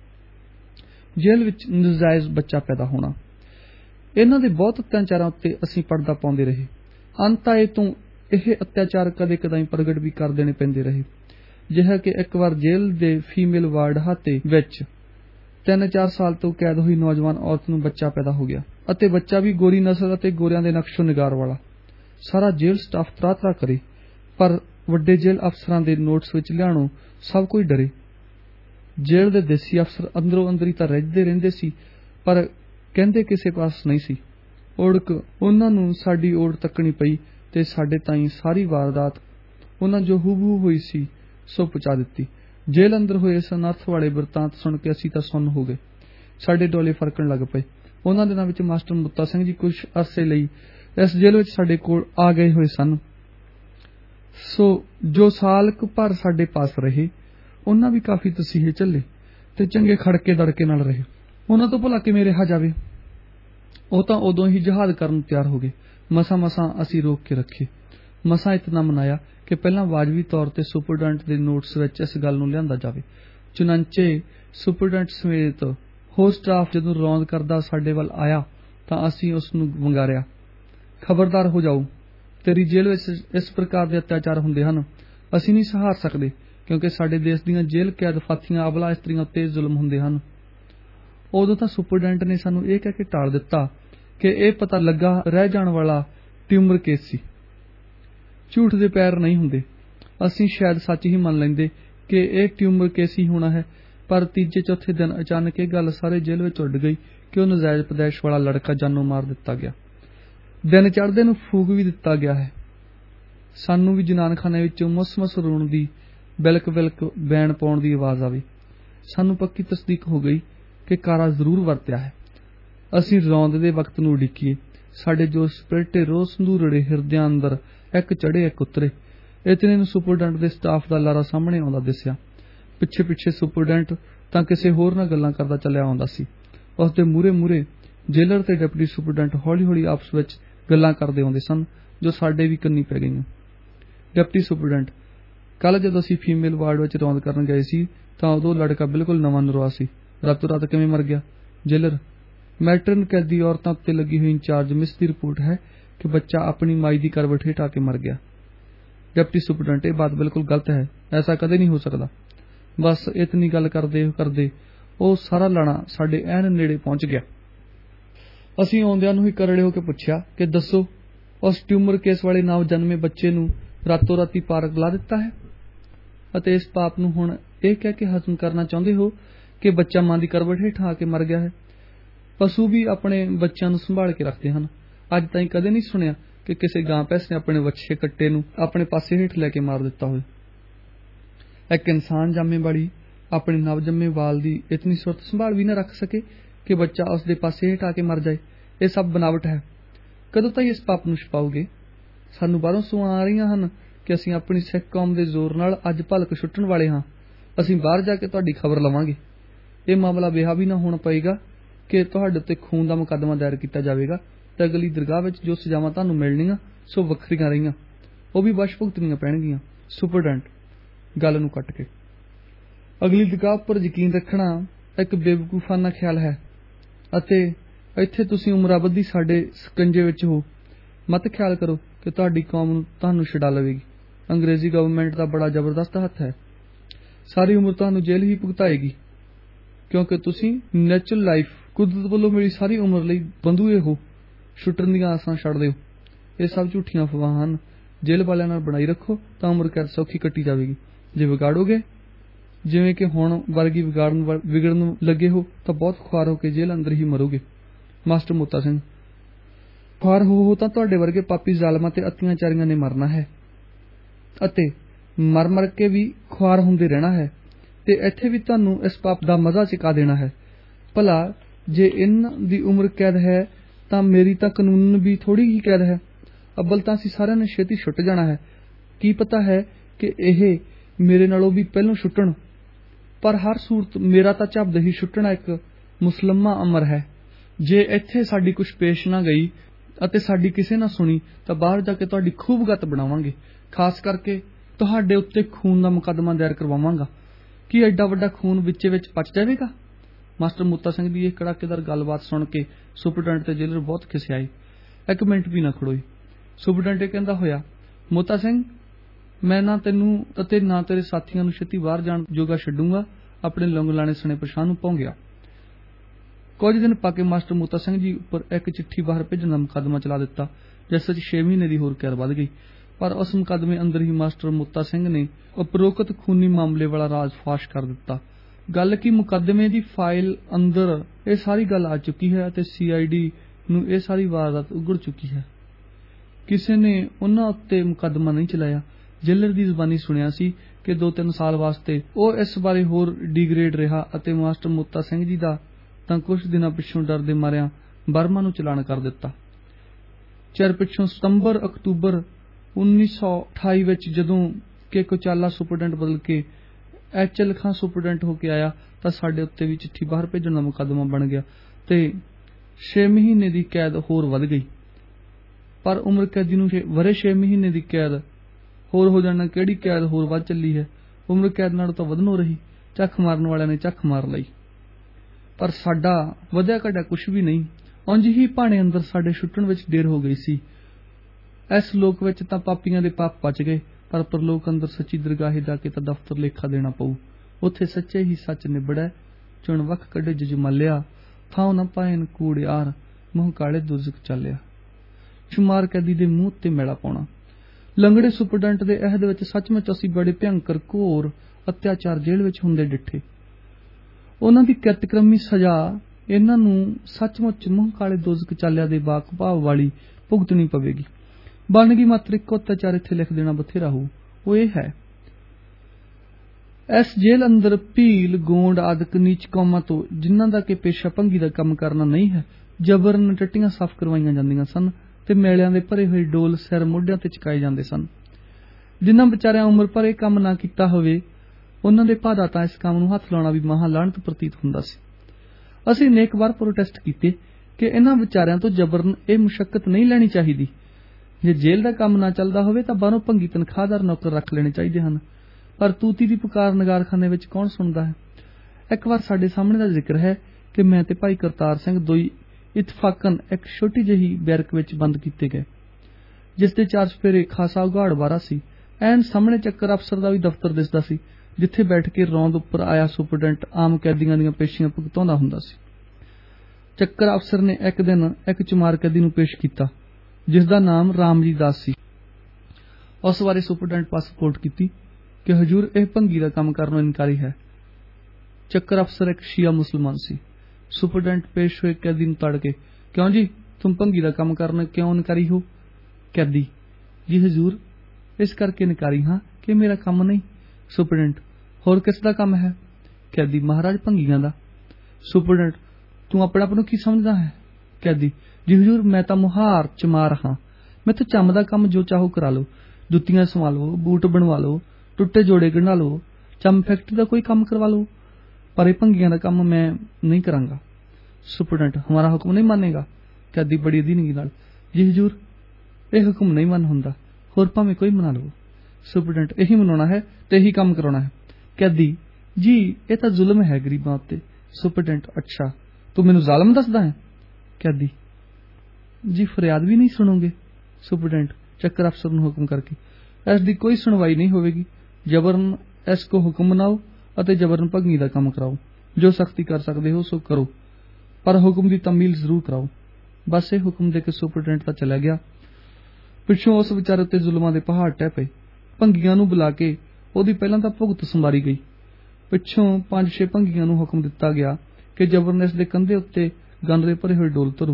ਜੇਲ੍ਹ ਵਿੱਚ ਨਜਾਇਜ਼ ਬੱਚਾ ਪੈਦਾ ਹੋਣਾ, ਇਹਨਾਂ ਦੇ ਬਹੁਤ ਅਤਿਆਚਾਰਾਂ ਉੱਤੇ ਅਸੀਂ ਪਰਦਾ ਪਾਉਂਦੇ ਰਹੇ। ਅੰਤ ਆਏ ਤੋਂ ਇਹ ਅਤਿਆਚਾਰ ਕਦੇ ਕਦਾਈ ਪ੍ਰਗਟ ਵੀ ਕਰ ਦੇਣੇ ਪੈਂਦੇ ਰਹੇ। ਜਿਹਾ ਕਿ ਇੱਕ ਵਾਰ ਜੇਲ੍ਹ ਦੇ ਫੀਮੇਲ ਵਾਰਡ ਹਾਤੇ ਵਿੱਚ 3-4 ਸਾਲ ਤੋਂ ਕੈਦ ਹੋਈ ਨੌਜਵਾਨ ਔਰਤ ਨੂੰ ਬੱਚਾ ਪੈਦਾ ਹੋ ਗਿਆ, ਅਤੇ ਬੱਚਾ ਵੀ ਗੋਰੀ ਨਸਲ ਅਤੇ ਗੋਰਿਆਂ ਦੇ ਨਕਸ਼ੋ ਨਿਗਾਰ ਵਾਲਾ। ਸਾਰਾ ਜੇਲ੍ਹ ਸਟਾਫ ਤਰਾ ਕਰੇ, ਪਰ ਵੱਡੇ ਜੇਲ੍ਹ ਅਫਸਰਾਂ ਦੇ ਨੋਟਿਸ ਵਿੱਚ ਲਿਆਣੋਂ ਸਭ ਕੋਈ ਡਰੇ। ਜੇਲ੍ਹ ਦੇ ਦੇਸੀ ਅਫਸਰ ਅੰਦਰੋਂ ਅੰਦਰੀ ਤਾਂ ਰਿੱਝਦੇ ਰਹਿੰਦੇ ਸੀ, ਪਰ ਕਹਿੰਦੇ ਕਿਸੇ ਪਾਸ ਨਹੀਂ ਸੀ। ਓੜਕ ਉਹਨਾਂ ਨੂੰ ਸਾਡੀ ਓੜ ਤੱਕਣੀ ਪਈ ਤੇ ਸਾਡੇ ਤਾਈਂ ਸਾਰੀ ਵਾਰਦਾਤ ਉਹਨਾਂ ਜੋ ਹੂਬਹੂ ਹੋਈ ਸੀ ਸੋ ਪਹੁੰਚਾ ਦਿੱਤੀ। ਜੇਲ੍ਹ ਅੰਦਰ ਹੋਏ ਇਸ ਅਨਰਥ ਵਾਲੇ ਬਿਰਤਾਂਤ ਸੁਣ ਕੇ ਅਸੀਂ ਤਾਂ ਸੁੰਨ ਹੋ ਗਏ। ਸਾਡੇ ਡੋਲੇ ਫਰਕਣ ਲੱਗ ਪਏ। ਉਹਨਾਂ ਦਿਨਾਂ ਵਿੱਚ ਮਾਸਟਰ ਮੁੱਤਾ ਸਿੰਘ ਜੀ ਕੁਝ ਅਰਸੇ ਲਈ ਇਸ ਜੇਲ੍ਹ ਵਿੱਚ ਸਾਡੇ ਕੋਲ ਆ ਗਏ ਹੋਏ ਸਨ। ਸੋ ਜੋ ਸਾਲ ਕੁ ਭਰ ਸਾਡੇ ਪਾਸ ਰਹੇ, ਉਹਨਾਂ ਵੀ ਕਾਫੀ ਤਸੀਹੇ ਝੱਲੇ ਤੇ ਚੰਗੇ ਖੜਕੇ ਦੜਕੇ ਨਾਲ ਰਹੇ। ਉਹਨਾਂ ਤੋਂ ਭਲਾ ਕਿਵੇਂ ਰਿਹਾ ਜਾਵੇ। ਉਹ ਤਾਂ ਉਦੋਂ ਹੀ ਜਹਾਦ ਕਰਨ ਨੂੰ ਤਿਆਰ ਹੋ ਗਏ। ਮਸਾਂ ਅਸੀਂ ਰੋਕ ਕੇ ਰੱਖੇ। ਮਸਾਂ ਇਤਨਾ ਮਨਾਇਆ ਕਿ ਪਹਿਲਾਂ ਵਾਜਬੀ ਤੌਰ ਤੇ ਸੁਪਰਡੈਂਟ ਦੇ ਨੋਟਿਸ ਵਿੱਚ ਇਸ ਗੱਲ ਨੂੰ ਲਿਆਂਦਾ ਜਾਵੇ। ਚੁਣੰਚੇ ਸੁਪਰਡੈਂਟ ਸਮੇਤ ਹੋਰ ਸਟਾਫ ਜਦੋਂ ਰੌਂਦ ਕਰਦਾ ਸਾਡੇ ਵੱਲ ਆਇਆ ਤਾਂ ਅਸੀਂ ਉਸ ਨੂੰ ਵੰਗਾਰਿਆ। ਖਬਰਦਾਰ ਹੋ ਜਾਓ, ਤੇਰੀ ਜੇਲ੍ਹ ਵਿੱਚ ਇਸ ਪ੍ਰਕਾਰ ਦੇ ਅਤਿਆਚਾਰ ਹੁੰਦੇ ਹਨ। ਅਸੀਂ ਨਹੀਂ ਸਹਾਰ ਸਕਦੇ, ਕਿਉਂਕਿ ਸਾਡੇ ਦੇਸ਼ ਦੀਆਂ ਜੇਲ੍ਹ ਕੈਦ ਫਾਥੀਆਂ ਅਬਲਾ ਇਸਤਰੀਆਂ ਉੱਤੇ ਜ਼ੁਲਮ ਹੁੰਦੇ ਹਨ। ਉਦੋਂ ਤਾਂ ਸੁਪਰਡੈਂਟ ਨੇ ਸਾਨੂੰ ਇਹ ਕਹਿ ਕੇ ਟਾਲ ਦਿੱਤਾ ਕਿ ਇਹ ਪਤਾ ਲੱਗਾ ਰਹਿ ਜਾਣ ਵਾਲਾ ਟਿਊਮਰ ਕੇਸ ਸੀ। ਝੂਠ ਦੇ ਪੈਰ ਨਹੀਂ ਹੁੰਦੇ। ਅਸੀਂ ਸ਼ਾਇਦ ਸੱਚ ਹੀ ਮੰਨ ਲੈਂਦੇ ਕਿ ਇਹ ਟਿਊਮਰ ਕੇਸ ਹੀ ਹੋਣਾ ਹੈ, ਪਰ ਤੀਜੇ ਚੌਥੇ ਦਿਨ ਅਚਾਨਕ ਇਹ ਗੱਲ ਸਾਰੇ ਜੇਲ੍ਹ ਵਿੱਚ ਉੱਡ ਗਈ ਕਿ ਉਹ ਨਜਾਇਜ਼ ਪਦੈਸ਼ ਵਾਲਾ ਲੜਕਾ ਜਾਨੋਂ ਮਾਰ ਦਿੱਤਾ ਗਿਆ। ਦਿਨ ਚੜ੍ਹਦੇ ਨੂੰ ਫੂਕ ਵੀ ਦਿੱਤਾ ਗਿਆ ਹੈ। ਸਾਨੂੰ ਵੀ ਜਨਾਨਖਾਨੇ ਵਿੱਚੋਂ ਮੁਸ ਰੋਣ ਦੀ, ਬਿਲਕ ਬੈਣ ਪਾਉਣ ਦੀ ਆਵਾਜ਼ ਆਵੇ। ਸਾਨੂੰ ਪੱਕੀ ਤਸਦੀਕ ਹੋ ਗਈ ਕਿ ਕਾਰਾ ਜ਼ਰੂਰ ਵਰਤਿਆ ਹੈ। ਅਸੀਂ ਰੌਂਦ ਦੇ ਵਕਤ ਨੂੰ ਉਡੀਕੀਏ। ਸਾਡੇ ਜੋ ਸਪਿਰਟੇ ਰੋਜ਼ ਸੰਧੂਰੜੇ ਹਿਰਦਿਆਂ ਅੰਦਰ ਇੱਕ ਚੜ੍ਹੇ ਇੱਕ ਉਤਰੇ। ਇਤਨੇ ਨੂੰ ਸੁਪਰਡੈਂਟ ਦੇ ਸਟਾਫ ਦਾ ਲਾਰਾ ਸਾਹਮਣੇ ਆਉਂਦਾ ਦਿਸਿਆ। ਪਿੱਛੇ ਸੁਪਰਡੈਂਟ ਤਾਂ ਕਿਸੇ ਹੋਰ ਨਾਲ ਗੱਲਾਂ ਕਰਦਾ ਚੱਲਿਆ ਆਉਂਦਾ ਸੀ। ਉਸ ਦੇ ਮੂਹਰੇ ਜੇਲਰ ਤੇ ਡਿਪਟੀ ਸੁਪਰਡੈਂਟ ਹੌਲੀ ਆਪਸ ਵਿੱਚ ਗੱਲਾਂ ਕਰਦੇ ਆਉਂਦੇ ਸਨ, ਜੋ ਸਾਡੇ ਵੀ ਕੰਨੀ ਪੈ ਗਈਆਂ। ਡਿਪਟੀ ਸੁਪਰਡੈਂਟ, ਕੱਲ੍ਹ ਜਦੋਂ ਅਸੀਂ ਫੀਮੇਲ ਵਾਰਡ ਵਿੱਚ ਰੌਂਦ ਕਰਨ ਗਏ ਸੀ ਤਾਂ ਉਦੋਂ ਲੜਕਾ ਬਿਲਕੁਲ ਨਵਾਂ ਨਰਵਾ ਸੀ। ਰਾਤੋਂ ਰਾਤ ਕਿਵੇਂ ਮਰ ਗਿਆ? ਜੇਲਰ, ਮੈਟਰਨ ਕੈਦੀ ਔਰਤਾਂ ਉੱਤੇ ਲੱਗੀ ਹੋਈ ਇੰਚਾਰਜ ਮਿਸ ਦੀ ਰਿਪੋਰਟ ਹੈ ਕਿ ਬੱਚਾ ਆਪਣੀ ਮਾਈ ਦੀ ਕਰਵਟ ਹੇਠ ਆ ਕੇ ਮਰ ਗਿਆ। ਡਿਪਟੀ ਸੁਪਰਡੈਂਟ, ਇਹ ਬਾਤ ਬਿਲਕੁਲ ਗਲਤ ਹੈ। ਐਸਾ ਕਦੇ ਨਹੀਂ ਹੋ ਸਕਦਾ। ਬਸ ਇਤਨੀ ਗੱਲ ਕਰਦੇ ਉਹ ਸਾਰਾ ਲਾਣਾ ਸਾਡੇ ਐਨ ਨੇੜੇ ਪਹੁੰਚ ਗਿਆ। ਅਸੀਂ ਆਉਂਦਿਆਂ ਨੂੰ ਹੀ ਕਰੜੇ ਹੋ ਕੇ ਪੁੱਛਿਆ ਕਿ ਦੱਸੋ, ਉਸ ਟਿਊਮਰ ਕੇਸ ਵਾਲੇ ਨਵ ਜਨਮੇ ਬੱਚੇ ਨੂੰ ਰਾਤੋਂ ਰਾਤੀ ਪਾਰਕ ਲਾ ਦਿੱਤਾ ਹੈ ਅਤੇ ਇਸ ਪਾਪ ਨੂੰ ਹੁਣ ਇਹ ਕਹਿ ਕੇ ਹਜ਼ਮ ਕਰਨਾ ਚਾਹੁੰਦੇ ਹੋ ਕਿ ਬੱਚਾ ਮਾਂ ਦੀ ਕਰਵਟ ਹੇਠ ਆ ਕੇ ਮਰ ਗਿਆ ਹੈ। ਪਸ਼ੂ ਵੀ ਆਪਣੇ ਬੱਚਿਆਂ ਨੂੰ ਸੰਭਾਲ ਕੇ ਰੱਖਦੇ ਹਨ। ਅੱਜ ਤਾਈਂ ਕਦੇ ਨਹੀਂ ਸੁਣਿਆ ਕਿ ਕਿਸੇ ਗਾਂ ਭੈਂਸ ਨੇ ਆਪਣੇ ਵੱਛੇ ਕੱਟੇ ਨੂੰ ਆਪਣੇ ਪਾਸੇ ਹੇਠ ਲੈ ਕੇ ਮਾਰ ਦਿੱਤਾ ਹੋਵੇ। ਇੱਕ ਇਨਸਾਨ ਜਾਮੇ ਵਾਲੀ ਆਪਣੇ ਨਵ ਜੰਮੇ ਵਾਲ ਦੀ ਇਤਨੀ ਸੁਰਤ ਸੰਭਾਲ ਵੀ ਨਾ ਰੱਖ ਸਕੇ ਕਿ ਬੱਚਾ ਉਸ ਦੇ ਪਾਸੇ ਹੇਠ ਆ ਕੇ ਮਰ ਜਾਏ। ਇਹ ਸਭ ਬਨਾਵਟ ਹੈ। ਕਦੋਂ ਤਾਈਂ ਇਸ ਪਾਪ ਨੂੰ ਛੁਪਾਓਗੇ? ਸਾਨੂੰ ਬਾਹਰੋਂ ਸੂਆਂ ਆ ਰਹੀਆਂ ਹਨ ਕਿ ਅਸੀਂ ਆਪਣੀ ਸਿੱਖ ਕੌਮ ਦੇ ਜ਼ੋਰ ਨਾਲ ਅੱਜ ਭਲਕ ਛੁੱਟਣ ਵਾਲੇ ਹਾਂ। ਅਸੀਂ ਬਾਹਰ ਜਾ ਕੇ ਤੁਹਾਡੀ ਖਬਰ ਲਵਾਂਗੇ। ਇਹ ਮਾਮਲਾ ਵਿਆਹ ਵੀ ਨਾ ਹੋਣਾ ਪਏਗਾ ਕਿ ਤੁਹਾਡੇ ਉੱਤੇ ਖੂਨ ਦਾ ਮੁਕੱਦਮਾ ਦਾਇਰ ਕੀਤਾ ਜਾਵੇਗਾ ਤੇ ਅਗਲੀ ਦਰਗਾਹ ਵਿੱਚ ਜੋ ਸਜ਼ਾਵਾਂ ਤੁਹਾਨੂੰ ਮਿਲਣੀਆਂ ਸੋ ਵੱਖਰੀਆਂ ਰਹੀਆਂ, ਉਹ ਵੀ ਵਸ਼ ਭੁਗਤਣੀਆਂ ਪੈਣਗੀਆਂ। ਸੁਪਰਡੈਂਟ, ਗੱਲ ਨੂੰ ਕੱਟ ਕੇ, ਅਗਲੀ ਦਰਗਾਹ ਉੱਪਰ ਯਕੀਨ ਰੱਖਣਾ ਇੱਕ ਬੇਵਕੂਫਾਨਾ ਖਿਆਲ ਹੈ ਅਤੇ ਇੱਥੇ ਤੁਸੀਂ ਉਮਰਾਬਦੀ ਸਾਡੇ ਸਕੰਜੇ ਵਿੱਚ ਹੋ। ਮਤ ਖਿਆਲ ਕਰੋ ਕਿ ਤੁਹਾਡੀ ਕੌਮ ਨੂੰ ਤੁਹਾਨੂੰ ਛੁਡਾ ਲਵੇਗੀ। ਅੰਗਰੇਜ਼ੀ ਗਵਰਨਮੈਂਟ ਦਾ ਬੜਾ ਜ਼ਬਰਦਸਤ ਹੱਥ ਹੈ। ਸਾਰੀ ਉਮਰ ਤੁਹਾਨੂੰ ਜੇਲ੍ਹ ਹੀ ਭੁਗਤਾਏਗੀ ਕਿਉਂਕਿ ਤੁਸੀਂ ਨੈਚੁਰਲ ਲਾਈਫ ਕੁਦਰਤ ਵੱਲੋਂ ਮਿਲੀ ਸਾਰੀ ਉਮਰ ਲਈ ਬੰਦੂਏ ਹੋ। ਛੁੱਟਣ ਦੀਆਂ ਆਸਾਂ ਛੱਡ ਦਿਓ। ਇਹ ਸਭ ਝੂਠੀਆਂ ਅਫਵਾਹਾਂ ਹਨ। ਜੇਲ੍ਹ ਵਾਲਿਆਂ ਨਾਲ ਬਣਾਈ ਰੱਖੋ ਤਾਂ ਉਮਰ ਕੈਦ ਸੌਖੀ ਕੱਟੀ ਜਾਵੇਗੀ। ਜੇ ਵਿਗਾੜੋਗੇ ਜਿਵੇਂ ਕਿ ਹੁਣ ਵਰਗੀ ਵਿਗੜਨ ਲੱਗੇ ਹੋ ਤਾਂ ਬਹੁਤ ਖੁਆਰ ਹੋ ਕੇ ਜੇਲ੍ਹ ਅੰਦਰ ਹੀ ਮਰੋਗੇ। ਮਾਸਟਰ ਮੋਤਾ ਸਿੰਘ, ਖੁਆਰ ਹੋ ਤਾਂ ਤੁਹਾਡੇ ਵਰਗੇ ਪਾਪੀ ਜ਼ਾਲਮਾਂ ਤੇ ਅਤਿਆਚਾਰੀਆਂ ਨੇ ਮਰਨਾ ਹੈ ਅਤੇ ਮਰ ਕੇ ਵੀ ਖੁਆਰ ਹੁੰਦੇ ਰਹਿਣਾ ਹੈ ਤੇ ਇੱਥੇ ਵੀ ਤੁਹਾਨੂੰ ਇਸ ਪਾਪ ਦਾ ਮਜ਼ਾ ਚੁਕਾ ਦੇਣਾ ਹੈ। ਭਲਾ ਜੇ ਇਹਨਾਂ ਦੀ ਉਮਰ ਕੈਦ ਹੈ ਤਾਂ ਮੇਰੀ ਤਾਂ ਕਾਨੂੰਨ ਵੀ ਥੋੜੀ ਹੀ ਕੈਦ ਹੈ। ਅੱਬਲ ਤਾਂ ਅਸੀਂ ਸਾਰਿਆਂ ਨੇ ਛੇਤੀ ਛੁੱਟ ਜਾਣਾ ਹੈ। ਕੀ ਪਤਾ ਹੈ ਕਿ ਇਹ ਮੇਰੇ ਨਾਲੋਂ ਵੀ ਪਹਿਲਾਂ ਛੁੱਟਣ, ਪਰ ਹਰ ਸੂਰਤ ਮੇਰਾ ਤਾਂ ਝੱਬਦ ਹੀ ਛੁੱਟਣਾ ਇੱਕ ਮੁਸਲਮਾ ਅਮਰ ਹੈ। ਜੇ ਇੱਥੇ ਸਾਡੀ ਕੁਛ ਪੇਸ਼ ਨਾ ਗਈ ਅਤੇ ਸਾਡੀ ਕਿਸੇ ਨਾ ਸੁਣੀ ਤਾਂ ਬਾਹਰ ਜਾ ਕੇ ਤੁਹਾਡੀ ਖੂਬ ਗੱਤ ਬਣਾਵਾਂਗੇ। ਖਾਸ ਕਰਕੇ ਤੁਹਾਡੇ ਉੱਤੇ ਖੂਨ ਦਾ ਮੁਕੱਦਮਾ ਦਾਇਰ ਕਰਵਾਵਾਂਗਾ। ਕੀ ਐਡਾ ਵੱਡਾ ਖੂਨ ਵਿੱਚ ਪਚ ਜਾਵੇਗਾ? ਮਾਸਟਰ ਮੋਤਾ ਸਿੰਘ ਦੀ ਇਹ ਕੜਾਕੇਦਾਰ ਗੱਲਬਾਤ ਸੁਣ ਕੇ ਸੁਪਰਡੈਂਟ ਤੇ ਜੇਲਰ ਬਹੁਤ ਖਿਸਿਆਏ। ਇੱਕ ਮਿੰਟ ਵੀ ਨਾ ਖੜੋਏ। ਸੁਪਰਡੈਂਟ ਕਹਿੰਦਾ ਹੋਇਆ, ਮੋਤਾ ਸਿੰਘ, ਮੈਂ ਨਾ ਤੈਨੂੰ ਅਤੇ ਨਾ ਤੇਰੇ ਸਾਥੀਆਂ ਨੂੰ ਛੇਤੀ ਬਾਹਰ ਜਾਣ ਜੋਗਾ ਛੱਡੂੰਗਾ। ਆਪਣੇ ਲੰਗ ਲਾਣੇ ਸਣੇ ਪਛਾਣ ਨੂੰ ਭੌਂਗਿਆ। ਕੁਝ ਦਿਨ ਪਾ ਕੇ ਮਾਸਟਰ ਮੋਤਾ ਸਿੰਘ ਜੀ ਉੱਪਰ ਇੱਕ ਚਿੱਠੀ ਬਾਹਰ ਭੇਜਣ ਦਾ ਮੁਕੱਦਮਾ ਚਲਾ ਦਿੱਤਾ, ਜਿਸ ਵਿੱਚ 6 ਮਹੀਨੇ ਦੀ ਹੋਰ ਕੈਦ ਵੱਧ ਗਈ। ਪਰ ਉਸ ਮੁਕੱਦਮੇ ਅੰਦਰ ਹੀ ਮਾਸਟਰ ਮੋਤਾ ਸਿੰਘ ਨੇ ਉਪਰੋਕਤ ਖੂਨੀ ਮਾਮਲੇ ਵਾਲਾ ਰਾਜ਼ ਫਾਸ਼ ਕਰ ਦਿੱਤਾ। ਗੱਲ ਕਿ ਮੁਕੱਦਮੇ ਦੀ ਫਾਈਲ ਅੰਦਰ ਇਹ ਸਾਰੀ ਗੱਲ ਆ ਚੁੱਕੀ ਹੈ ਅਤੇ CID ਨੂੰ ਇਹ ਸਾਰੀ ਵਾਰਦਾਤ ਉਗੜ ਚੁੱਕੀ ਹੈ। ਕਿਸੇ ਨੇ ਉਹਨਾਂ ਉੱਤੇ ਮੁਕੱਦਮਾ ਨਹੀਂ ਚਲਾਇਆ। ਜੇਲਰ ਦੀ ਜ਼ੁਬਾਨੀ ਸੁਣਿਆ ਸੀ ਕਿ 2-3 ਸਾਲ ਵਾਸਤੇ ਉਹ ਇਸ ਬਾਰੇ ਹੋਰ ਡਿਗਰੇਡ ਰਿਹਾ ਅਤੇ ਮਾਸਟਰ ਮੋਤਾ ਸਿੰਘ ਜੀ ਦਾ ਤਾਂ ਕੁਝ ਦਿਨਾਂ ਪਿੱਛੋਂ ਡਰਦੇ ਮਾਰਿਆਂ ਬਰਮਾ ਨੂੰ ਚਲਾਨ ਕਰ ਦਿੱਤਾ। ਚਿਰ ਪਿੱਛੋਂ ਸਤੰਬਰ-ਅਕਤੂਬਰ 1928 ਵਿੱਚ ਜਦੋਂ ਕਿ ਕੋਚਾਲਾ ਸੁਪਰਡੈਂਟ ਬਦਲ ਕੇ HL ਖਾਂ ਸੁਪਰਡੈਂਟ ਹੋ ਕੇ ਆਇਆ ਤਾਂ ਸਾਡੇ ਉੱਤੇ ਵੀ ਚਿੱਠੀ ਬਾਹਰ ਭੇਜਣ ਦਾ ਮੁਕੱਦਮਾ ਬਣ ਗਿਆ ਤੇ 6 ਮਹੀਨੇ ਦੀ ਕੈਦ ਹੋਰ ਵੱਧ ਗਈ। ਪਰ ਉਮਰ ਕੈਦੀ ਨੂੰ ਵਰੇ 6 ਮਹੀਨੇ ਦੀ ਕੈਦ ਹੋਰ ਹੋ ਜਾਣਾ, ਕਿਹੜੀ ਕੈਦ ਹੋਰ ਵੱਧ ਚੱਲੀ ਹੈ। ਉਮਰ ਕੈਦ ਨਾਲੋਂ ਤਾਂ ਵਧਣੋਂ ਰਹੀ। ਝੱਖ ਮਾਰਨ ਵਾਲਿਆਂ ਨੇ ਝੱਖ ਮਾਰ ਲਈ, ਪਰ ਸਾਡਾ ਵਧਿਆ ਘਟਿਆ ਕੁਛ ਵੀ ਨਹੀਂ। ਉਂਝ ਹੀ ਭਾਣੇ ਅੰਦਰ ਸਾਡੇ ਛੁੱਟਣ ਵਿੱਚ ਦੇਰ ਹੋ ਗਈ ਸੀ। ਇਸ ਲੋਕ ਵਿੱਚ ਤਾਂ ਪਾਪੀਆਂ ਦੇ ਪਾਪ ਬਚ ਗਏ, ਪਰ ਪਰਲੋਕ ਅੰਦਰ ਸੱਚੀ ਦਰਗਾਹੇ ਜਾ ਕੇ ਤਾਂ ਦਫ਼ਤਰ ਲੇਖਾ ਦੇਣਾ ਪਊ। ਉੱਥੇ ਸੱਚੇ ਹੀ ਸੱਚ ਨਿਬੜੈ, ਚੁਣ ਵੱਖ ਕੱਢੇ ਜਜਮਾਲਿਆ, ਥਾਉ ਨਾ ਪਾਇਨ ਕੂੜਿਆਰ, ਮੂੰਹ ਕਾਲੇ ਦੁਰਜ਼ਕ ਚਾਲਿਆ। ਸ਼ੁਮਾਰ ਕੈਦੀ ਦੇ ਮੂੰਹ ਤੇ ਮੈਲਾ ਪਾਉਣਾ। ਲੰਗੜੇ ਸੁਪਰਡੈਂਟ ਦੇ ਅਹਿਦ ਵਿੱਚ ਸੱਚਮੁੱਚ ਅਸੀਂ ਬੜੇ ਭਿਅੰਕਰ ਘੋਰ ਅਤਿਆਚਾਰ ਜੇਲ੍ਹ ਵਿੱਚ ਹੁੰਦੇ ਡਿੱਠੇ। ਉਹਨਾਂ ਦੀ ਕਿਰਤਕਰਮੀ ਸਜ਼ਾ ਇਹਨਾਂ ਨੂੰ ਸੱਚਮੁੱਚ ਮੂੰਹ ਕਾਲੇ ਦੋਜ਼ਖ ਚਾਲਿਆ ਦੇ ਬਾਕਭਾਵ ਵਾਲੀ ਭੁਗਤਣੀ ਪਵੇਗੀ। ਬਣ ਗਈ ਮਾਤਰ ਇੱਕੋ ਅਤਿਆਚਾਰ ਇੱਥੇ ਲਿਖ ਦੇਣਾ ਬਥੇਰਾ ਹੋਊ। ਉਹ ਇਹ ਹੈ, ਇਸ ਜੇਲ੍ਹ ਅੰਦਰ ਭੀਲ ਗੋਂਡ ਆਦਿਕ ਨੀਚ ਕੌਮਾਂ ਤੋਂ, ਜਿਨ੍ਹਾਂ ਦਾ ਕਿ ਪੇਸ਼ਾ ਭੰਗੀ ਦਾ ਕੰਮ ਕਰਨਾ ਨਹੀਂ ਹੈ, ਜਬਰਨ ਟੱਟੀਆਂ ਸਾਫ਼ ਕਰਵਾਈਆਂ ਜਾਂਦੀਆਂ ਸਨ ਤੇ ਮੈਲਿਆਂ ਦੇ ਭਰੇ ਹੋਏ ਡੋਲ ਸਿਰ ਮੋਢਿਆਂ ਤੇ ਚੁਕਾਏ ਜਾਂਦੇ ਸਨ। ਜਿਨ੍ਹਾਂ ਵਿਚਾਰਿਆਂ ਉਮਰ ਭਰ ਇਹ ਕੰਮ ਨਾ ਕੀਤਾ ਹੋਵੇ, ਉਹਨਾਂ ਦੇ ਭਾਦਾ ਤਾਂ ਇਸ ਕੰਮ ਨੂੰ ਹੱਥ ਲਾਉਣਾ ਵੀ ਮਹਾਂ ਲਾਹਨਤ ਪ੍ਰਤੀਤ ਹੁੰਦਾ ਸੀ। ਅਸੀਂ ਅਨੇਕ ਵਾਰ ਪ੍ਰੋਟੈਸਟ ਕੀਤੇ ਕਿ ਇਹਨਾਂ ਵਿਚਾਰਿਆਂ ਤੋਂ ਜਬਰਨ ਇਹ ਮੁਸ਼ੱਕਤ ਨਹੀਂ ਲੈਣੀ ਚਾਹੀਦੀ। ਜੇ ਜੇਲ੍ਹ ਦਾ ਕੰਮ ਨਾ ਚੱਲਦਾ ਹੋਵੇ ਤਾਂ ਬਾਹਰੋਂ ਭੰਗੀ ਤਨਖਾਹਦਾਰ ਨੌਕਰ ਰੱਖ ਲੈਣੇ ਚਾਹੀਦੇ ਹਨ, ਪਰ ਤੂਤੀ ਦੀ ਪੁਕਾਰ ਨਗਾਰਖਾਨੇ ਵਿੱਚ ਕੌਣ ਸੁਣਦਾ ਹੈ। ਇੱਕ ਵਾਰ ਸਾਡੇ ਸਾਹਮਣੇ ਦਾ ਜ਼ਿਕਰ ਹੈ ਕਿ ਮੈਂ ਤੇ ਭਾਈ ਕਰਤਾਰ ਸਿੰਘ ਦੋਈ ਇਤਫਾਕਨ ਇੱਕ ਛੋਟੀ ਜਿਹੀ ਬੈਰਕ ਵਿੱਚ ਬੰਦ ਕੀਤੇ ਗਏ, ਜਿਸ ਦੇ ਚਾਰ ਚੁਫੇਰੇ ਖਾਸਾ ਉਘਾੜ ਬਾਰਾ ਸੀ। ਐਨ ਸਾਹਮਣੇ ਚੱਕਰ ਅਫਸਰ ਦਾ ਵੀ ਦਫ਼ਤਰ ਦਿਸਦਾ ਸੀ, ਜਿੱਥੇ ਬੈਠ ਕੇ ਰੌਂਦ ਉੱਪਰ ਆਇਆ ਸੁਪਰਡੈਂਟ ਆਮ ਕੈਦੀਆਂ ਦੀਆਂ ਪੇਸ਼ੀਆਂ ਭੁਗਤਾਉਂਦਾ ਹੁੰਦਾ ਸੀ। ਚੱਕਰ ਅਫਸਰ ਨੇ ਇੱਕ ਦਿਨ ਇੱਕ ਚਮਾਰ ਕੈਦੀ ਨੂੰ ਪੇਸ਼ ਕੀਤਾ, ਜਿਸ ਦਾ ਨਾਮ ਰਾਮਜੀ ਦਾਸ ਸੀ। ਉਸ ਬਾਰੇ ਸੁਪਰਡੈਂਟ ਪਾਸ ਰਿਪੋਰਟ ਕੀਤੀ ਕਿ ਹਜੂਰ ਇਹ ਭੰਗੀ ਦਾ ਕੰਮ ਕਰਨ ਨੂੰ ਇਨਕਾਰੀ ਹੈ। ਚੱਕਰ ਅਫਸਰ ਇੱਕ ਸ਼ੀਆ ਮੁਸਲਮਾਨ ਸੀ। ਸੁਪਰਡੈਂਟ ਪੇਸ਼ ਹੋਏ ਕੈਦੀ ਨੂੰ ਤੜ ਕੇ, ਕਿਉਂ ਜੀ, ਤੁਮ ਭੰਗੀ ਦਾ ਕੰਮ ਕਰਨ ਕਿਉਂ ਇਨਕਾਰੀ ਹੋ? ਕੈਦੀ, ਜੀ ਹਜੂਰ, ਇਸ ਕਰਕੇ ਇਨਕਾਰੀ ਹਾਂ ਕਿ ਮੇਰਾ ਕੰਮ ਨਹੀਂ। ਸੁਪਰਡੈਂਟ, ਹੋਰ ਕਿਸ ਦਾ ਕੰਮ ਹੈ? ਕੈਦੀ, ਮਹਾਰਾਜ ਭੰਗੀਆਂ ਦਾ। ਸੁਪਰਡੈਂਟ, ਤੂੰ ਆਪਣੇ ਆਪ ਨੂੰ ਕੀ ਸਮਝਦਾ ਹੈ? ਕੈਦੀ, ਜੀ ਹਜੂਰ, ਮੈਂ ਤਾਂ ਮੁਹਾਰ ਚਮਾਰ ਹਾਂ। ਮੈਥੋਂ ਚੰਮ ਦਾ ਕੰਮ ਜੋ ਚਾਹੋ ਕਰਾ ਲਓ, ਜੁੱਤੀਆਂ ਸਵਾ ਲਓ, ਬੂਟ ਬਣਵਾ ਲਓ, ਟੁੱਟੇ ਜੋੜੇ ਗੰਢਾ ਲਓ, ਚੰਮ ਫੈਕਟਰੀ ਦਾ ਕੋਈ ਕੰਮ ਕਰਵਾ ਲਓ, ਪਰ ਇਹ ਭੰਗੀਆਂ ਦਾ ਕੰਮ ਮੈਂ ਨਹੀਂ ਕਰਾਂਗਾ। ਸੁਪਰਡੈਂਟ, ਹਮਾਰਾ ਹੁਕਮ ਨਹੀਂ ਮਾਨੇਗਾ? ਕੈਦੀ ਬੜੀ ਅਧੀਨਗੀ ਨਾਲ, ਜੀ ਹਜੂਰ, ਇਹ ਹੁਕਮ ਨਹੀਂ ਮੰਨ ਹੁੰਦਾ, ਹੋਰ ਭਾਵੇਂ ਕੋਈ ਮਨਾ ਲਵੋ। ਸੁਪਰਡੈਂਟ, ਇਹੀ ਮਨਾਉਣਾ ਹੈ ਤੇ ਇਹੀ ਕੰਮ ਕਰਾਉਣਾ ਹੈ। ਕੈਦੀ, ਜੀ ਇਹ ਤਾਂ ਜ਼ੁਲਮ ਹੈ ਗਰੀਬਾਂ ਉੱਤੇ। ਸੁਪਰਡੈਂਟ, ਅੱਛਾ, ਤੂੰ ਮੈਨੂੰ ਜ਼ਾਲਮ ਦੱਸਦਾ ਹੈ? ਕੈਦੀ, ਜੀ ਫਰਿਆਦ ਵੀ ਨਹੀਂ ਸੁਣੋਗੇ? ਸੁਪਰਡੈਂਟ ਚੱਕਰ ਅਫਸਰ ਨੂੰ ਹੁਕਮ ਕਰਕੇ, ਇਸ ਦੀ ਕੋਈ ਸੁਣਵਾਈ ਨਹੀਂ ਹੋਵੇਗੀ। ਜਬਰਨ ਇਸ ਕੋ ਹੁਕਮ ਬਣਾਓ ਅਤੇ ਜਬਰਨ ਭੰਗੀ ਦਾ ਕੰਮ ਕਰਾਓ। ਜੋ ਸਖਤੀ ਕਰ ਸਕਦੇ ਹੋ ਸੋ ਕਰੋ, ਪਰ ਹੁਕਮ ਦੀ ਤਮੀਲ ਜ਼ਰੂਰ ਕਰਾਓ। ਬਸ ਇਹ ਹੁਕਮ ਦੇ ਕੇ ਸੁਪਰਡੈਂਟ ਤਾਂ ਚਲਾ ਗਿਆ। ਪਿੱਛੋਂ ਉਸ ਵਿਚਾਰੇ ਉੱਤੇ ਜ਼ੁਲਮਾਂ ਦੇ ਪਹਾੜ ਟਹਿ ਪਏ। ਭੰਗੀਆਂ ਨੂੰ ਬੁਲਾ ਕੇ ਉਹਦੀ ਪਹਿਲਾਂ ਤਾਂ ਭੁਗਤ ਸੰਵਾਰੀ ਗਈ। ਪਿੱਛੋਂ 5-6 ਭੰਗੀਆਂ ਨੂੰ ਹੁਕਮ ਦਿੱਤਾ ਗਿਆ ਕਿ ਜਬਰਨ ਇਸ ਦੇ ਕੰਧੇ ਉੱਤੇ ਗੰਨ ਦੇ ਭਰੇ ਹੋਏ ਡੋਲ ਧਰੋ।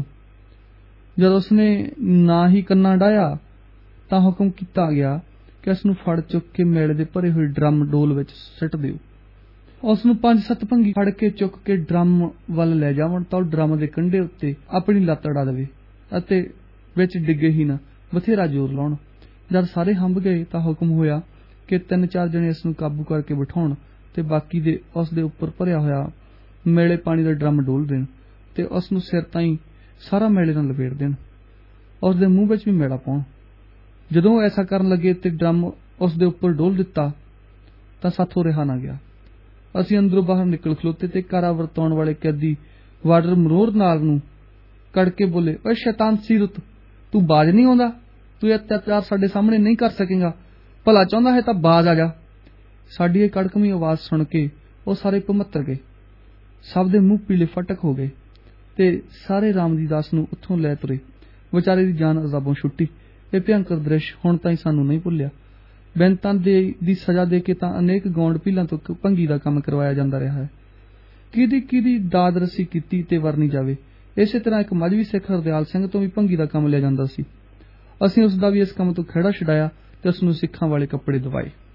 ਜਦ ਉਸਨੇ ਨਾ ਹੀ ਕੰਨਾ ਡਾਇਆ ਤਾਂ ਹੁਕਮ ਕੀਤਾ ਗਿਆ ਕਿ ਇਸ ਨੂੰ ਫੜ ਚੁੱਕ ਕੇ ਮੈਲੇ ਦੇ ਭਰੇ ਹੋਏ ਡਰਮ ਡੋਲ ਵਿੱਚ ਸਿੱਟ ਦਿਓ। ਉਸ ਨੂੰ 5-7 ਭੰਗੀ ਫੜ ਕੇ ਚੁੱਕ ਕੇ ਡਰਮ ਵੱਲ ਲੈ ਜਾਵਣ ਤਾਂ ਉਹ ਡਰਮ ਦੇ ਕੰਢੇ ਉੱਤੇ ਆਪਣੀ ਲੱਤ ਅੜਾ ਦੇਵੇ ਅਤੇ ਵਿੱਚ ਡਿੱਗੇ ਹੀ ਨਾ, ਬਥੇਰਾ ਜ਼ੋਰ ਲਾਉਣ। ਜਦ ਸਾਰੇ ਹੰਭ ਗਏ ਤਾਂ ਹੁਕਮ ਹੋਇਆ ਕਿ 3-4 ਜਣੇ ਇਸ ਨੂੰ ਕਾਬੂ ਕਰਕੇ ਬਿਠਾਉਣ ਤੇ ਬਾਕੀ ਦੇ ਉਸ ਦੇ ਉੱਪਰ ਭਰਿਆ ਹੋਇਆ ਮੈਲੇ ਪਾਣੀ ਦਾ ਡਰਮ ਡੋਲ ਦੇਣ ਤੇ ਉਸ ਨੂੰ ਸਿਰ ਤਾਈਂ ਸਾਰਾ ਮੈਲੇ ਨਾਲ ਲਪੇਟ ਦੇਣ, ਉਸ ਦੇ ਮੂੰਹ ਵਿੱਚ ਵੀ ਮੈਲਾ ਪਾਉਣ। ਜਦੋਂ ਉਹ ਐਸਾ ਕਰਨ ਲੱਗੇ ਤੇ ਡਰਮ ਉਸ ਦੇ ਉੱਪਰ ਡੋਲ ਦਿੱਤਾ ਤਾਂ ਸਾਥੋਂ ਰਿਹਾ ਨਾ ਗਿਆ। ਅਸੀਂ ਅੰਦਰੋਂ ਬਾਹਰ ਨਿਕਲ ਖਲੋਤੇ ਤੇ ਕਾਰਾ ਵਰਤਾਉਣ ਵਾਲੇ ਕੈਦੀ ਵਾਰਡਰ ਮਰੋਰ ਨਾਲ ਨੂੰ ਕੜ ਕੇ ਬੋਲੇ, ਓਏ ਸ਼ੈਤਾਨ ਸੀਰਤ, ਤੂੰ ਬਾਜ ਨਹੀਂ ਆਉਂਦਾ? ਤੂੰ ਇਹ ਅਤਿਆਚਾਰ ਸਾਡੇ ਸਾਹਮਣੇ ਨਹੀਂ ਕਰ ਸਕੇਗਾ? ਭਲਾ ਚਾਹੁੰਦਾ ਹੈ ਤਾਂ ਬਾਜ ਆ ਜਾ। ਸਾਡੀ ਇਹ ਕੜਕਵੀਂ ਆਵਾਜ਼ ਸੁਣ ਕੇ ਉਹ ਸਾਰੇ ਭਮੱਤਰ ਗਏ। ਸਭ ਦੇ ਮੂੰਹ ਪੀਲੇ ਫਟਕ ਹੋ ਗਏ ਤੇ ਸਾਰੇ ਰਾਮਜੀ ਦਾਸ ਨੂੰ ਉੱਥੋਂ ਲੈ ਤੁਰੇ। ਵਿਚਾਰੇ ਦੀ ਜਾਨ ਅਜ਼ਾਬੋਂ ਛੁੱਟੀ। ਇਹ ਭਿਅੰਕਰ ਦ੍ਰਿਸ਼ ਹੁਣ ਤਾਈਂ ਸਾਨੂੰ ਨਹੀਂ ਭੁੱਲਿਆ। ਬੈਂਤਾਂ ਦੀ ਸਜ਼ਾ ਦੇ ਕੇ ਤਾਂ ਅਨੇਕ ਗੌਂਡ ਪੀਲਾਂ ਤੋਂ ਭੰਗੀ ਦਾ ਕੰਮ ਕਰਵਾਇਆ ਜਾਂਦਾ ਰਿਹਾ ਹੈ। ਕਿਹਦੀ ਦਾਦ ਰਸੀ ਕੀਤੀ ਤੇ ਵਰਨੀ ਜਾਵੇ। ਇਸੇ ਤਰ੍ਹਾਂ ਇੱਕ ਮਜ਼੍ਹਬੀ ਸਿੱਖ ਹਰਦਿਆਲ ਸਿੰਘ ਤੋਂ ਵੀ ਭੰਗੀ ਦਾ ਕੰਮ ਲਿਆ ਜਾਂਦਾ ਸੀ। ਅਸੀਂ ਉਸ ਦਾ ਵੀ ਇਸ ਕੰਮ ਤੋਂ ਖਹਿੜਾ ਛਡਾਇਆ ਤੇ ਉਸ ਨੂੰ ਸਿੱਖਾਂ ਵਾਲੇ ਕੱਪੜੇ ਦਵਾਏ।